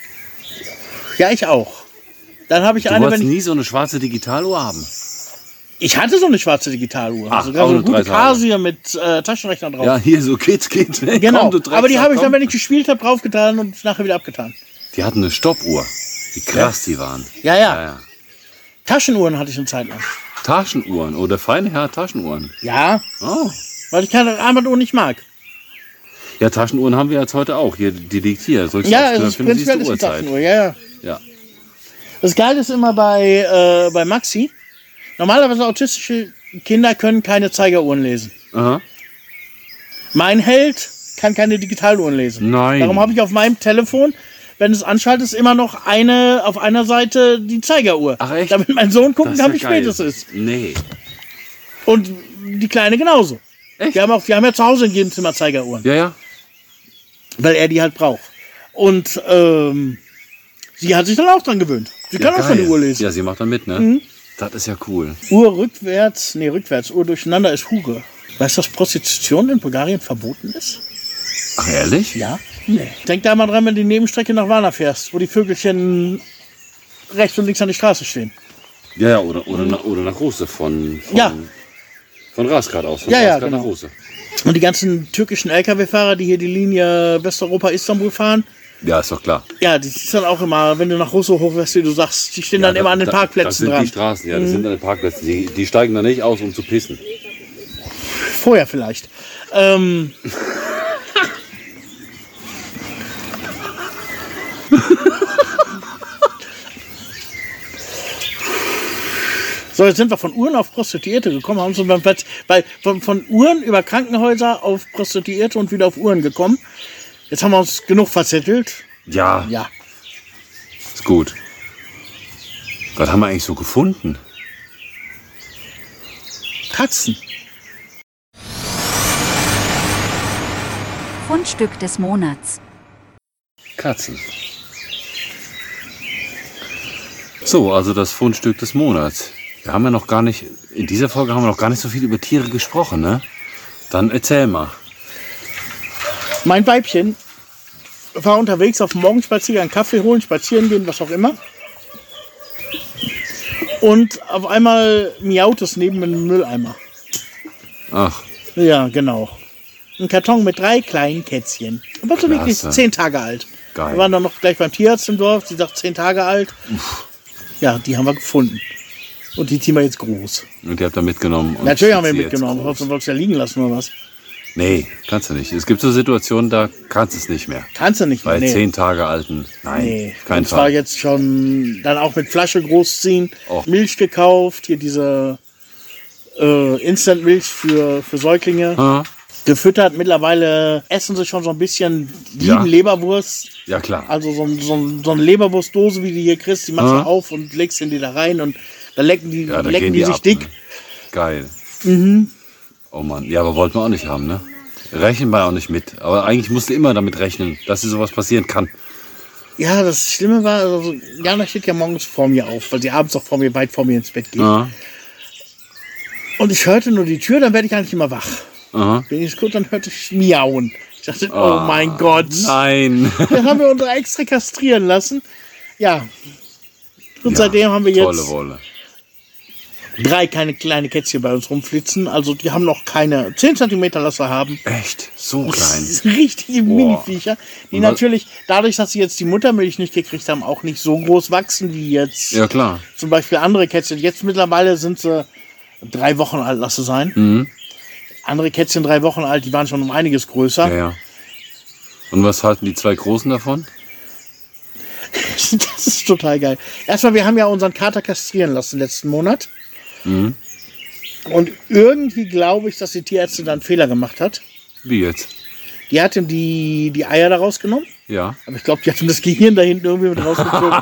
Ja, ich auch. Dann habe ich Du eine, wolltest wenn ich, nie so eine schwarze Digitaluhr haben. ich hatte so eine schwarze Digitaluhr. Ach, Sogar auch so eine nur gute 3 Tage. Casio mit Taschenrechner drauf. Ja, hier so geht. Genau. Komm, du Drecksack, Aber die habe ich dann, komm. wenn ich gespielt habe, draufgetan und nachher wieder abgetan. Die hatten eine Stoppuhr. Wie krass die waren. Ja. Taschenuhren hatte ich eine Zeit lang. Taschenuhren oder feine Herr Taschenuhren. Ja, Oh. weil ich keine Armbanduhr nicht mag. Ja, Taschenuhren haben wir jetzt heute auch. Hier, die liegt hier. Drückst Ja, auf es Knöpfchen, ist dann siehst du prinzipiell ist die Uhrzeit. Taschenuhr. Ja. Ja. Das Geile ist immer bei Maxi. Normalerweise autistische Kinder können keine Zeigeruhren lesen. Aha. Mein Held kann keine Digitaluhren lesen. Nein. Darum habe ich auf meinem Telefon, wenn es anschaltet, immer noch auf einer Seite die Zeigeruhr. Ach, echt? Damit mein Sohn gucken Das kann, ist wie ja geil. spät es ist. Nee. Und die Kleine genauso. Echt? Wir haben ja zu Hause in jedem Zimmer Zeigeruhren, Ja, ja. weil er die halt braucht. Und sie hat sich dann auch dran gewöhnt. Sie kann auch schon geil. die Uhr lesen. Ja, sie macht dann mit, ne? Das ist ja cool. Uhr rückwärts, Uhr durcheinander ist Hure. Weißt du, dass Prostitution in Bulgarien verboten ist? Ach, ehrlich? Ja. Nee. Denk da mal dran, wenn du die Nebenstrecke nach Varna fährst, wo die Vögelchen rechts und links an die Straße stehen. Ja, ja, oder nach Russe von Ja. Von Rasgrad aus. Von Ja, ja, Rasgrad genau. nach Russe. Und die ganzen türkischen LKW-Fahrer, die hier die Linie Westeuropa-Istanbul fahren, Ja, ist doch klar. ja, die ist dann auch immer, wenn du nach Russo hochfährst, wie du sagst, die stehen dann immer an den Das Parkplätzen sind dran. die Straßen, ja, das sind an den Parkplätzen. Die steigen da nicht aus, um zu pissen. Vorher vielleicht. So, jetzt sind wir von Uhren auf Prostituierte gekommen, haben so von Uhren über Krankenhäuser auf Prostituierte und wieder auf Uhren gekommen. Jetzt haben wir uns genug verzettelt. Ja, Ja, ist gut. Was haben wir eigentlich so gefunden? Fundstück des Monats. Katzen. So, also das Fundstück des Monats. Wir haben ja noch gar nicht, in dieser Folge haben wir noch gar nicht so viel über Tiere gesprochen, ne? Dann erzähl mal. Mein Weibchen war unterwegs auf dem Morgenspaziergang, Kaffee holen, spazieren gehen, was auch immer. Und auf einmal miaut es neben einem Mülleimer. Ach, Ja, genau. Ein Karton mit 3 kleinen Kätzchen. Aber so wirklich Klasse. 10 Tage alt. Geil. Wir waren dann noch gleich beim Tierarzt im Dorf. Sie sagt 10 Tage alt. Ja, die haben wir gefunden. Und die ziehen wir jetzt groß. und die habt ihr mitgenommen. Und Natürlich haben wir zieht sie jetzt mitgenommen. groß. Sonst wolltest du ja liegen lassen oder was? Nee, kannst du nicht. Es gibt so Situationen, da kannst du es nicht mehr. Kannst du nicht mehr. Bei Nee. 10 Tage alten, nein, Nee. kein Und zwar Fall. jetzt schon dann auch mit Flasche großziehen. Och. Milch gekauft. Hier diese Instant-Milch für Säuglinge. Ah, Gefüttert. Mittlerweile essen sie schon so ein bisschen, Ja. lieben Leberwurst. ja klar. Also so eine Leberwurstdose, wie die hier kriegst, die machst Ah. du auf und legst in die da rein und dann lecken die, Ja, da lecken gehen die die sich ab, dick. ne? Geil. Oh Mann, ja, aber wollten wir auch nicht haben, ne? Rechnen wir auch nicht mit. Aber eigentlich musst du immer damit rechnen, dass dir sowas passieren kann. Ja, das Schlimme war, also Jana steht ja morgens vor mir auf, weil sie abends auch weit vor mir ins Bett geht. Ja. Und ich hörte nur die Tür, dann werde ich eigentlich immer wach. Aha. Bin ich gut, dann hörte ich miauen. Ich dachte, oh mein Gott. Nein. Dann haben wir uns extra kastrieren lassen. Ja. Und seitdem haben wir Tolle jetzt Wolle. 3 kleine Kätzchen bei uns rumflitzen. Also die haben noch keine 10 cm Lasse haben. Echt? So Das klein. sind richtige Mini-Viecher, die Und was- natürlich, dadurch, dass sie jetzt die Muttermilch nicht gekriegt haben, auch nicht so groß wachsen wie jetzt Ja, klar. zum Beispiel andere Kätzchen. Jetzt mittlerweile sind sie 3 Wochen alt, lass sie sein. Mhm. Andere Kätzchen 3 Wochen alt, die waren schon um einiges größer. Ja, ja. Und was halten die 2 Großen davon? Das ist total geil. Erstmal, wir haben ja unseren Kater kastrieren lassen letzten Monat. Mhm. Und irgendwie glaube ich, dass die Tierärztin da einen Fehler gemacht hat. Wie jetzt? Die hat ihm die Eier da rausgenommen. Ja. Aber ich glaube, die hat ihm das Gehirn da hinten irgendwie mit rausgezogen.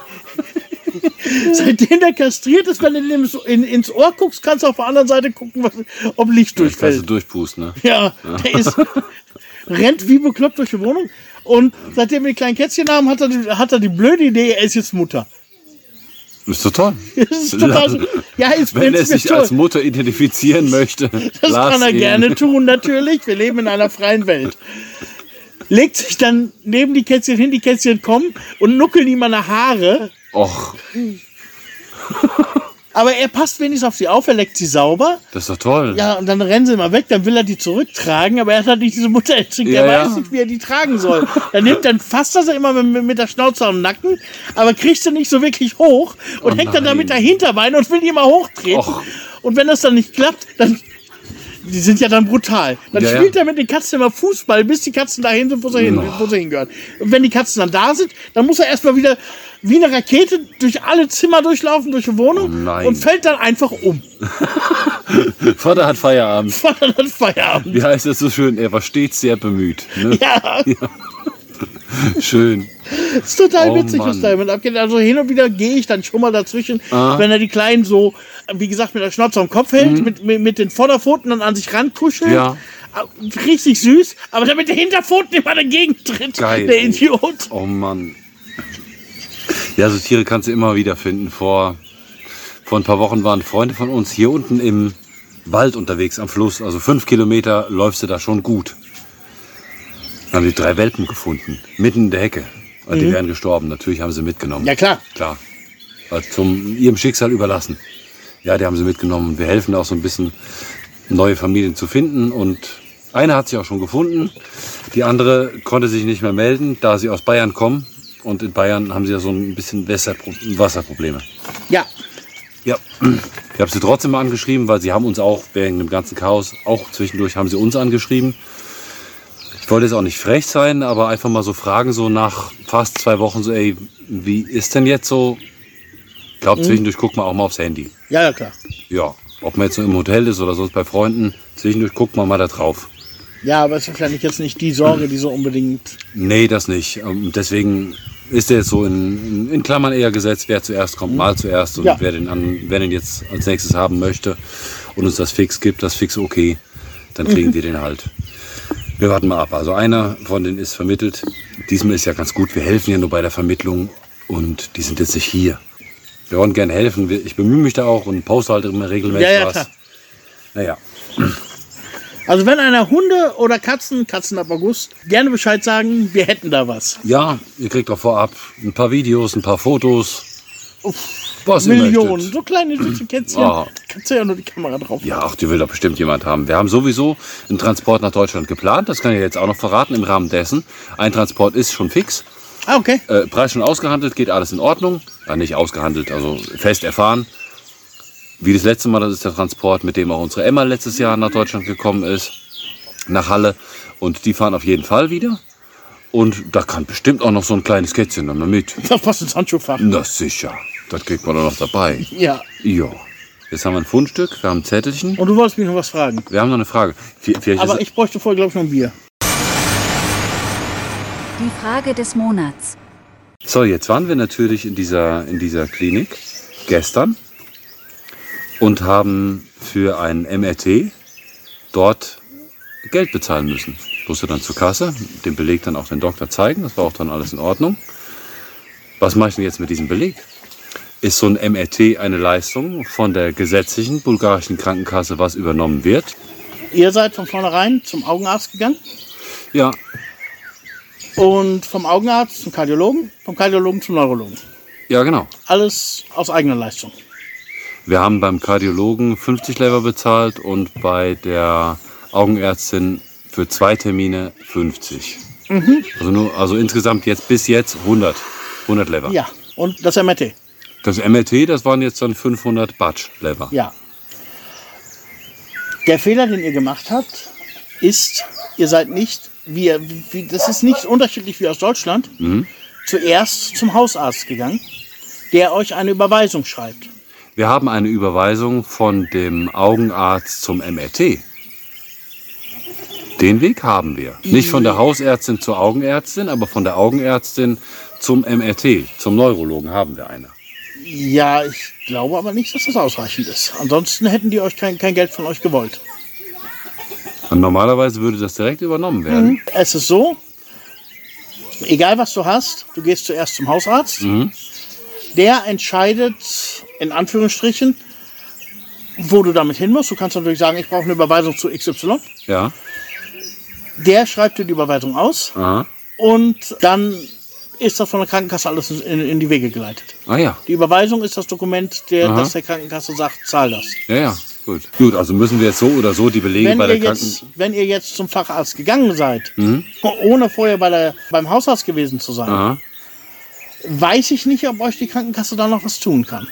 Seitdem der kastriert ist, wenn du dem ins Ohr guckst, kannst du auf der anderen Seite gucken, ob Licht Kannst du durchfällt. durchpusten, ne? Ja, der rennt wie bekloppt durch die Wohnung. Und seitdem wir die kleinen Kätzchen haben, hat er die blöde Idee, er ist jetzt Mutter. Ist doch toll. Das ist total, ja, ist Wenn er sich toll. als Mutter identifizieren möchte, Das lass kann er ihn. gerne tun, natürlich. Wir leben in einer freien Welt. Legt sich dann neben die Kätzchen hin, die Kätzchen kommen und nuckeln ihm an die Haare. Och, Aber er passt wenigstens auf sie auf, er leckt sie sauber. das ist doch toll. Ja, und dann rennen sie mal weg, dann will er die zurücktragen, aber er hat halt nicht diese Mutterinstinkt, Ja, er ja. weiß nicht, wie er die tragen soll. Dann fasst er sie immer mit der Schnauze am Nacken, aber kriegt sie nicht so wirklich hoch und Oh hängt dann da nein. mit der Hinterbeine und will die immer hochtreten. Och. Und wenn das dann nicht klappt, dann, die sind ja dann brutal. Dann Ja, ja. spielt er mit den Katzen immer Fußball, bis die Katzen dahin sind, wo sie hingehören. Und wenn die Katzen dann da sind, dann muss er erstmal wieder wie eine Rakete durch alle Zimmer durchlaufen, durch die Wohnung Oh nein. und fällt dann einfach um. Vater hat Feierabend. Vater hat Feierabend. Wie heißt das so schön? Er war stets sehr bemüht. Ne? Ja, Schön. das ist total Oh witzig, was Mann. da damit abgeht. Also hin und wieder gehe ich dann schon mal dazwischen, Ah. wenn er die Kleinen so, wie gesagt, mit der Schnauze am Kopf hält, mit den Vorderpfoten dann an sich rankuschelt. Mhm. Ja. Richtig süß, aber dann mit den Hinterpfoten immer dagegen tritt. Geil. Der Idiot. Oh Mann. Ja, so Tiere kannst du immer wieder finden. Vor ein paar Wochen waren Freunde von uns hier unten im Wald unterwegs am Fluss. Also 5 Kilometer läufst du da schon gut. Dann haben die 3 Welpen gefunden, mitten in der Hecke. Und die wären gestorben. Natürlich haben sie mitgenommen. Ja, klar. Klar. Ihrem Schicksal überlassen. Ja, die haben sie mitgenommen. Wir helfen auch so ein bisschen, neue Familien zu finden. Und eine hat sich auch schon gefunden. Die andere konnte sich nicht mehr melden, da sie aus Bayern kommen. Und in Bayern haben sie ja so ein bisschen Wasserprobleme. Ja, Ja, ich habe sie trotzdem mal angeschrieben, weil sie haben uns auch wegen dem ganzen Chaos, auch zwischendurch haben sie uns angeschrieben. Ich wollte jetzt auch nicht frech sein, aber einfach mal so fragen, so nach fast 2 Wochen, so ey, wie ist denn jetzt so? Ich glaube, zwischendurch guckt man auch mal aufs Handy. ja, klar. Ja, ob man jetzt so im Hotel ist oder sonst bei Freunden, zwischendurch guckt man mal da drauf. Ja, aber es ist wahrscheinlich jetzt nicht die Sorge, die so unbedingt. Nee, das nicht. Deswegen ist der jetzt so in Klammern eher gesetzt, wer zuerst kommt, mal zuerst. Und Ja. wer den jetzt als nächstes haben möchte und uns das fix gibt, das fix okay, dann kriegen wir den halt. Wir warten mal ab. Also einer von denen ist vermittelt. Diesmal ist ja ganz gut. Wir helfen ja nur bei der Vermittlung und die sind jetzt nicht hier. Wir wollen gerne helfen. Ich bemühe mich da auch und poste halt immer regelmäßig Ja, was. klar. Naja, Also wenn einer Hunde oder Katzen ab August, gerne Bescheid sagen, wir hätten da was. ja, ihr kriegt doch vorab ein paar Videos, ein paar Fotos. Was ihr Millionen, möchtet. so kleine süße Kätzchen. Ah. Da kannst du ja nur die Kamera drauf. Ja, ach, die will doch bestimmt jemand haben. Wir haben sowieso einen Transport nach Deutschland geplant. Das kann ich jetzt auch noch verraten im Rahmen dessen. Ein Transport ist schon fix. Ah, okay. Preis schon ausgehandelt, geht alles in Ordnung. Nicht ausgehandelt, also fest erfahren. Wie das letzte Mal, das ist der Transport, mit dem auch unsere Emma letztes Jahr nach Deutschland gekommen ist. Nach Halle. Und die fahren auf jeden Fall wieder. Und da kann bestimmt auch noch so ein kleines Kätzchen dann mal mit. Das passt ins Handschuhfach. Na sicher. Das kriegt man doch noch dabei. Ja. Ja. Jetzt haben wir ein Fundstück, wir haben ein Zettelchen. Und du wolltest mich noch was fragen. Wir haben noch eine Frage. Vielleicht Aber ist- ich bräuchte vorher, glaube ich, noch ein Bier. Die Frage des Monats. So, jetzt waren wir natürlich in dieser Klinik gestern und haben für ein MRT dort Geld bezahlen müssen. Musste dann zur Kasse, den Beleg dann auch den Doktor zeigen, das war auch dann alles in Ordnung. Was mache ich denn jetzt mit diesem Beleg? Ist so ein MRT eine Leistung von der gesetzlichen bulgarischen Krankenkasse, was übernommen wird? Ihr seid von vornherein zum Augenarzt gegangen Ja, und vom Augenarzt zum Kardiologen, vom Kardiologen zum Neurologen. ja genau. Alles aus eigener Leistung. Wir haben beim Kardiologen 50 Lever bezahlt und bei der Augenärztin für 2 Termine 50. Also insgesamt bis jetzt 100 Lever. Ja, und das MRT. Das MRT, das waren jetzt dann 500 Batsch Lever. Ja. Der Fehler, den ihr gemacht habt, ist, ihr seid nicht, das ist nicht unterschiedlich wie aus Deutschland, zuerst zum Hausarzt gegangen, der euch eine Überweisung schreibt. Wir haben eine Überweisung von dem Augenarzt zum MRT. Den Weg haben wir. Nicht von der Hausärztin zur Augenärztin, aber von der Augenärztin zum MRT, zum Neurologen haben wir eine. Ja, ich glaube aber nicht, dass das ausreichend ist. Ansonsten hätten die euch kein Geld von euch gewollt. Und normalerweise würde das direkt übernommen werden. Es ist so, egal was du hast, du gehst zuerst zum Hausarzt. Der entscheidet, in Anführungsstrichen, wo du damit hin musst. Du kannst natürlich sagen, ich brauche eine Überweisung zu XY. Ja. Der schreibt dir die Überweisung aus Aha. und dann ist das von der Krankenkasse alles in die Wege geleitet. Ah ja. Die Überweisung ist das Dokument, das der Krankenkasse sagt, zahl das. Ja, ja. Gut. Gut, also müssen wir jetzt so oder so die Belege bei der Krankenkasse. Wenn ihr jetzt zum Facharzt gegangen seid, ohne vorher beim Hausarzt gewesen zu sein, Aha. weiß ich nicht, ob euch die Krankenkasse da noch was tun kann.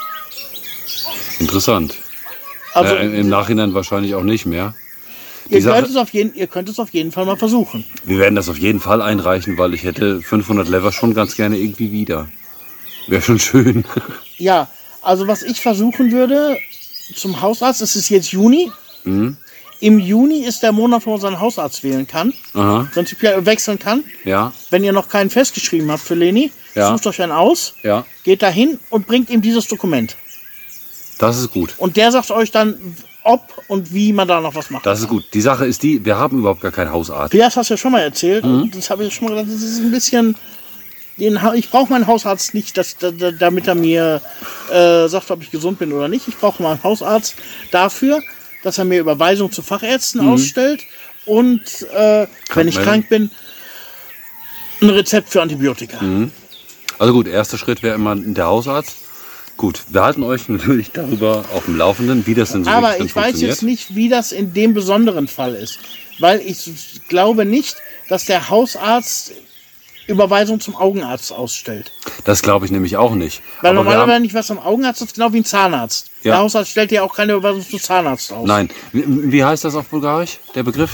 Interessant. Also Im Nachhinein wahrscheinlich auch nicht mehr. ihr Sache- könnt es auf jeden Fall mal versuchen. Wir werden das auf jeden Fall einreichen, weil ich hätte 500 Lever schon ganz gerne irgendwie wieder. Wäre schon schön. Ja, also was ich versuchen würde zum Hausarzt, es ist jetzt Juni. Im Juni ist der Monat, wo man seinen Hausarzt wählen kann, Aha. prinzipiell wechseln kann. Ja, Wenn ihr noch keinen festgeschrieben habt für Leni, Ja. sucht euch einen aus, ja. geht dahin und bringt ihm dieses Dokument. Das ist gut. Und der sagt euch dann, ob und wie man da noch was macht. Das ist gut. Die Sache ist die, wir haben überhaupt gar keinen Hausarzt. Das hast du ja schon mal erzählt. Und das habe ich schon mal gedacht, das ist ein bisschen... Ich brauche meinen Hausarzt nicht, damit er mir sagt, ob ich gesund bin oder nicht. Ich brauche meinen Hausarzt dafür, dass er mir Überweisungen zu Fachärzten ausstellt und, wenn ich krank bin, ein Rezept für Antibiotika. Also gut, erster Schritt wäre immer der Hausarzt. Gut, wir halten euch natürlich darüber auf dem Laufenden, wie das denn so Aber wirklich ich weiß funktioniert. jetzt nicht, wie das in dem besonderen Fall ist. Weil ich glaube nicht, dass der Hausarzt Überweisung zum Augenarzt ausstellt. Das glaube ich nämlich auch nicht. Weil Aber wir normalerweise haben, nicht was am Augenarzt ist, genau wie ein Zahnarzt. Ja. Der Hausarzt stellt ja auch keine Überweisung zum Zahnarzt aus. nein, wie heißt das auf Bulgarisch, der Begriff?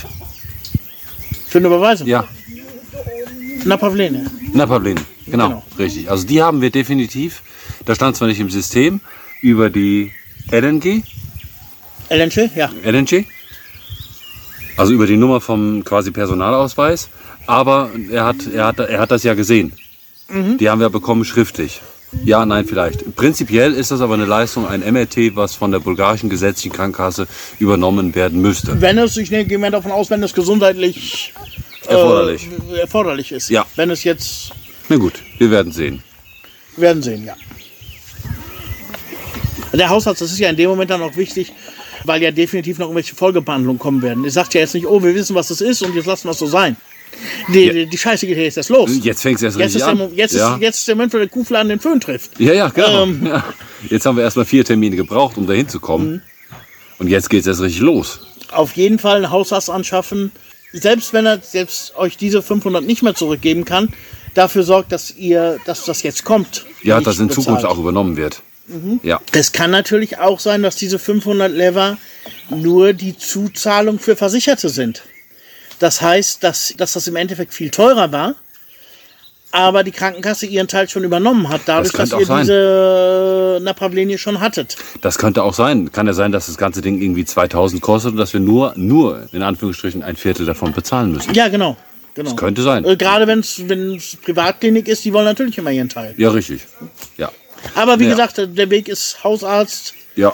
Für eine Überweisung? Ja, Napavlene. Napavlin. Genau, Genau. richtig. Also die haben wir definitiv, da stand zwar nicht im System, über die LNG, Ja. LNG, also über die Nummer vom quasi Personalausweis, aber er hat das ja gesehen. Die haben wir bekommen schriftlich. Ja, nein, vielleicht. Prinzipiell ist das aber eine Leistung, ein MRT, was von der bulgarischen gesetzlichen Krankenkasse übernommen werden müsste. Wenn es, ich gehe mal davon aus, wenn es gesundheitlich erforderlich ist. Ja. Wenn es jetzt, Na gut, wir werden sehen. werden sehen, ja. Der Hausarzt, das ist ja in dem Moment dann auch wichtig, weil ja definitiv noch irgendwelche Folgebehandlungen kommen werden. Ihr sagt ja jetzt nicht, oh, wir wissen, was das ist und jetzt lassen wir es so sein. Die Scheiße geht jetzt erst los. Jetzt fängt es erst Jetzt richtig ist, an. jetzt ist der Moment, wo der Kuhfladen den Föhn trifft. Ja, genau. Ja. Jetzt haben wir erstmal 4 Termine gebraucht, um da hinzukommen. Und jetzt geht es erst richtig los. Auf jeden Fall einen Hausarzt anschaffen. Selbst wenn er selbst euch diese 500 nicht mehr zurückgeben kann, dafür sorgt, dass das jetzt kommt. Ja, nicht dass in Zukunft bezahlt. auch übernommen wird. Ja. Es kann natürlich auch sein, dass diese 500 Lever nur die Zuzahlung für Versicherte sind. Das heißt, dass das im Endeffekt viel teurer war, aber die Krankenkasse ihren Teil schon übernommen hat, dadurch, dass ihr diese Napravlenie schon hattet. Das könnte auch sein. Kann ja sein, dass das ganze Ding irgendwie 2000 kostet und dass wir nur in Anführungsstrichen ein Viertel davon bezahlen müssen. Ja, genau. Das könnte sein. Gerade wenn es Privatklinik ist, die wollen natürlich immer ihren Teil. Ja, richtig. Ja. Aber wie gesagt, der Weg ist Hausarzt. Ja.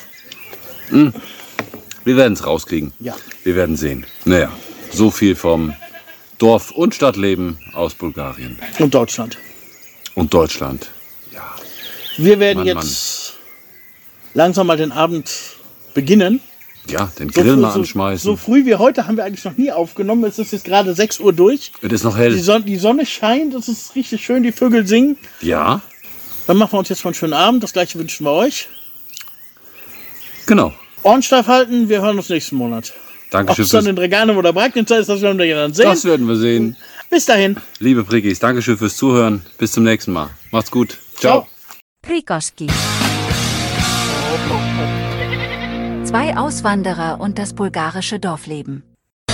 Wir werden es rauskriegen. Ja. Wir werden sehen. Naja, so viel vom Dorf- und Stadtleben aus Bulgarien. Und Deutschland. Und Deutschland. Ja. Wir werden Mann, jetzt langsam mal den Abend beginnen. Ja, den Grill mal anschmeißen. So früh wie heute haben wir eigentlich noch nie aufgenommen. Es ist jetzt gerade 6 Uhr durch. Es ist noch hell. Die Sonne scheint, es ist richtig schön, die Vögel singen. Ja, Dann machen wir uns jetzt mal einen schönen Abend. Das gleiche wünschen wir euch. genau. Ohren steif halten, wir hören uns nächsten Monat. Ob Dankeschön es dann fürs... in Regane oder Bragnitzer ist, das werden wir ja dann sehen. Das werden wir sehen. Bis dahin. Liebe Prickis, Dankeschön fürs Zuhören. Bis zum nächsten Mal. Macht's gut. Ciao. Prikoski. 2 Auswanderer und das bulgarische Dorfleben.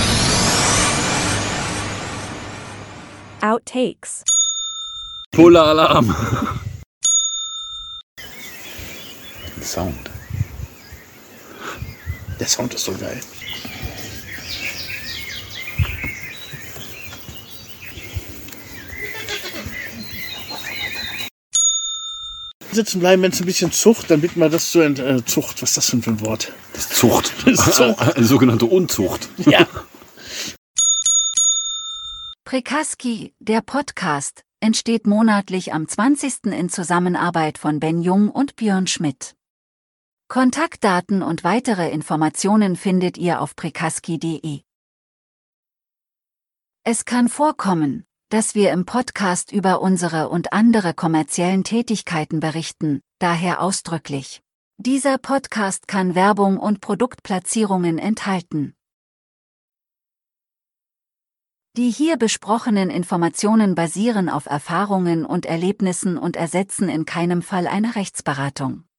Outtakes. Polar-Alarm. Sound. Der Sound ist so geil. Sitzen bleiben, wenn es ein bisschen zucht, dann bitten wir das zu Zucht. Was ist das denn für ein Wort? Das ist Zucht. Das ist Zucht. Eine sogenannte Unzucht. Ja. Prikaski, der Podcast, entsteht monatlich am 20. in Zusammenarbeit von Ben Jung und Björn Schmidt. Kontaktdaten und weitere Informationen findet ihr auf prikaski.de. Es kann vorkommen, dass wir im Podcast über unsere und andere kommerziellen Tätigkeiten berichten, daher ausdrücklich. Dieser Podcast kann Werbung und Produktplatzierungen enthalten. Die hier besprochenen Informationen basieren auf Erfahrungen und Erlebnissen und ersetzen in keinem Fall eine Rechtsberatung.